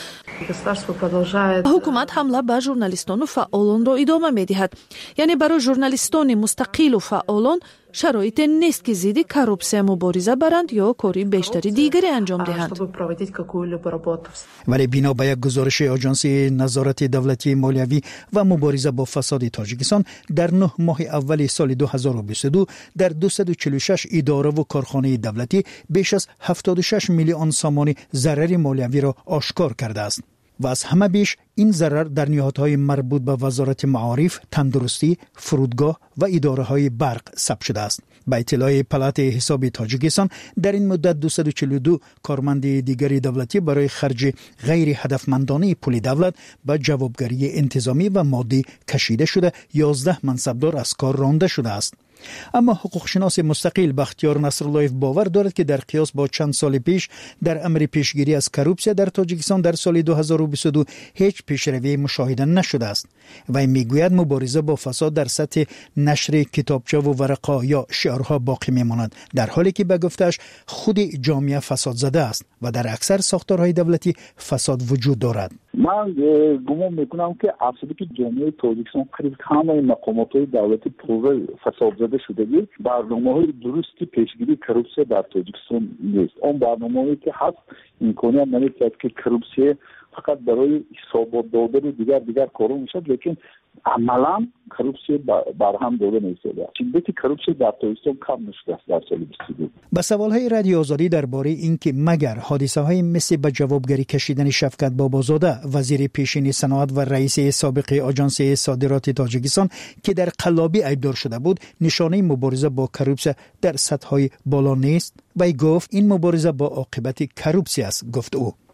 حکومت حمله به ژورنالیستان و فعالان را ادامه می‌دهد. یعنی برای ژورنالیستان مستقل و فعالان شرایط نیست که ضد کروپسیا مبارزه برند یا کاری بیشتری دیگری انجام دهند. ولی بنا به یک گزارش آژانس نظارت دولتی مالیوی و مبارزه با فساد تاجیکستان در 9 ماه اول سال 2022 در 246 اداره و کارخانه دولتی بیش از 76 میلیون سامان ضرر مالیوی را آشکار کرده است. و از همه بیش این ضرر در نهادهای مربوط به وزارت معارف، تندرستی، فرودگاه و اداره‌های برق ثبت شده است. به اطلاع پلات حساب تاجیکستان در این مدت 242 کارمند دیگری دولتی برای خرج غیر هدفمندانه پول دولت به جوابگری انتظامی و مادی کشیده شده، 11 منصبدار از کار رانده شده است. اما حقوقشناس مستقل بختیار نصراللهیف باور دارد که در قیاس با چند سال پیش در امر پیشگیری از کروپسیا در تاجیکستان در سال 2022 هیچ پیشروی مشاهده نشده است. و میگوید مبارزه با فساد در سطح نشر کتابچه و ورقه یا شعارها باقی میماند، در حالی که به گفتش خود جامعه فساد زده است و در اکثر ساختارهای دولتی فساد وجود دارد. من گمان میکنم که اصلی که جامعه تاجیکستان قریب همه مقامات دولتی پر فساد زده شده. برنامه‌های درستی پیشگیری کروپسیا در تاجیکستان نیست. اون برنامه‌ای که هست امکانیت نداره که کروپسیا فقط برای حسابات دادن دیگر کارا میشه، لیکن عملا کروپسیا برهم داده نمیشه. شدت کروپسیا در تاجیکستان کم نشده است در سال 22. با سوال‌های رادیو آزادی درباره اینکه مگر حادثه‌های مثل به جوابگری کشیدن شفقت بابازاده وزیر پیشین صنعت و رئیس سابق آژانس صادرات تاجیکستان که در قلابی ایبدار شده بود نشانه مبارزه با کروپسیا در سطح‌های بالا نیست، وی گفت این مبارزه با عاقبت کروپسیا است. گفت او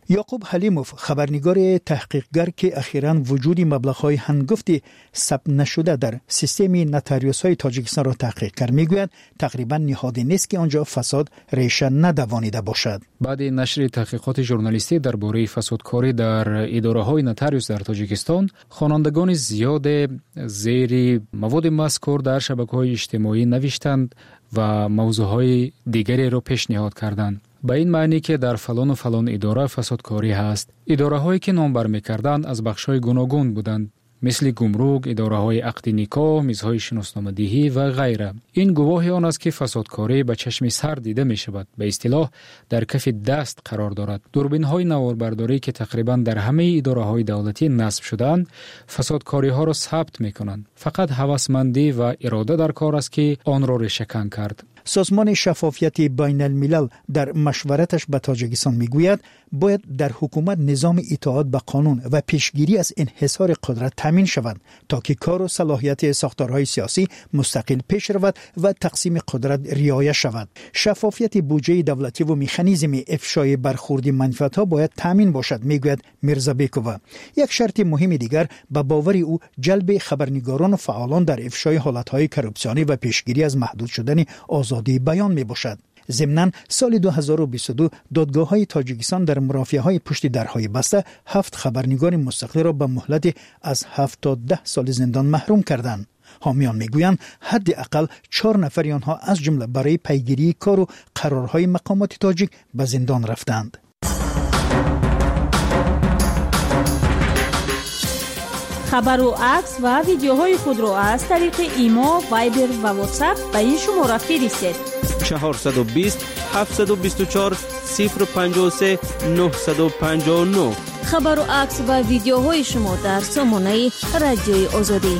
یعقوب حلیموف خبرنگار تحقیقگر که اخیراً وجود مبلغ‌های هنگفتی ثبت نشده در سیستم نوتاریوس‌های تاجیکستان را تحقیق کرد، میگوید تقریباً نهادی نیست که آنجا فساد ریشه ندوانیده باشد. بعد نشر تحقیقات ژورنالیستی درباره فسادکاری در اداره‌های نوتاریوس در تاجیکستان، خوانندگان زیاد زیر مواد مذکور در شبکه‌های اجتماعی نوشتند و موضوعهای دیگری را پیشنهاد کردند. به این معنی که در فلان و فلان اداره فسادکاری هست. اداره‌هایی که نام بر می‌کردند از بخش‌های گوناگون بودند، مثل گمرک، اداره‌های عقد نکاح، میزهای شناسنامه‌دهی و غیره. این گواهی آن است که فسادکاری به چشم سر دیده می‌شود. به اصطلاح در کف دست قرار دارد. دوربین‌های نواربرداری که تقریباً در همه اداره‌های دولتی نصب شده‌اند، فسادکاری‌ها را ثبت می‌کنند. فقط هوسمندی و اراده در کار است که آن را ریشه‌کن کرد. سازمان شفافیت بین الملل در مشورتش به تاجیکستان میگوید باید در حکومت نظام اطاعت به قانون و پیشگیری از انحصار قدرت تامین شود تا که کار و صلاحیت ساختارهای سیاسی مستقل پیش رود و تقسیم قدرت رعایت شود. شفافیت بودجه دولتی و مکانیزم افشای برخوردی منفعت‌ها باید تامین باشد، میگوید میرزا بیکووا. یک شرط مهم دیگر به باور او جلب خبرنگاران و فعالان در افشای حالت‌های کراپسیونی و پیشگیری از محدود شدن آزادی بیان می باشد. ضمناً سال 2022 دادگاه‌های تاجیکستان در مرافعه‌های پشت درهای بسته 7 خبرنگار مستقل را به مهلت از 7 تا 10 سال زندان محروم کردند. حامیان میگویند حداقل 4 نفر آنها از جمله برای پیگیری کار و قرارهای مقامات تاجیک به زندان رفتند. خبر و عکس و ویدیوهای خود را از طریق ایما، وایبر و واتساپ به این شماره فرستید: 420 724 053 959. خبر و عکس و ویدیوهای شما در سامانه رادیوی آزادی.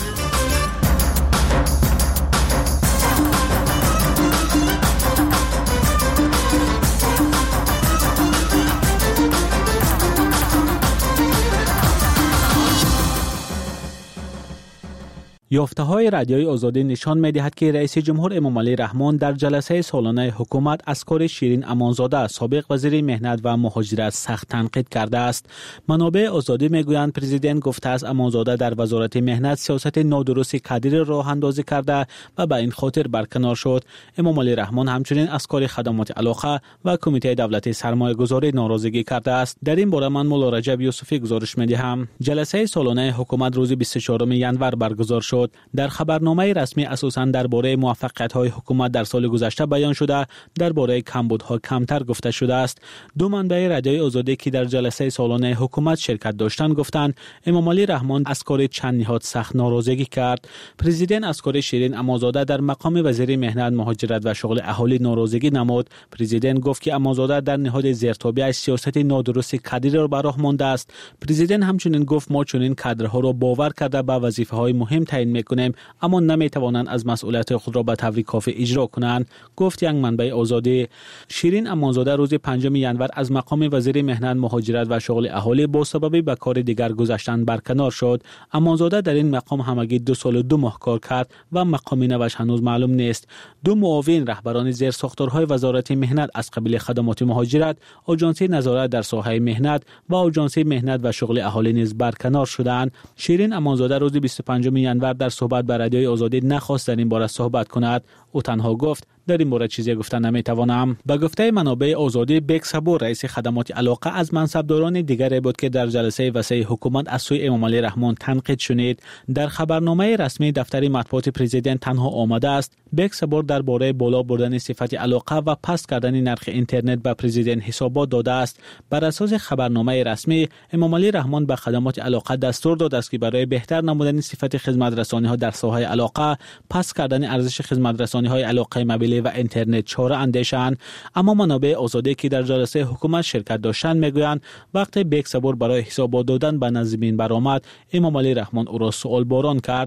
یافته‌های رادیوی آزادی نشان می‌دهد که رئیس جمهور امامعلی رحمان در جلسه سالانه حکومت از کار شیرین امانزاده سابق وزیر مهنت و مهاجرت سخت تنقید کرده است. منابع آزادی می‌گویند پرزیدنت گفته است امانزاده در وزارت مهنت سیاست نادرست کادر راه اندازی کرده و به این خاطر برکنار شد. امامعلی رحمان همچنین از کار خدمات علاقه و کمیته دولتی سرمایه‌گذاری ناراضگی کرده است. در این باره من مولا رجب یوسفی گزارش می‌دهم. جلسه سالانه حکومت روز 24 ژانویه برگزار شد. در خبرنامه رسمی اساساً درباره موفقیت‌های حکومت در سال گذشته بیان شده، درباره کمبودها کمتر گفته شده است. دو منبع رادیوی آزادی که در جلسه سالانه حکومت شرکت داشتند گفتند امامعلی رحمان از کار چند نهاد سخت ناراضگی کرد. پرزیدنت از کار شیرین امانزاده در مقام وزیر مهنت، مهاجرت و شغل اهالی ناراضگی نمود. پرزیدنت گفت که امانزاده در نهاد زیرتابی سیاست نادرست کادر را به راه مانده است. پرزیدنت همچنین گفت ما چنین کادرها را باور کرده به وظیفه‌های مهم تعیین می‌کنیم اما نمی‌توانند از مسئولیت خود را به طور کافی اجرا کنند، گفت یک منبع آزادی. شیرین امانزاده روز 5 ژانویه از مقام وزیر مهنت، مهاجرت و شغل اهالی با سبب به کار دیگر گذاشتن برکنار شد. امانزاده در این مقام همگی 2 سال و 2 ماه کار کرد و مقام نوش هنوز معلوم نیست. دو معاون رهبران زیر ساختارهای وزارت مهنت از قبیل خدمات مهاجرت، آژانسی نظارت در ساحه مهنت و آژانسی مهنت و شغل اهالی نیز برکنار شدند. شیرین امانزاده روز 25 ژانویه در صحبت با رادیوی آزادی نخواست در این باره صحبت کند. او تنها گفت در این باره چیزی گفتن نمیتوانم. به گفته منابع آزادی، بیک صبور رئیس خدمات علاقه از منصبداران دیگری بود که در جلسه وسیع حکومت از سوی امامعلی رحمان تنقید شنید. در خبرنامه رسمی دفتر مطبوعات پرزیدنت تنها آمده است بیک صبور درباره بالا بردن صفت علاقه و پست کردن نرخ اینترنت به پرزیدنت حسابات داده است. بر اساس خبرنامه رسمی، امامعلی رحمان به خدمات علاقه دستور داد است که برای بهتر نمودن صفت خدمت رسانی ها در ساحه علاقه، پست کردن ارزش خدمت رسانی های علاقه موبیل و اینترنت چاره اندیشند. اما منابع آزادی که در جلسه حکومت شرکت داشتند میگویند وقتی بیک صبور برای حسابات دادن به نظمین برآمد، امامعلی رحمان او را سوال باران کرد.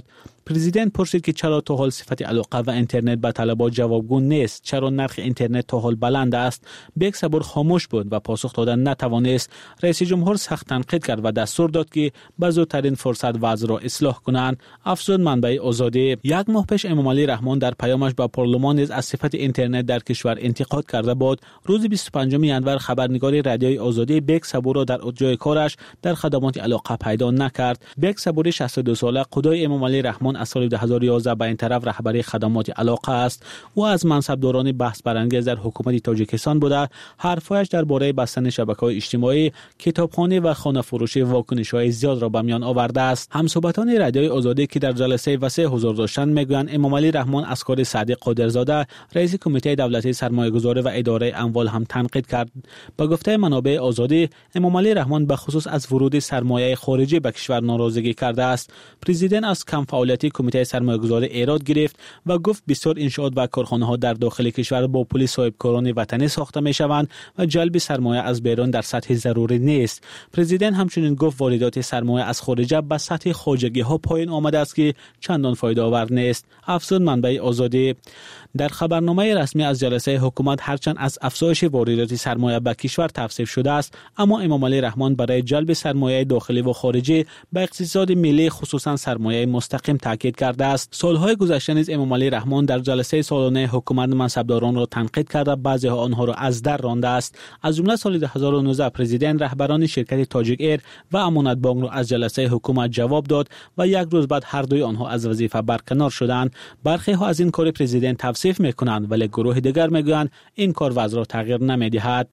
پرزیدنت پرسید که چرا تا حال صفت علاقه و اینترنت به طلبات جوابگو نیست، چرا نرخ اینترنت تا حال بلند است. بیگ صبور خاموش بود و پاسخ دادن نتوانست. رئیس جمهور سخت تنقید کرد و دستور داد که به زودترین فرصت وضع را اصلاح کنند. افزود منبع آزادی. یک ماه پیش امامعلی رحمان در پیامش به پارلمان نیز از صفت اینترنت در کشور انتقاد کرده بود. روز 25 ینور خبرنگار رادیوی آزادی بیگ صبور را در جای کارش در خدمات علاقه پیدا نکرد. بیگ صبور 62 ساله خدای امامعلی رحمان از سال 2011 به این طرف رهبری خدمات علاقه است. او از منصبداران بحث برانگیز در حکومت تاجیکستان بوده. حرفایش درباره بستن شبکه‌های اجتماعی، کتابخانه و خانه فروشی واکنش‌های زیاد را به میان آورده است. همصحبتان رادیوی آزادی که در جلسه وسیع حضور داشتند میگویند امامعلی رحمان از کار صادق قادرزاده رئیس کمیته دولتی سرمایه‌گذاری و اداره اموال هم تنقید کرد. با گفته منابع آزادی امامعلی رحمان به خصوص از ورود سرمایه خارجی به کشور ناراضگی کرده است. پرزیدنت از کم فعالیت کمیته سرمایه‌گذاری ایراد گرفت و گفت بسیار انشاءات و کارخانه‌ها در داخل کشور با پول صاحبکاران وطنی ساخته می‌شوند و جلب سرمایه از بیرون در سطح ضروری نیست. پرزیدنت همچنین گفت واردات سرمایه از خارج به سطح خواجگی‌ها پایین آمده است که چندان فایده آور نیست. افزود منبع آزادی. در خبرنامه رسمی از جلسه حکومت هرچند از افزایش واردات سرمایه به کشور توصیف شده است، اما امامعلی رحمان برای جلب سرمایه داخلی و خارجی به اقتصاد ملی خصوصا سرمایه مستقیم تاکید کرده است. سالهای گذشته نیز امامعلی رحمان در جلسه سالانه حکومت منصبداران را تنقید کرده، بعضی آنها را از در رانده است. از جمله سال 2019 پرزیدنت رهبران شرکت تاجیک ایر و امانت بانک را از جلسه حکومت جواب داد و یک روز بعد هر دوی آنها از وظیفه برکنار شدند. برخی ها از این کار پرزیدنت توصیف میکنند، ولی گروه دیگر میگویند این کار وضع را تغییر نمیدهد.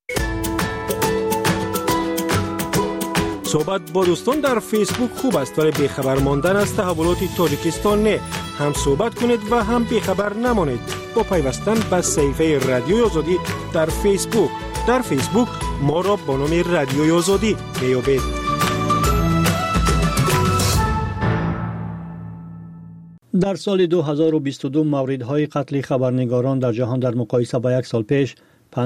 صحبت با دوستان در فیسبوک خوب است، ولی بیخبر ماندن از تحولات تاجیکستان نه. هم صحبت کنید و هم بیخبر نمانید با پیوستن به صفحه رادیوی آزادی در فیسبوک. در فیسبوک ما را با نام رادیوی آزادی میابید. در سال 2022 موردهای قتل خبرنگاران در جهان در مقایسه با یک سال پیش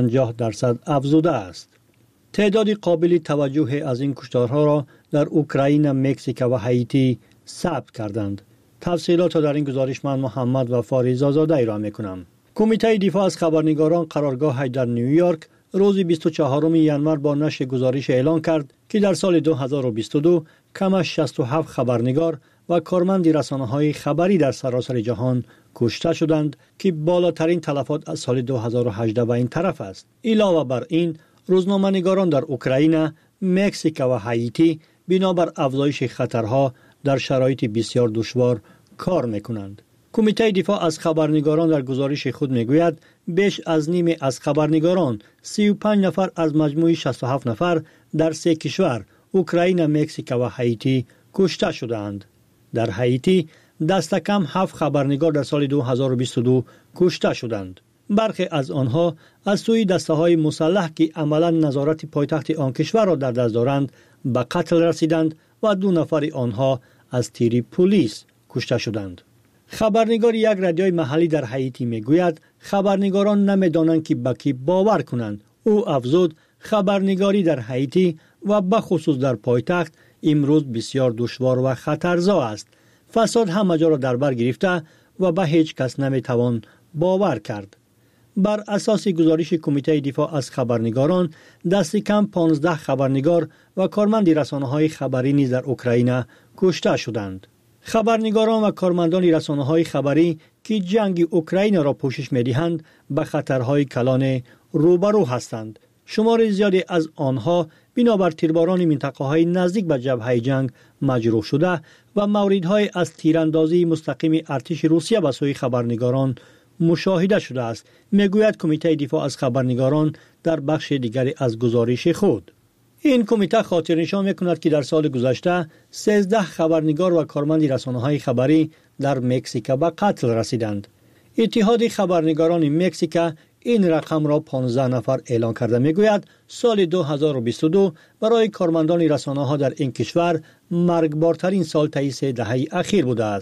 50% افزوده است. تعداد قابل توجه از این کشتارها را در اوکراین، مکزیک و هایتی ثبت کردند. تفصیلات را در این گزارش من محمد و فاریز آزاده را میکنم. کمیته دفاع از خبرنگاران قرارگاه در نیویورک روز 24 ژانویه با نشر گزارش اعلان کرد که در سال 2022 کم از 67 خبرنگار و کارمند رسانه‌های خبری در سراسر جهان کشته شدند که بالاترین تلفات از سال 2018 به این طرف است. علاوه بر این، روزنامه‌نگاران در اوکراین، مکزیک و هایتی بنابر افزایش خطرها در شرایط بسیار دشوار کار می‌کنند. کمیته دفاع از خبرنگاران در گزارش خود میگوید بیش از نیم از خبرنگاران 35 نفر از مجموع 67 نفر در 3 کشور اوکراین، مکزیک و هایتی کشته شدند. در هایتی دست کم 7 خبرنگار در سال 2022 کشته شدند. برخی از آنها از سوی دسته‌های مسلح که عملاً نظارت پایتخت آن کشور را در دست دارند به قتل رسیدند و 2 نفر آنها از تیر پلیس کشته شدند. خبرنگار یک رادیوی محلی در هایتی میگوید خبرنگاران نمیدانند که به کی باور کنند. او افزود خبرنگاری در هایتی و به خصوص در پایتخت امروز بسیار دشوار و خطرزا است. فساد همه جا را در بر گرفته و به هیچ کس نمیتوان باور کرد. بر اساس گزارش کمیته دفاع از خبرنگاران دست کم 15 خبرنگار و کارمند رسانه‌های خبری نیز در اوکراین کشته شدند. خبرنگاران و کارمندان رسانه‌های خبری که جنگ اوکراین را پوشش می‌دهند به خطرهای کلان روبرو هستند. شمار زیادی از آنها بنابر تیرباران منطقه‌های نزدیک به جبهه جنگ مجروح شده و موردهای از تیراندازی مستقیم ارتش روسیه به سوی خبرنگاران مشاهده شده است، میگوید کمیته دفاع از خبرنگاران در بخش دیگری از گزارش خود. این کمیته خاطرنشان میکند که در سال گذشته 13 خبرنگار و کارمند رسانه‌های خبری در مکزیک به قتل رسیدند. اتحاد خبرنگاران مکزیک این رقم را 15 نفر اعلان کرده. میگوید سال 2022 برای کارمندان رسانه‌ها در این کشور مرگبارترین سال طی 3 دهه اخیر بوده است.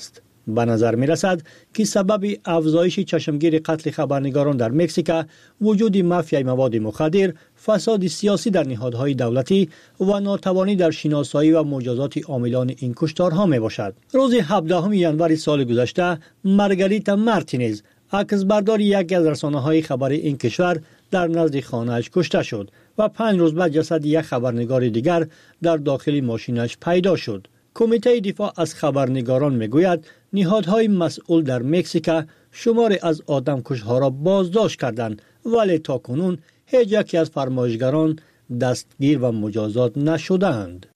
به نظر می رسد که سبب افزایش چشمگیر قتل خبرنگاران در مکزیک وجود مافیای مواد مخدر، فساد سیاسی در نهادهای دولتی و ناتوانی در شناسایی و مجازات عاملان این کشتارها می باشد. روز 17 ینور سال گذشته مارگاریتا مارتینز، عکسبردار یکی از رسانه‌های خبری این کشور، در نزد خانه‌اش کشته شد و 5 روز بعد جسد یک خبرنگار دیگر در داخل ماشینش پیدا شد. کمیته دفاع از خبرنگاران میگوید نهادهای مسئول در مکزیک شماری از آدمکش‌ها را بازداشت کردند، ولی تاکنون هیچ یکی از فرمایشگران دستگیر و مجازات نشدند.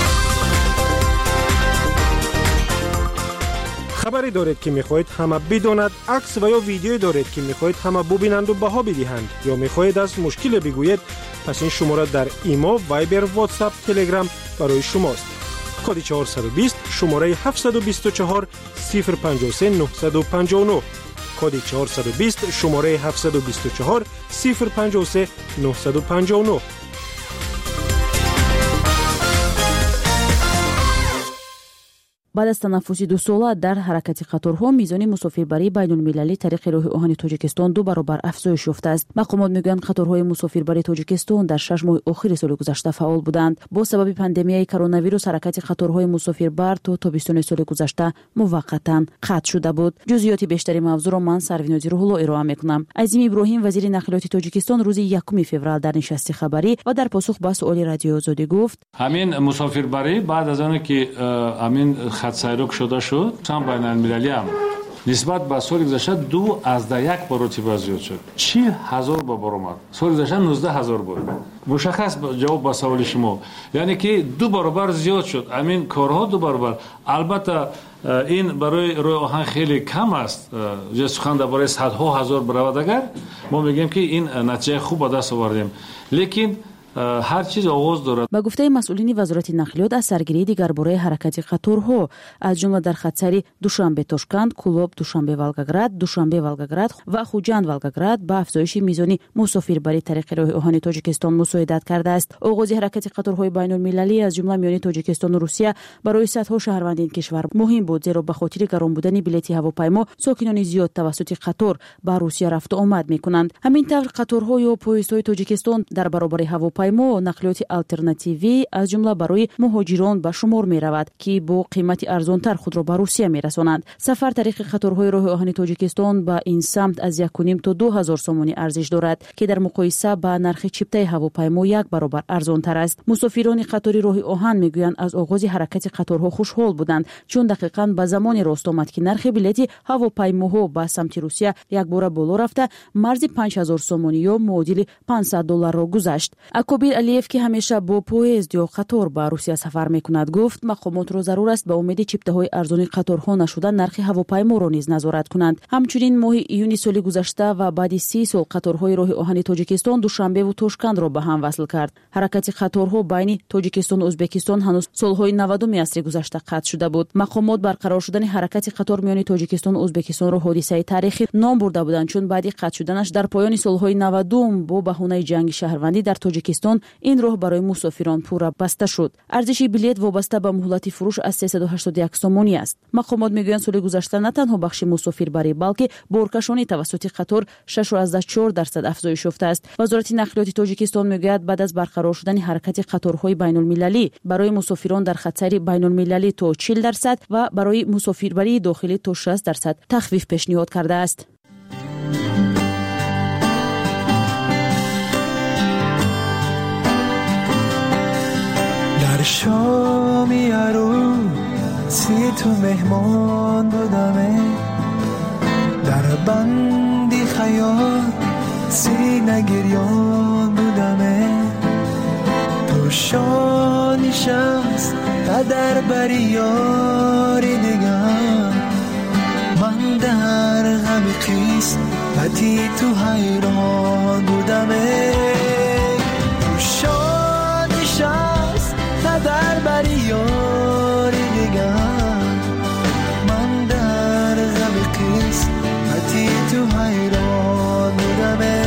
خبری دارید که میخواهید همه بداند، عکس و یا ویدیویی دارید که میخواهید همه ببینند و بها بدهند، یا میخواهید از مشکل بگویید، پس این شماره در ایما، وایبر، واتساپ، تلگرام برای شماست. کد 420 شماره 724 053 959. کد 420 شماره 724 053 959. بعد از تنفس 2 ساله در حرکت قطارها میزان مسافربری بین المللی طریق راه آهن تاجیکستان 2 برابر افزایش یافته است. مقامات میگویند قطارهای مسافربری تاجیکستان در 6 ماه آخر سال گذشته فعال بودند. با سبب پاندمیای کرونا ویروس حرکت قطارهای مسافربر تا تابستان سال گذشته موقتا قطع شده بود. جزئیات بیشتری موضوع را من سروینازی روح‌الله ارائه میکنم. عظیم ابراهیم وزیر نقلیات تاجیکستان روز 1 فوریه در نشست خبری و در پاسخ به سوال رادیو آزادی گفت: همین مسافربری بعد از آنکه که همین خط سیرک شده شد، هم بین المللی هم نسبت به سال گذشته 2.1 برابر زیاد شد. 40,000 بار آمد. سال گذشته 19,000 بود. مشخص جواب به سوال شما، یعنی که 2 برابر زیاد شد. همین کارها 2 برابر. البته این برای راه آهن خیلی کم است. جز سخن درباره صدها هزار برآورد اگر ما میگیم که این نتیجه خوب به دست آوردیم، لیکن هر چیز آغاز دارد. با گفته مسئولین وزارت نقلیات از سرگیری دیگر برای حرکت قطارها از جمله در خط سری دوشنبه تاشکند، کلوب دوشنبه ولگگراد، دوشنبه ولگگراد و خوجند ولگگراد با افزایش میزان مسافربری طریق راه آهن تاجیکستان مساعدت کرده است. آغاز حرکت قطارهای بین المللی از جمله میان تاجیکستان و روسیه برای صدها شهروند این کشور مهم بود، زیرا به خاطر گران بودن بلیط هواپیما ساکنان زیاد توسط قطار به روسیه رفت و آمد میکنند. همین طور قطارها یا پویزهای تاجیکستان در برابر هواپیما و نقلیات آلترناتیوی از جمله برای مهاجران به شمار می رود که با قیمت ارزانتر خود را به روسیه می رسانند. سفر طریق قطارهای راه آهن تاجیکستان به این سمت از 1.5 تا 2,000 سومانی ارزش دارد که در مقایسه با نرخ چپتای هواپیما 1 برابر ارزانتر است. مسافران قطاری راه آهن میگویند از آغاز حرکت قطارها خوشحال بودند، چون دقیقاً به زمان راست آمد که نرخ بلیط هواپیماها به سمت روسیه یک بار بالا رفته مرز 5,000 سومانی یا معادل $500 را گذشت. اکوبیر علیف که همیشه با پویزد یا قطار به روسیه سفر میکند گفت مقامات را ضرور است به امید چپته‌های ارزان قطارها نشدن نرخ هواپیما را نیز نظارت کنند. همچنین ماه ایون سال گذشته و بعد 30 سال قطارهای راه آهن تاجیکستان دوشنبه و تاشکند را به هم وصل کرد. حرکت قطارها بین تاجیکستان و ازبکستان هنوز سالهای 90 عصر گذشته قطع شده بود. مقامات برقرار شدن حرکت قطار میان تاجیکستان و ازبکستان را حادثه تاریخی نام برده بودند، چون بعد قطع شدنش در پایان سالهای 90 با بهانه جنگ شهروندی در تاجیکستان این راه برای مسافران پورا بسته شد. ارزش بلیط وابسته به مهلت فروش از 381 سومانی است. مقامات میگویند سال گذشته نه تنها بخش مسافربری بلکه بارکشانی توسط قطار 6.4% افزایش یافته است. وزارت نقلیات تاجیکستان میگوید بعد از برقرار شدن حرکت قطارهای بین المللی برای مسافران در خط سری بین المللی تا 40% و برای مسافربری داخلی تا 60% تخفیف پیشنهاد کرده است. در شامی عروسی تو مهمان بودمه، در بندی خیال سینه گریان بودمه، تو شانی شمس قدر بری یاری دیگر، من در غم قیس پتی تو حیران بودمه، تو شانی شمس قدر بری یاری دیگر، من در غم قیس پتی تو حیران بودمه،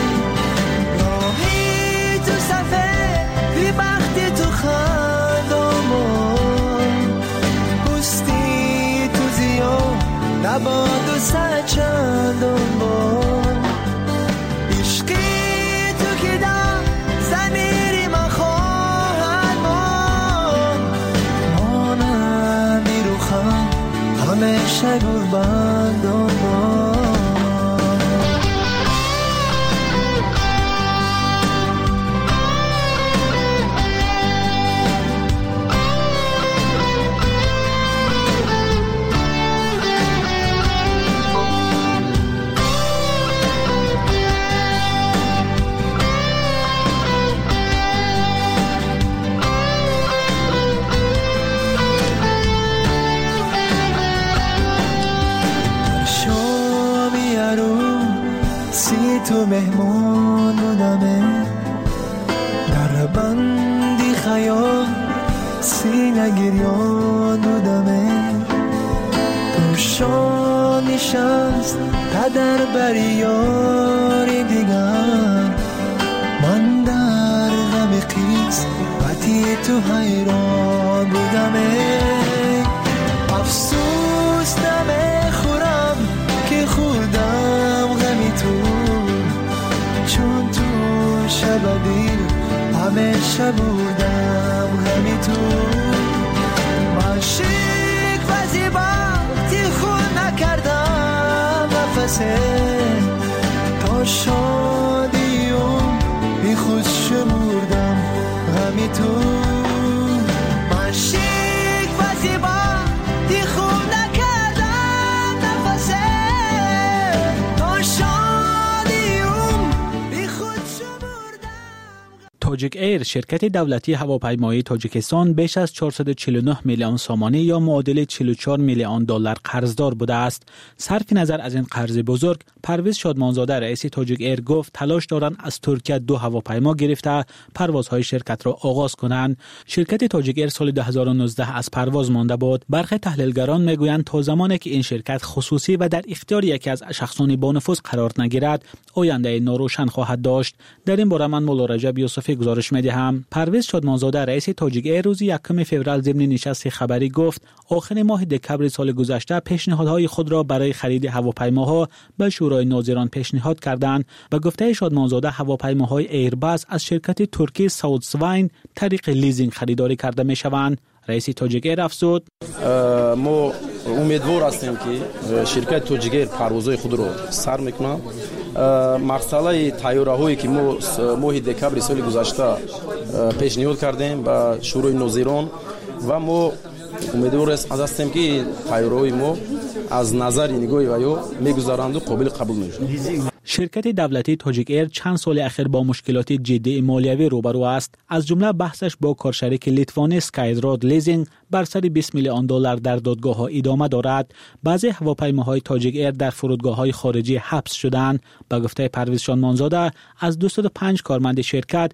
راهی تو صفه بی بختی تو خندامو، پستی تو زیاد همیشه گلبندان تو مهمان بودمه در بندی خیال سینه گریان بودمه تو شام شمس قدر بری یاری دیگر من در غم قسمتی تو حیران بودمه افسوس نمیخورم که خوردم غمی تو چون تو شب دیر همیشه بودم غمی تو من شیک و زیبا تی خود نکردم نفسه تا شادیم بی خود شمردم غمی تو من شیک و زیبا تی خود نکردم نفسه تا شادیم بی خود شمردم. تاجیک ایر شرکت دولتی هواپیمایی تاجیکستان بیش از 449 میلیون سامانه یا معادل 44 میلیون دلار قرضدار بوده است. صرف نظر از این قرض بزرگ، پرویز شادمانزاده رئیس تاجیک ایر گفت تلاش دارند از ترکیه 2 هواپیما گرفته پروازهای شرکت را آغاز کنند. شرکت تاجیک ایر سال 2019 از پرواز مانده بود. برخی تحلیلگران میگویند تا زمانی که این شرکت خصوصی و در اختیار یکی از شخصان با نفوذ قرار نگیرد، آینده ناروشن خواهد داشت. در این باره من مولا رجب یوسفی گزارش می‌دهم. پرویز شادمانزاده رئیس تاجیک ایر روز 1 فوریه ضمن نشست خبری گفت آخر ماه دکمبر سال گذشته پیشنهادهای خود را برای خرید هواپیماها به شورای ناظران پیشنهاد کردند. به گفته شادمانزاده هواپیماهای ایرباس از شرکت ترکی ساوتسواین طریق لیزینگ خریداری کرده می‌شوند. رئیس تاجیک ایر افزود ما امیدوار هستیم که شرکت تاجیک ایر پروازهای خود را سر میکنه. مسئله طیاره‌هایی که ما ماه دکمبر سال گذشته پیشنهاد کردیم به شورای ناظران و ما امیدوار هستیم که طیاره‌های ما از نظر نگاه ویو میگذارند و قابل قبول میشوند. شرکت دولتی تاجیک ایر چند سال اخیر با مشکلات جدی مالیوی روبرو است. از جمله بحثش با کارشریک لیتوانی سکایراد لیزینگ بر سر 20 میلیون دلار در دادگاه‌ها ادامه دارد. بعضی هواپیماهای تاجیک ایر در فرودگاه‌های خارجی حبس شدند. به گفته پرویز شادمانزاده از 205 کارمند شرکت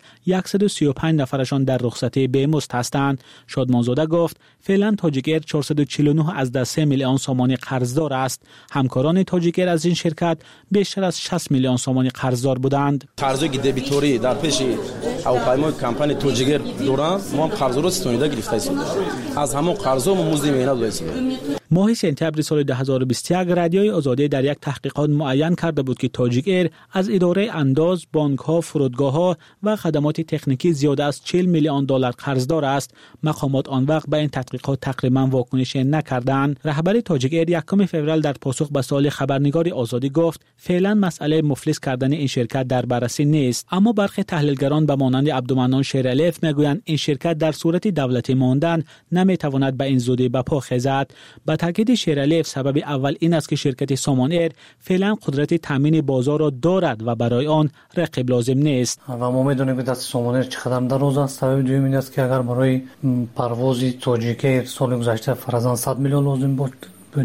135 نفرشان در رخصتی بیمزد هستند. شادمانزاده گفت فعلا تاجیک ایر 449 از 3 میلیون سامانه قرضدار است. همکاران تاجیک ایر از این شرکت بیشتر از 60 میلیون سامانه قرضدار بودند. قرضی که دبیتوری در پیش هواپیمای کمپانی تاجیک ایر دارند، ما هم قرض را ستونیده گرفته ایم. از همون قرضا ما مزد می‌بینیم داشتیم. ماه سپتامبر سال 2021 رادیوی آزادی در یک تحقیقات معین کرده بود که تاجیک ایر از اداره انداز، بانک‌ها، فرودگاه‌ها و خدمات تکنیکی زیاده از 40 میلیون دلار قرضدار است. مقامات آن وقت به این تحقیقات تقریبا واکنش نکردند. رهبر تاجیک ایر 1 فوریه در پاسخ به سوال خبرنگار آزادی گفت فعلا مسئله مفلس کردن این شرکت در بررسی نیست، اما برخی تحلیلگران به مانند عبدالمنان شیرعلیف میگویند این شرکت در صورت دولتی ماندن نمیتواند به این زودی به پا خیزد. با تاکید شیرعلیف سبب اول این است که شرکت سامان ایر فعلا قدرت تامین بازار را دارد و برای آن رقیب لازم نیست. و ما میدونیم که دست سامان ایر چقدر دراز است. سبب دوم این است که اگر برای پرواز تاجیک ایر سال گذشته فرضاً 100 میلیون لازم بود،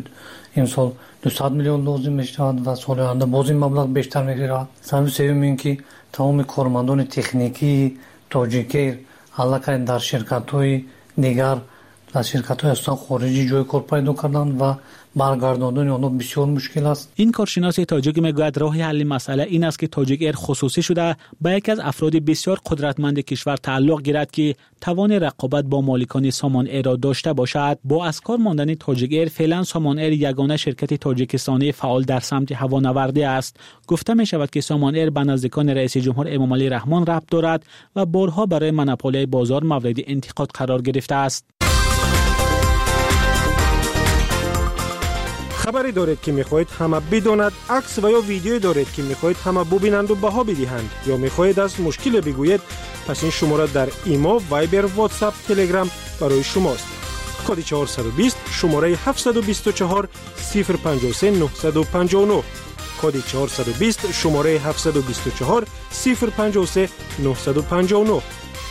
این سال 200 میلیون لازم میشود و سال آینده باز این مبلغ بیشتر میگیرد. سبب سوم این که تمام کارمندان تکنیکی تاجیک ایر حالا در شرکت‌های دیگر در شرکت‌های استان خارجی جای کار پیدا کردند و برگرداندن آنها بسیار مشکل است. این کارشناس تاجیک میگوید راه حل مسئله این است که تاجیک ایر خصوصی شده با یکی از افراد بسیار قدرتمند کشور تعلق گیرد که توان رقابت با مالکان سامان ایر را داشته باشد. با از کار ماندن تاجیک ایر فعلا سامان ایر یگانه شرکت تاجیکستانی فعال در سمت هوانوردی است. گفته می شود که سامان ایر به نزدیکان رئیس جمهور امامعلی رحمان ربط دارد و بارها برای مونوپولی بازار مورد انتقاد قرار گرفته است. خبری دارید که میخواهید همه بداند، عکس و یا ویدیویی دارید که میخواهید همه ببینند و بها بدهند یا میخواهید از مشکل بگویید، پس این شماره در ایمو، وایبر، واتساپ، تلگرام برای شماست. کد 420 شماره 724 053 959. کد 420 شماره 724 053 959.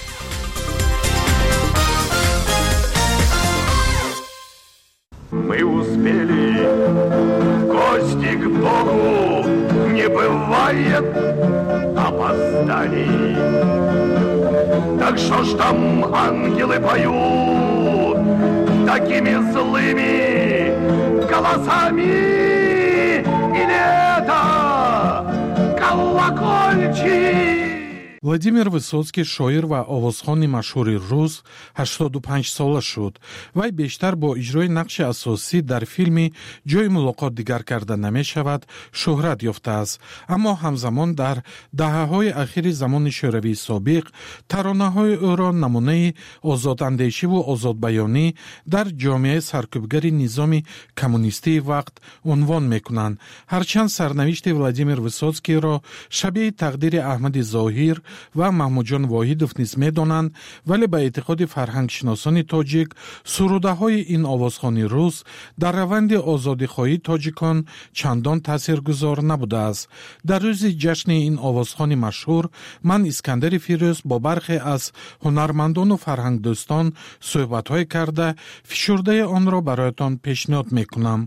Мы успели, гости к Богу, не бывает опозданий. Так что ж там ангелы поют такими злыми голосами? Или это колокольчик? Владимир Высоцкий шоир ва овозхони машҳури рус 85 сола шуд. Вай бештар бо иҷрои нақши асосӣ дар филми ҷои мулоқот дигар карда намешавад шӯҳрат ёфтааст. Аммо ҳамзамон дар даҳаҳои ахири замони шӯравии собиқ таронаҳои ӯро намунаи озодандешиву озодбаёнӣ дар ҷомеаи саркӯбгари низоми коммунистии вақт унвон мекунанд. Ҳарчанд сарнавишти Владимир Высоцкийро шабеҳи тақдири Аҳмади Зоҳир ва Маҳмудҷон Воҳидов низ медонанд, вале ба эътиқоди фарҳангшиносони тоҷик сурудаҳои ин овозхони рус дар раванди озодихоҳии тоҷикон чандон таъсиргузор набудааст. Дар рӯзи ҷашни ин овозхони машҳур ман Искандари Фирӯз бо бархе аз ҳунармандону фарҳангдӯстон суҳбатҳое карда фишурдаи онро бароятон пешниҳод мекунам.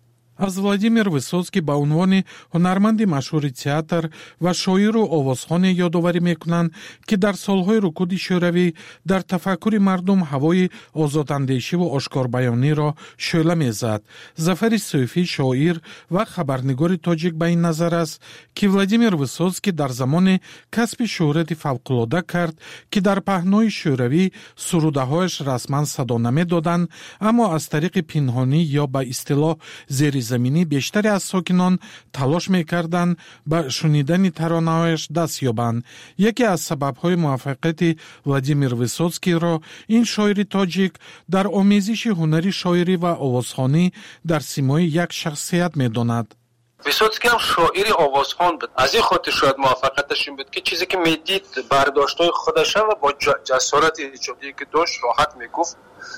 аз Владимир Высоцкий ба унвони ҳунарманди машҳури театр ва шоиру овозхоне ёдоварӣ мекунанд, ки дар солҳои рукуди шӯравӣ дар тафаккури мардум ҳавои озодандешиву ошкорбаёниро шӯъла мезад. Зафари Суфӣ шоир ва хабарнигори тоҷик ба ин назар аст, ки Владимир Высоцкий дар замоне касби шӯҳрати фавқулода кард, ки дар паҳнои шӯравӣ сурудаҳояш расман садо намедоданд, аммо аз тариқи пинҳонӣ ё ба истилоҳ зери заминӣ бештаре аз сокинон талош мекарданд ба шунидани таронаҳояш даст ёбанд. Яке аз сабабҳои муваффақияти Владимир Высоцкийро ин шоири тоҷик дар омезиши ҳунари шоирӣ ва овозхонӣ дар симои як шахсият медонад. Высоцкий ҳам шоири овозхон буд. Аз ин хотир шояд муваффақияташ ин буд, ки чизе ки медид бардоштҳои худаша ва бо ҷасорати иҷодие ки дошт роҳат мегуфт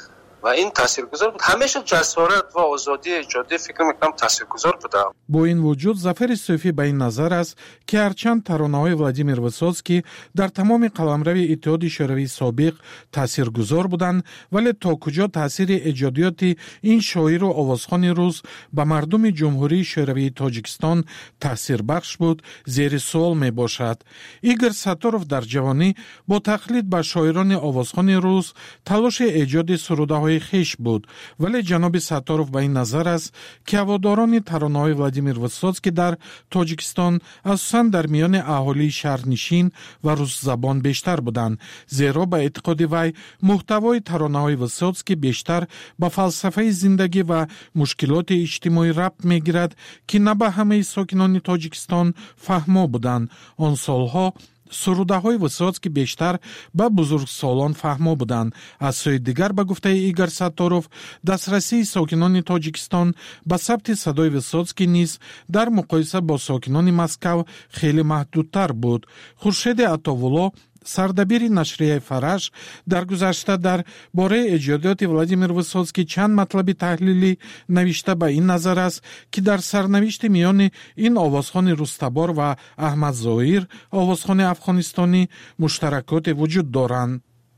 ва ин таъсиргузор буд. Ҳамеша ҷасорат ва озодии иҷодӣ фикр мекунам таъсиргузор буда. Бо ин вуҷуд Зафари Суфӣ ба ин назар аст, ки ҳарчанд таронаҳои Владимир Высоцкий дар тамоми қаламрави Иттиҳоди Шӯравии собиқ таъсиргузор буданд, вале то куҷо таъсири эҷодиёти ин шоиру овозхони рус ба мардуми Ҷумҳурии Шӯравии Тоҷикистон таъсирбахш буд, зери суол мебошад. Игор Сатторов дар ҷавонӣ бо тақлид ба шоирони овозхони рус талоши эҷоди сурудаҳои хеш буд, вале ҷаноби Сатторов ба ин назар аст, ки ҳаводорони таронаҳои Владимир Высоцкий дар Тоҷикистон асосан дар миёни аҳолии шаҳрнишин ва русзабон бештар буданд, зеро ба эътиқоди вай муҳтавои таронаҳои Высоцкий бештар ба фалсафаи зиндагӣ ва мушкилоти иҷтимоӣ рабт мегирад, ки на ба ҳамаи сокинони Тоҷикистон фаҳмо буданд. Он солҳо сурудаҳои Высоцкий бештар ба бузургсолон фаҳмо буданд. Аз сӯи дигар, ба гуфтаи Игор Сатторов, дастрасии сокинони Тоҷикистон ба сабти садои Высоцкий низ дар муқоиса бо сокинони Москав хеле маҳдудтар буд. Хуршеди Атовулло, сардабири нашрияи Фараш, дар гузашта дар бораи эҷодиёти Владимир Высоцкий чанд матлаби таҳлилӣ навишта ба ин назар аст, ки дар сарнавишти миёни ин овозхони Рустабор ва Аҳмад Зоҳир, овозхони афғонистонӣ, муштаракоте вуҷуд доранд.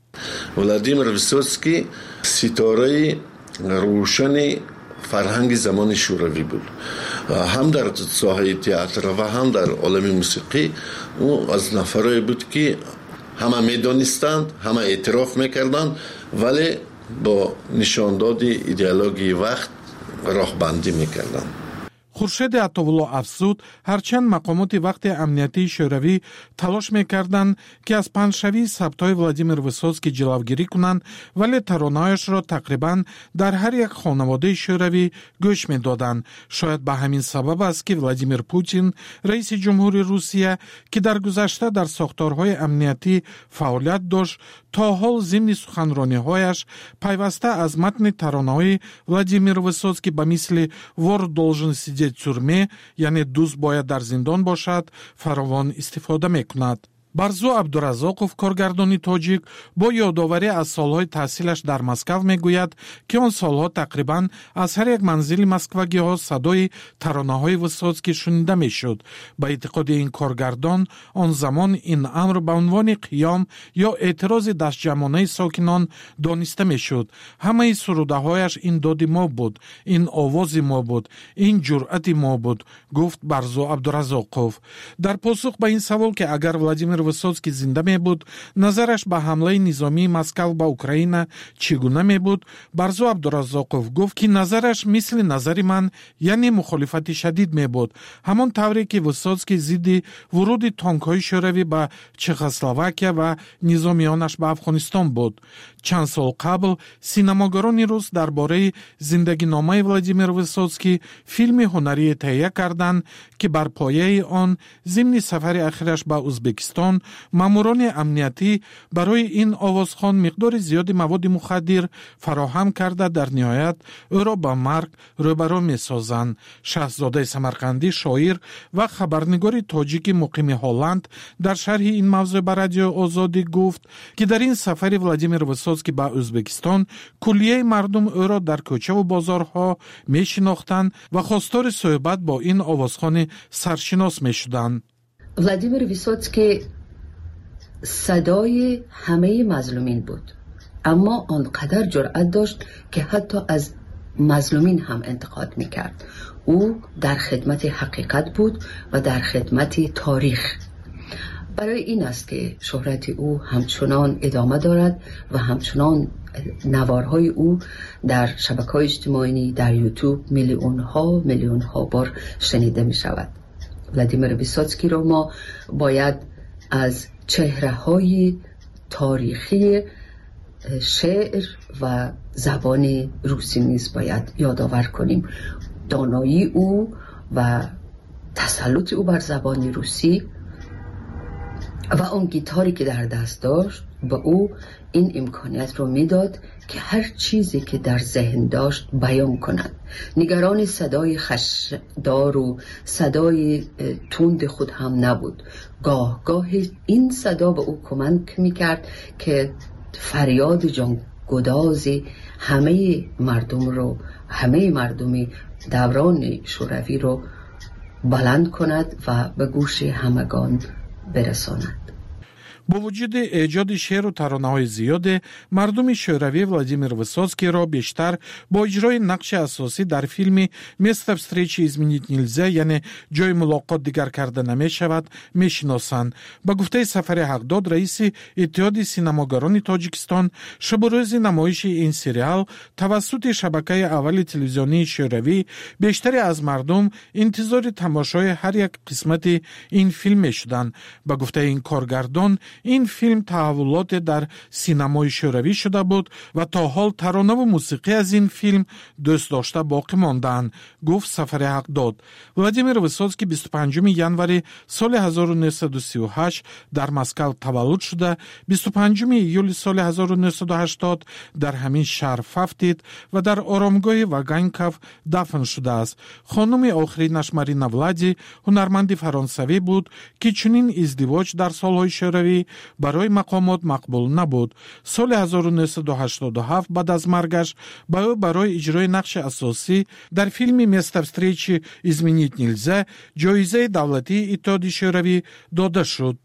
Владимир Высоцкий ситораи рӯшани фарҳанги замони шӯравӣ буд. ҳам дар соҳаи театр ва ҳам дар олами мусиқӣ ӯ аз нафарое буд, ки ҳама медонистанд, ҳама эътироф мекарданд, вале бо нишондоди идеологияи вақт роҳбандӣ мекарданд. خورشید عطاالله افزود هرچند مقامات وقت امنیتی شوروی تلاش میکردند که از پنجشنبه ثبت‌های ولادیمیر ویسوتسکی جلوگیری کنند، ولی ترانه‌هایش را تقریباً در هر یک خانواده شوروی گوش میدادند. شاید به همین سبب است که ولادیمیر پوتین رئیس جمهوری روسیه که در گذشته در ساختارهای امنیتی فعالیت داشت، تا حال ضمن سخنرانی‌هایش پیوسته از متن ترانه‌های ولادیمیر ویسوتسکی به مثل «Вор должен сидеть в тюрьме», یعنی دوست باید در زندان باشد، فراوان استفاده میکند. барзу абдуразоқов коргардони тоҷик бо ёдоварӣ аз солҳои таҳсилаш дар москав мегӯяд ки он солҳо тақрибан аз ҳар як манзили москвагиҳо садои таронаҳои висоцкӣ шунида мешуд. ба эътиқоди ин коргардон он замон ин амр ба унвони қиём ё эътирози дастҷамонаи сокинон дониста мешуд. ҳамаи сурудаҳояш ин доди мо буд, ин овози мо буд, ин ҷуръати мо буд, гуфт барзу абдуразоқов. дар посух ба ин савол ки агар владимир висоцкий зинда мебуд, назараш ба ҳамлаи низомии Москав ба Украина чӣ гуна мебуд, барзу абдуразоқов гуфт ки назараш мисли назари ман, яъне мухолифати шадид мебуд, ҳамон тавре ки висоцкий зидди вуруди тонкҳои шӯравӣ ба Чехословакия ва низомиёнаш ба Афғонистон буд. чанд сол қабл синамогарони рус дар бораи зиндагиномаи Владимир Висоцкий филми ҳунарие таҳия карданд ки бар пояи он зимни сафари ахираш ба Узбекистон маъмурони амниятӣ барои ин овозхон миқдори зиёди маводи мухаддир фароҳам карда дар ниҳоят ӯро ба марг рӯбаро месозанд. Шаҳзодаи Самарқандӣ, шоир ва хабарнигори тоҷики муқими Ҳолланд дар шарҳи ин мавзӯъ ба Радиои Озодӣ гуфт ки дар ин сафари Владимир Висоцкий ба Ӯзбекистон куллияи мардум ӯро дар кӯчаву бозорҳо мешинохтанд ва хостори суҳбат бо ин овозхони саршинос мешуданд. Владимир Висоцкий صدای همه مظلومین بود، اما آنقدر جرأت داشت که حتی از مظلومین هم انتقاد میکرد. او در خدمت حقیقت بود و در خدمت تاریخ. برای این است که شهرت او همچنان ادامه دارد و همچنان نوارهای او در شبکه‌های اجتماعی، در یوتیوب میلیون ها بار شنیده می شود. ولادیمیر ویسوцкий را ما باید از چهره‌های تاریخی شعر و زبان روسی نیز باید یادآور کنیم. دانایی او و تسلط او بر زبان روسی و اون گیتاری که در دست داشت به او این امکانیت رو میداد که هر چیزی که در ذهن داشت بیان کند. نگران صدای خشدار و صدای تند خود هم نبود. گاه این صدا به او کمک میکرد که فریاد جانگدازی همه مردمی دوران شوروی رو بلند کند و به گوش همگان برساند. бо вуҷуди эҷоди шеъру таронаҳои зиёде мардуми шӯравӣ Владимир Висоцкийро бештар бо иҷрои нақши асосӣ дар филми «Место встречи изменить нельзя», яъне ҷои мулоқот дигар карда намешавад, мешиносанд. ба гуфтаи Сафари Ҳақдод, раиси иттиҳоди синамогарони Тоҷикистон, шабу рӯзи намоиши ин сериал тавассути шабакаи аввали телевизионии шӯравӣ бештаре аз мардум интизори тамошои ҳар як қисмати ин филм мешуданд. ба гуфтаи ин коргардон, ин филм таҳаввулоте дар синамои шӯравӣ шуда буд ва то ҳол таронаву мусиқӣ аз ин филм дӯст дошта боқӣ мондаанд, гуфт Сафари Ҳақдод. Владимир Висоцкий 25 январи соли 1938 дар Москав таваллуд шуда, 25 июли соли 1980 дар ҳамин шаҳр фафтид ва дар оромгоҳи Ваганьков дафн шудааст. хонуми охиринаш Марина Влади ҳунарманди фаронсавӣ буд ки чунин издивоҷ дар солҳои шӯравӣ барои мақомот мақбул набуд. соли 1987 баъд аз маргаш ба ӯ барои иҷрои нақши асосӣ дар филми «Место встречи изменить нельзя» ҷоизаи давлатии иттиҳоди шӯравӣ дода шуд.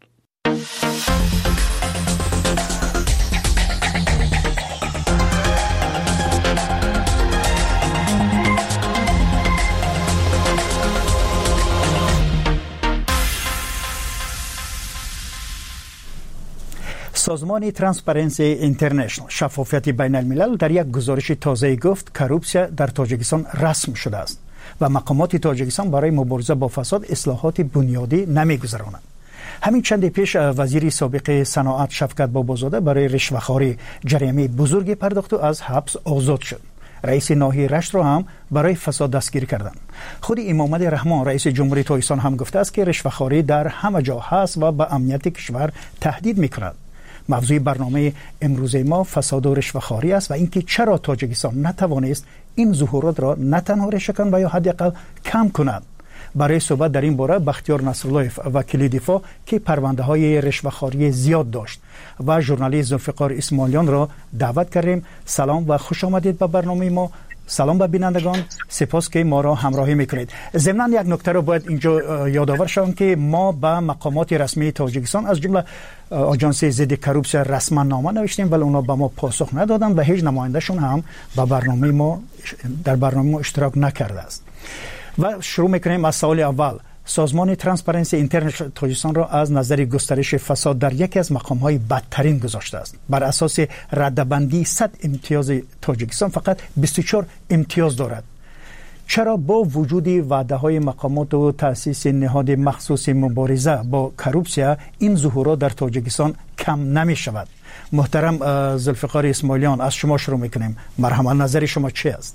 سازمان ترانسپرنسی اینترنشنال شفافیت بین الملل در یک گزارش تازه گفت کروپسیا در تاجیکستان رسم شده است. و مقامات تاجیکستان برای مبارزه با فساد اصلاحات بنیادی نمی‌گذرانند. همین چند پیش وزیر سابق صنعت شفقت بابازاده برای رشوه‌خواری جریمه بزرگی پرداخت و از حبس آزاد شد. رئیس ناحیه رشت را هم برای فساد دستگیر کردند. خود امامد رحمان رئیس جمهوری تاجیکستان هم گفته است که رشوه‌خواری در همه جا هست و به امنیت کشور تهدید می‌کند. موضوع برنامه امروز ما فساد و رشوه‌خواری است و اینکه چرا تاجیکستان نتوانست این ظهورات را نه تنها ریشه‌کن و یا حداقل کم کند. برای صحبت در این باره بختیار نصرالله وکیل دفاع که پرونده‌های رشوه‌خواری زیاد داشت و ژورنالیست ذوالفقار اسماعیلیان را دعوت کردیم. سلام و خوش آمدید به برنامه ما. سلام به بینندگان، سپاس که ما را همراهی میکنید. ضمن یک نکته را باید اینجا یادآور شوم که ما به مقامات رسمی تاجیکستان از جمله آژانس ضد کروپسیون رسما نامه نوشتیم ولی اونا به ما پاسخ ندادن و هیچ نمایندهشون هم به برنامه ما در برنامه ما اشتراک نکرده است. و شروع میکنیم از سوال اول. سازمان ترانسپرنسی اینترنشنال تاجیکستان را از نظر گسترش فساد در یکی از مقام‌های بدترین گذاشته است. بر اساس رده‌بندی 100 امتیاز تاجیکستان فقط 24 امتیاز دارد. چرا با وجود وعده‌های مقامات و تأسیس نهاد مخصوص مبارزه با کروپسیا این ظهورات در تاجیکستان کم نمی‌شود؟ محترم ذوالفقار اسماعیلیان از شما شروع می‌کنیم. مرحبا، نظر شما چی است؟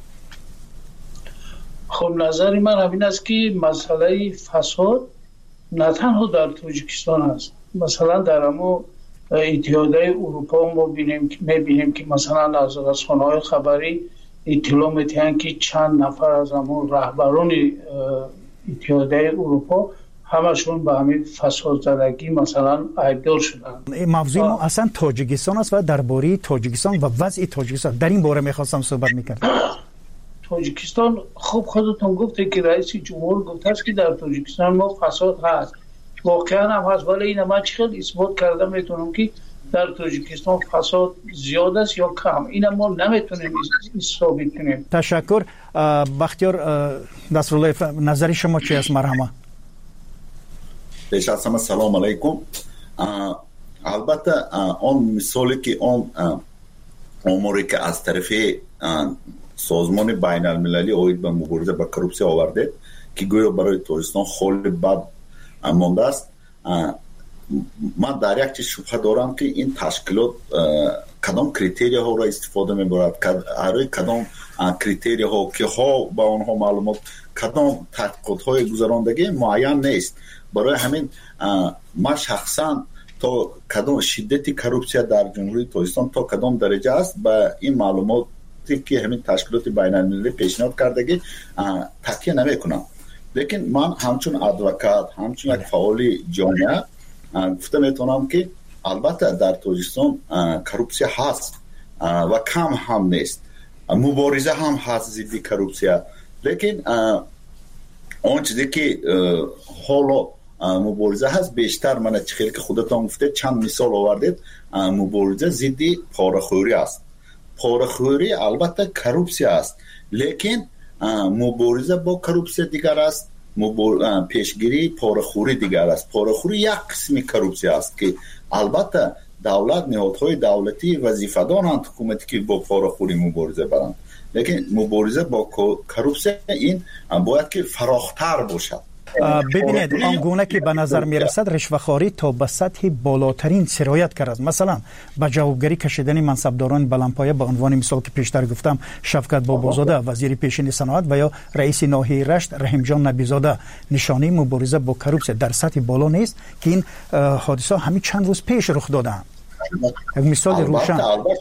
خب نظر من همین است که مسئله فساد نه تنها در تاجیکستان است. مثلا در همون اتحادیه اروپا ما میبینیم که مثلا از رسانه‌های خبری اطلاع میدهند که چند نفر از همون رهبران اتحادیه اروپا همشون به همین فساد زدگی مثلا عیبدار شدن. موضوع ما اصلا تاجیکستان است و درباره تاجیکستان و وضع تاجیکستان در این باره میخواستم صحبت میکردم. تاجیکستان خب خودتون گفته که رئیس جمهور گفته است که در تاجیکستان ما فساد هست، واقعا هم هست، ولی این من چقدر اثبات کرده میتونم که در تاجیکستان فساد زیاد است یا کم، این ما نمیتونیم ثابت کنیم. تشکر. بختیار نصرالله نظر شما چی است؟ مرحبا. پیش از همه سلام علیکم. البته اون مثالی که اون اموری که از طرف سازمان بین المللی اوید به مبارزه با کروپسیا آورده که گویا برای تاجیکستان خیلی بد مانده است، من در یک چیز شبهه دارم که این تشکیلات کدام کریتریه ها را استفاده میبرد، کدام کریتریه ها که ها با آنها معلومات، کدام تحقیقات های گذراندگی معین نیست. برای همین ما شخصا تا کدام شدت کروپسیا در جمهوری تاجیکستان تا کدام درجه است به این معلومات که همین تشکیلات بین المللی پیشنهاد کردگی تکیه نمی کنم. لیکن من همچون ادوکات، همچون یک فعال جامعه گفته میتونم که البته در تاجیکستان کروپسیا هست و کم هم نیست، مبارزه هم هست ضد کروپسیا، لیکن اون چیزی که حالا مبارزه هست بیشتر من خیلی که خودتان گفته چند مثال آوردید، مبارزه ضد پاره‌خوری است. پاره‌خوری البته کروپسیا است، لیکن مبارزه با کروپسیا دیگر است، پیشگیری پاره‌خوری دیگر است. پاره‌خوری یک قسم کروپسیا است که البته دولت، نهادهای دولتی وظیفه‌دارند حکومتی که با پاره‌خوری مبارزه برند، لیکن مبارزه با کروپسیا این باید که فراختر باشد. ببینید آنگونه که به نظر میرسد رشوه‌خواری تا به سطح بالاترین سرایت کرد. مثلا به جوابگری کشیدن منصبداران بلندپایه به عنوان مثال که پیشتر گفتم شفقت بابازاده وزیر پیشین صنعت و یا رئیس ناحیه رشت رحیم جان نبیزاده نشانه مبارزه با کروپسیا در سطح بالا نیست که این حادثه همین چند روز پیش رخ دادند. یک مثال روشن.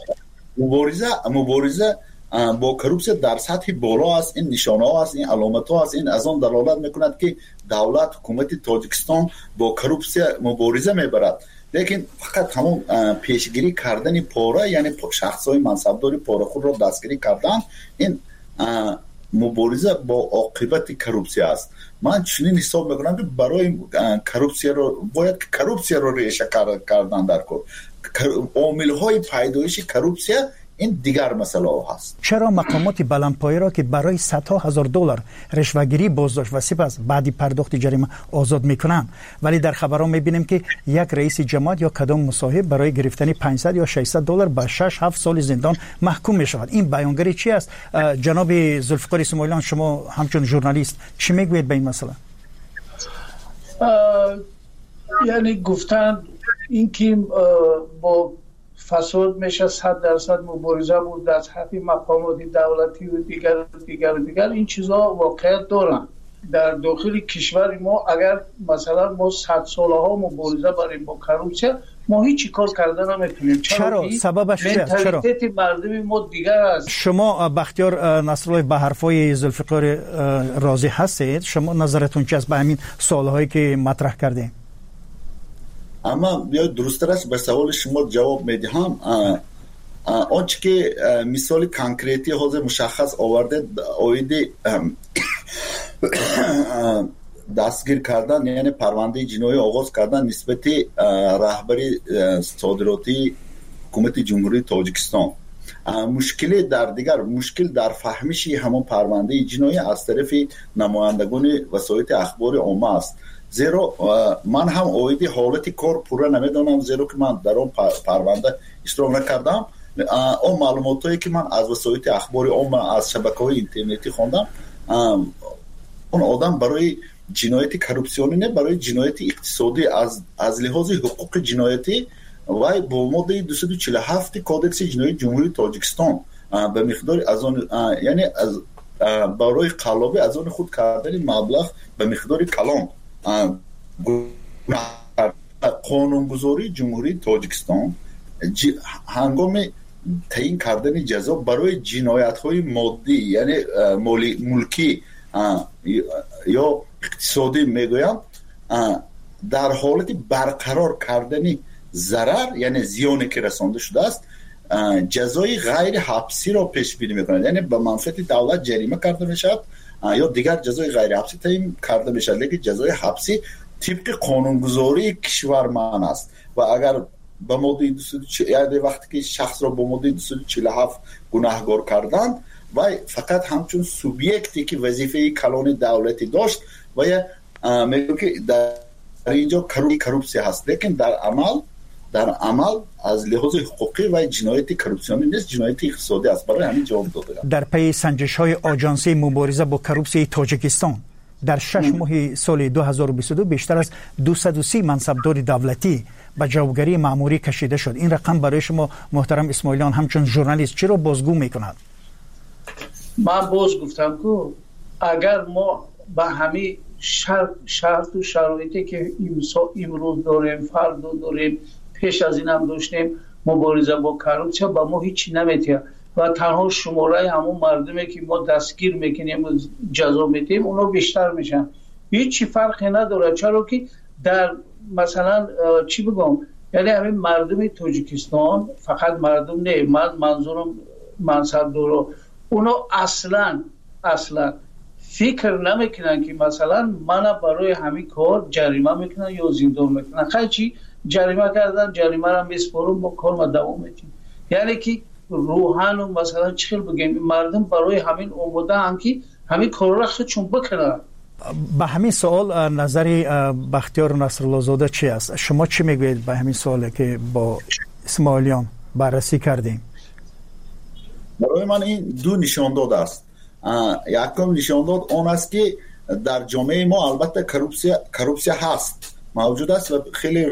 مبارزه با کروپسیا در سطح بالا است. این نشانه ها است، این علامت ها است، این از آن دلالت میکند که دولت، حکومت تاجیکستان با کروپسیا مبارزه میبرد. لیکن فقط همون پیشگیری کردن پاره، یعنی شخص های منصبداری پاره‌خور را دستگیری کردن، این مبارزه با عاقبت کروپسیا است. من چنین حساب میکنم که برای کروپسیا رو باید کروپسیا رو ریشه کردن در کار. عامل های پیدایش کروپسیا این دیگر مسئله هست. چرا مقامات بلندپایه را که برای صدها هزار دلار رشوه‌گیری بازداشت و سپس بعدی پرداخت جریمه آزاد میکنن، ولی در خبرها میبینیم که یک رئیس جماعت یا کدام مصاحب برای گرفتن 500 یا 600 دلار به 6-7 سال زندان محکوم میشود؟ این بیانگری چی است؟ جناب ذوالفقار اسماعیلیان، شما همچون ژورنالیست چی میگوید به این مسئله؟ یعنی گفتن اینکه با فساد میشه 100% مبارزه بود از حق مقامات دولتی و دیگر این چیزا واقعیت دارن. در داخل کشور ما اگر مثلا ما 100 ساله ها مبارزه بریم با کروپسیا، ما هیچ کار کردن نمیتونیم. چرا؟ سببش چیه؟ چرا؟ منتالیته مردم ما دیگر است. شما بختیار نصرالله به حرفای ذوالفقار راضی هستید؟ شما نظرتون چی است به همین سوالهایی که مطرح کردیم؟ اما بیا درستش به سوال شما جواب میدهم. آنچه که مثال کانکریتی حوزه مشخص آورده اویدی دستگیر کردن، یعنی پرونده جنایی آغاز کردن نسبت رهبری صادراتی حکومت جمهوری تاجیکستان. مشکل در فهمشی همون پرونده جنایی از طرف نمایندگان وسایل اخبار عامه است. زیرا من هم اویدی حالت کار پورا نمیدونم، زیرا که من در اون پرونده اشتراک نکردم. اون معلوماتی که من از وسایل اخبار عامه از شبکه‌های اینترنتی خوندم، اون آدم برای جنایت کروپسیونی نه، برای جنایت اقتصادی از لحاظ حقوق جنایتی و با ماده 247 کودکس جنایی جمهوری تاجیکستان به مقدار از آن، یعنی از برای قلابی از آن خود کردن مبلغ به مقدار کلان قانونگذاری جمهوری تاجیکستان هنگام تعیین کردن جزا برای جنایت‌های مادی، یعنی ملکی یا اقتصادی میگویم، در حالت برقرار کردن ضرر، یعنی زیانی که رسانده شده است، جزای غیر حبسی را پیش بینی میکنند. یعنی به منفعت دولت جریمه کرده میشد یا دیگر جزای غیر حبسی تعیین کرده میشد، لیکن جزای حبسی طبق قانونگذاری کشور من است. و اگر به ماده 247، یعنی وقتی که شخص را با ماده 247 گناهکار کردند و فقط همچون سوبیکتی که وظیفه کلان دولتی داشت و یا میگه که در اینجا کروپسی هست، لیکن در عمل از لحاظ حقوقی و جنایت کروپسیونی نیست، جنایت اقتصادی است. برای همین جواب داده. در پی سنجش‌های آژانسی مبارزه با کروپسی تاجیکستان در 6 ماه سال 2022 بیشتر از 230 منصبدار دولتی به جوابگری مأموری کشیده شد. این رقم برای شما محترم اسماعیلیان همچون ژورنالیست چرا بازگو میکند؟ من باز گفتم که اگر ما به همین شرط و شرایطی که امروز داریم، فردا داریم، پیش از این هم داشتیم مبارزه با کروپسیا، با ما هیچی نمیتونه و تنها شماره همون مردمی که ما دستگیر میکنیم و جزا میدیم اونا بیشتر میشن. هیچی فرقی نداره، چرا که در مثلا چی بگم، یعنی همین مردم تاجیکستان، فقط مردم نه، من منظورم منصبدارا، اونا اصلا فکر نمیکنن که مثلا من برای همین کار جریمه میکنن یا زندان میکنن. خیلی چی جریمه کردن، جریمه را میسپارم، با کار ما دوام میدیم. یعنی که روحان و مثلا چخیل بگیم مردم برای همین اومده هم که همین کار را خودشون بکنن. به همین سوال نظر بختیار نصرالله زاده چی است؟ شما چی میگوید به همین سوالی که با اسماعیلیان بررسی کردیم؟ برای من این دو نشان داد است. یکم نشان داد اون است که در جامعه ما البته کروپسیا هست، موجود است و خیلی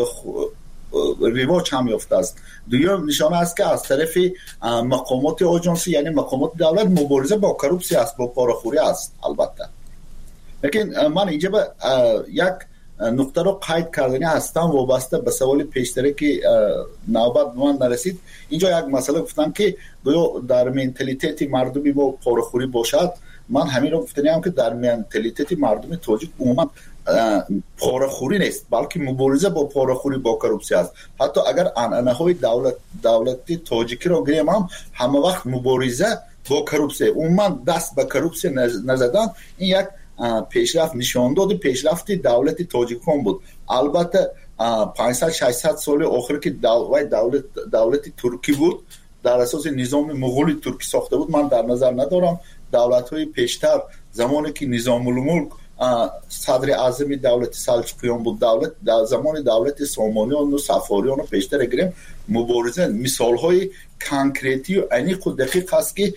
رواج هم یافته است. دوم نشانه است که از طرف مقامات آژانسی، یعنی مقامات دولت، مبارزه با کروپسیا است، با پاره‌خوری است البته. لیکن من اینجا به یک نقطه رو قید کردنی هستم وابسته به سوال پیشتری که نوبت من نرسید. اینجا یک مسئله گفتم که در منتالیته مردمی با پاره‌خوری باشد. من همین رو گفتم که در منتالیته مردم تاجیک عموما پاره‌خوری نیست، بلکه مبارزه با پاره‌خوری با کروپسیا است. حتی اگر عنعنه‌های دولتی تاجیکی رو گیریم هم همه وقت مبارزه با کروپسیا، عموما دست به کروپسیا نزدن. این یک پیشرفت نشان داد پیشرفت دولت تاجیکستان بود. البته 500-600 سال آخر که دولت ترکی بود، در اساس نظام مغولی ترکی ساخته بود من در نظر ندارم. دولت‌های پیشتر زمانی که نظام الملک صدر اعظم دولت سلجوقیان بود، در زمان دولت سامانیان و صفاریان و پیشتر گریم مبارزه مثال‌های کانکریتی و عمیق و دقیق است که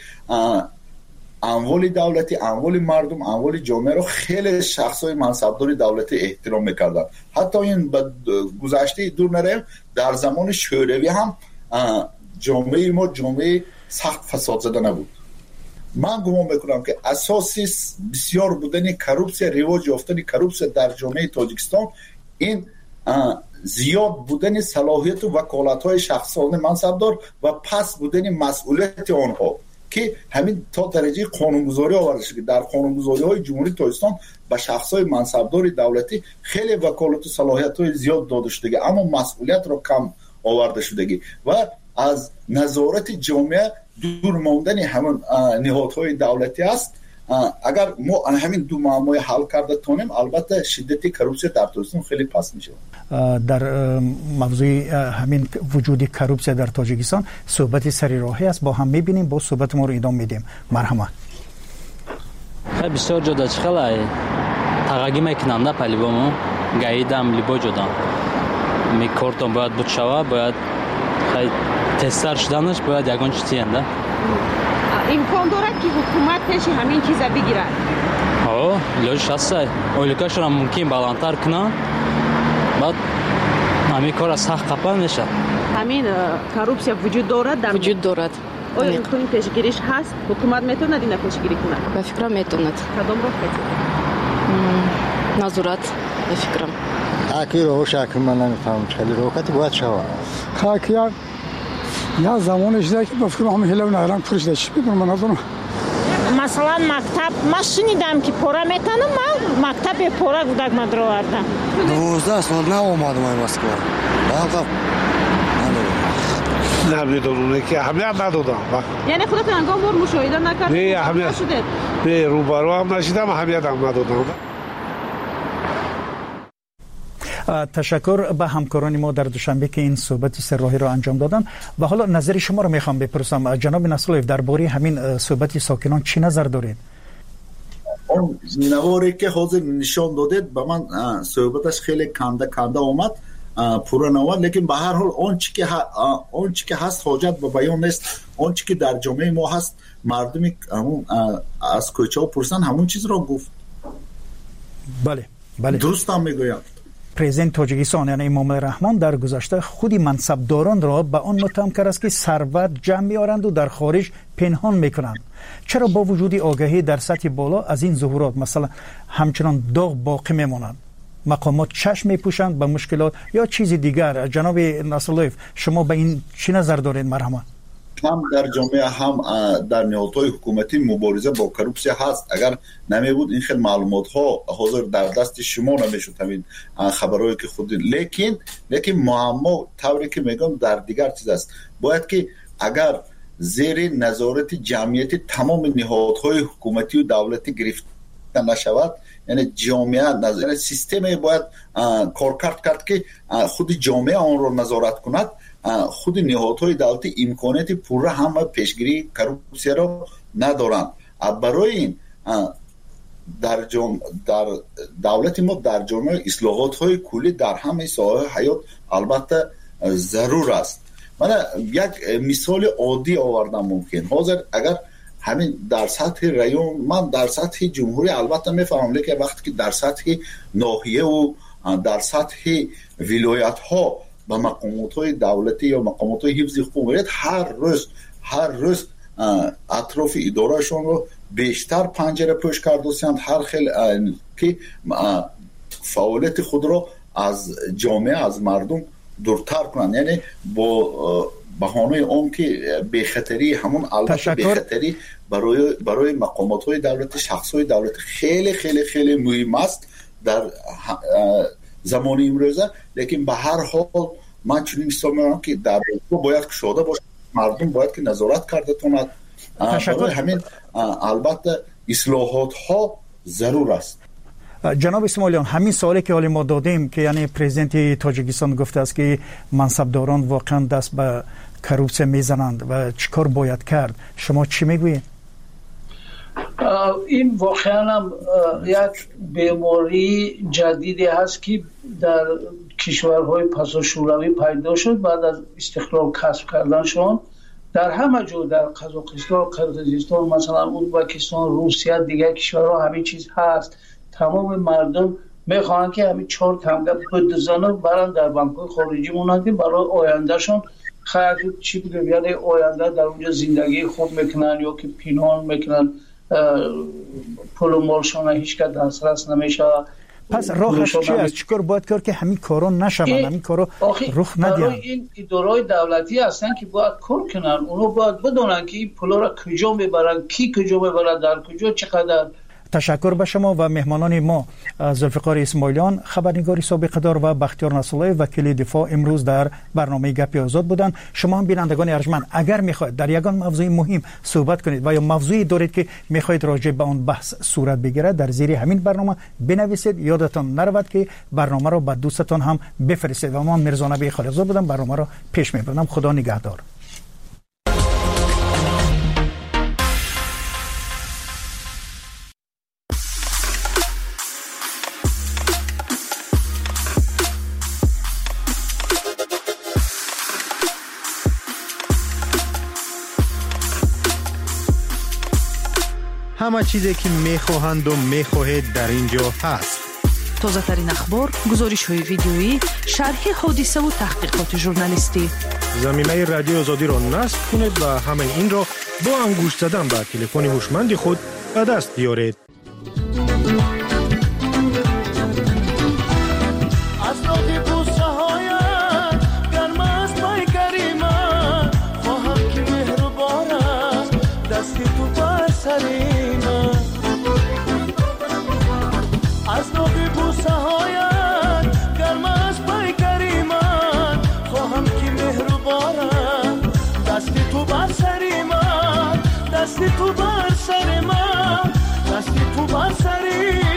اموال دولتی، اموال مردم، اموال جامعه رو خیلی شخصای منصبدار دولتی احترام می‌کردند. حتی این گذشته دور نریم در زمان شوروی هم جامعه ما جامعه سخت فساد زده نبود. من گمان میکنم که اساسی بسیار بودن کروپسیا، رواج یافتن کروپسیا در جامعه تاجیکستان این زیاد بودن صلاحیت و وکالت‌های شخصان منصبدار و پس بودن مسئولیت آنها که همین تا درجه قانونگذاری آورده شده. در قانونگذاری‌های جمهوری تاجیکستان به شخص‌های منصبدار دولتی خیلی وکالت و صلاحیت‌های زیاد داده شده اما مسئولیت را کم آورده شده و از نظارت جامعه دور ماندن همون نهادهای دولتی است. اگر ما همین دو معمای حل کرده تونیم البته شدت کروپسیا در تاجیکستان خیلی پس میشه. در موضوع همین وجود کروپسیا در تاجیکستان صحبت سری راهی است، با هم میبینیم، با صحبت ما رو ادامه میدیم. مرحمت. خیلی بسیار جدا چخلای تاگی میکنم نه پلیبامو گاییدم لیبو جدا میکردم باید بود شوا باید خیلی تستر شدنش باید یگان چیزی انده امکان دارد که حکومت پیش همین چیزا بگیرد؟ لوش هسته اولیکاش را ممکن بالانتر کنن بعد همین کار از حق قپن میشه. همین کروپسیا وجود دارد؟ وجود دارد. آیا امکان پیشگیریش هست؟ حکومت میتونه اینو پیشگیری کنه؟ به فکرم میتوند. کدام راه میتونه؟ نظارت به فکرم. اکی رو شکل من نمیفهمم خیلی روکتی باید شود. خاکیار یا زمانش ده که بفکرم همه هلو نهران پرش ده چی بگم من ازونم مثلا مکتب ما شنیدم که پورا میتونم من مکتب پورا گودک من درو آوردم 12 سال نه اومدم این مسکو واقعا نمیدونم که اهمیت ندادم. یعنی خودت انگار مور مشاهده نکردی؟ نه اهمیت نه روبرو هم نشیدم اهمیت هم ندادم. تشکر به همکاران ما در دوشنبه که این صحبت سرراهی را انجام دادن و حالا نظر شما را میخوام بپرسم. جناب نصرالله درباره همین صحبت ساکنان چی نظر دارید؟ اون نواری که حاضر نشان دادید به من صحبتش خیلی کنده اومد پورا نواد، لیکن به هر حال اون چی که هست حاجت به بیان نیست. اون چی که در جامعه ما هست مردمی از کوچه ها پرسن همون چیز را گفت. بله درست هم میگویم. پرزیدنت تاجیکستان یعنی امام رحمان در گذشته خودی منصبداران را به آن متهم کرد است که ثروت جمع می‌آورند و در خارج پنهان می‌کنند. چرا با وجود آگاهی در سطح بالا از این ظهورات مثلا همچنان داغ باقی می‌مانند؟ مقامات چشم می‌پوشند به مشکلات یا چیز دیگر؟ جناب نصرالله شما به این چی نظر دارید؟ مرحمت. هم در جامعه هم در نهادهای حکومتی مبارزه با کروپسیا هست. اگر نمی بود این خیلی معلومات ها حاضر در دست شما نمیشد همین خبرهایی که خود لیکن معما طوری که میگم در دیگر چیز است. باید که اگر زیر نظارت جمعیت تمام نهادهای حکومتی و دولتی گرفته نشود، یعنی جامعه یعنی سیستم باید کار کرد که خود جامعه آن را نظارت کند. خود نهادهای دولتی امکانات پوره هم پیشگیری کروپسیا را ندارند. برای این در دولت ما در جامعه اصلاحات های کلی در همه ساحه حیات البته ضرور است. من یک مثال عادی آوردم. ممکن حاضر اگر همین در سطح ریون، من در سطح جمهوری البته میفهمم، لیکن وقتی که در سطح ناحیه و در سطح ولایت ها با مقامات دولتی یا مقامات حفظ حقوق هر روز اطراف ادارهشون رو بیشتر پنجره پوش کردوسند، هر خیلی که فعالیت خود رو از جامعه از مردم دورتر کنند. یعنی با بهانه اون که بخطری همون البته بخطری برای مقامات های دولتی، شخص های دولتی خیلی خیلی خیلی مهم است در زمان امروزه. لیکن به هر حال من چنین مثال می‌زنم که در باید کشاده باشه، مردم باید که نظارت کرده تواند. برای همین البته اصلاحات ها ضرور است. جناب اسماعیلیان همین سوالی که حالی ما دادیم که یعنی پرزیدنت تاجیکستان گفته است که منصبداران واقعا دست به کروسه میزنند و چیکار باید کرد؟ شما چی میگویید؟ این واقعا هم یک بیماری جدیدی هست که در کشورهای پسا شوروی پیدا شد بعد از استقلال کسب کردنشون. در همه جا در قزاقستان، قرقیزستان، مثلا ازبکستان، روسیه، دیگر کشورها همین چیز هست. تمام مردم میخوان که همین 4 تمگه بدزنه برن در بانک‌های خارجی مونن که برای آیندهشون خیلی چی بگم، یعنی آینده در اونجا زندگی خوب میکنن یا که پینان میکنن، پول و مالشون هیچ که دسترس نمیشه. پس راهش چی است؟ چیکار باید کرد که همین کارا نشون، همین کارا رخ ندهند؟ برای این ادارهای دولتی هستن که باید کار کنن. اونا باید بدونن که این پولا را کجا میبرن، کی کجا میبرن، در کجا چقدر. تشکر به شما و مهمانان ما، ذوالفقار اسماعیلیان خبرنگار سابق دار و بختیار نصرالله وکیل دفاع امروز در برنامه گپ آزاد بودند. شما هم بینندگان ارجمند اگر میخواهید در یگان موضوع مهم صحبت کنید و یا موضوعی دارید که میخواهید راجع به آن بحث صورت بگیرد در زیر همین برنامه بنویسید. یادتان نرود که برنامه را به دوستتان هم بفرستید. و من میرزا نبی خالقزاده بودم، برنامه را پیش میبرم. خدا نگهدار. همه چیزی که میخواهند و میخواهید در اینجا هست. تازه ترین اخبار، گزارش های ویدیویی، شرح حادثه و تحقیقات ژورنالیستی. زمینه رادیو آزادی را نصب کنید و همه این را با انگشت زدن به تلفن هوشمند خود به دست بیارید. دستی تو بر سر من، دستی تو بر سر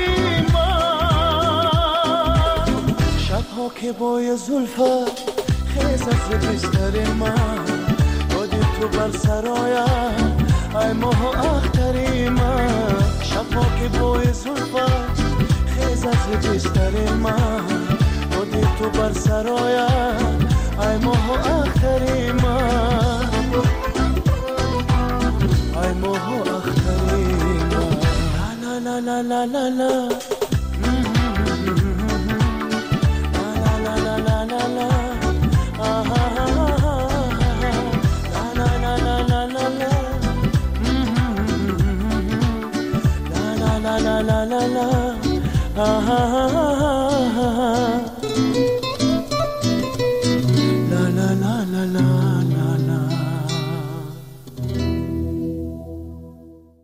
من. شبها که بای زلفت خیز از بستر من، بادی تو بر سرایم ای ماه اختری من. شبها که بای زلفت خیز از بستر من، بادی تو بر سرایم ای ماه اختری من. ای ماه اختری من. لا لا لا لا لا لا la la la la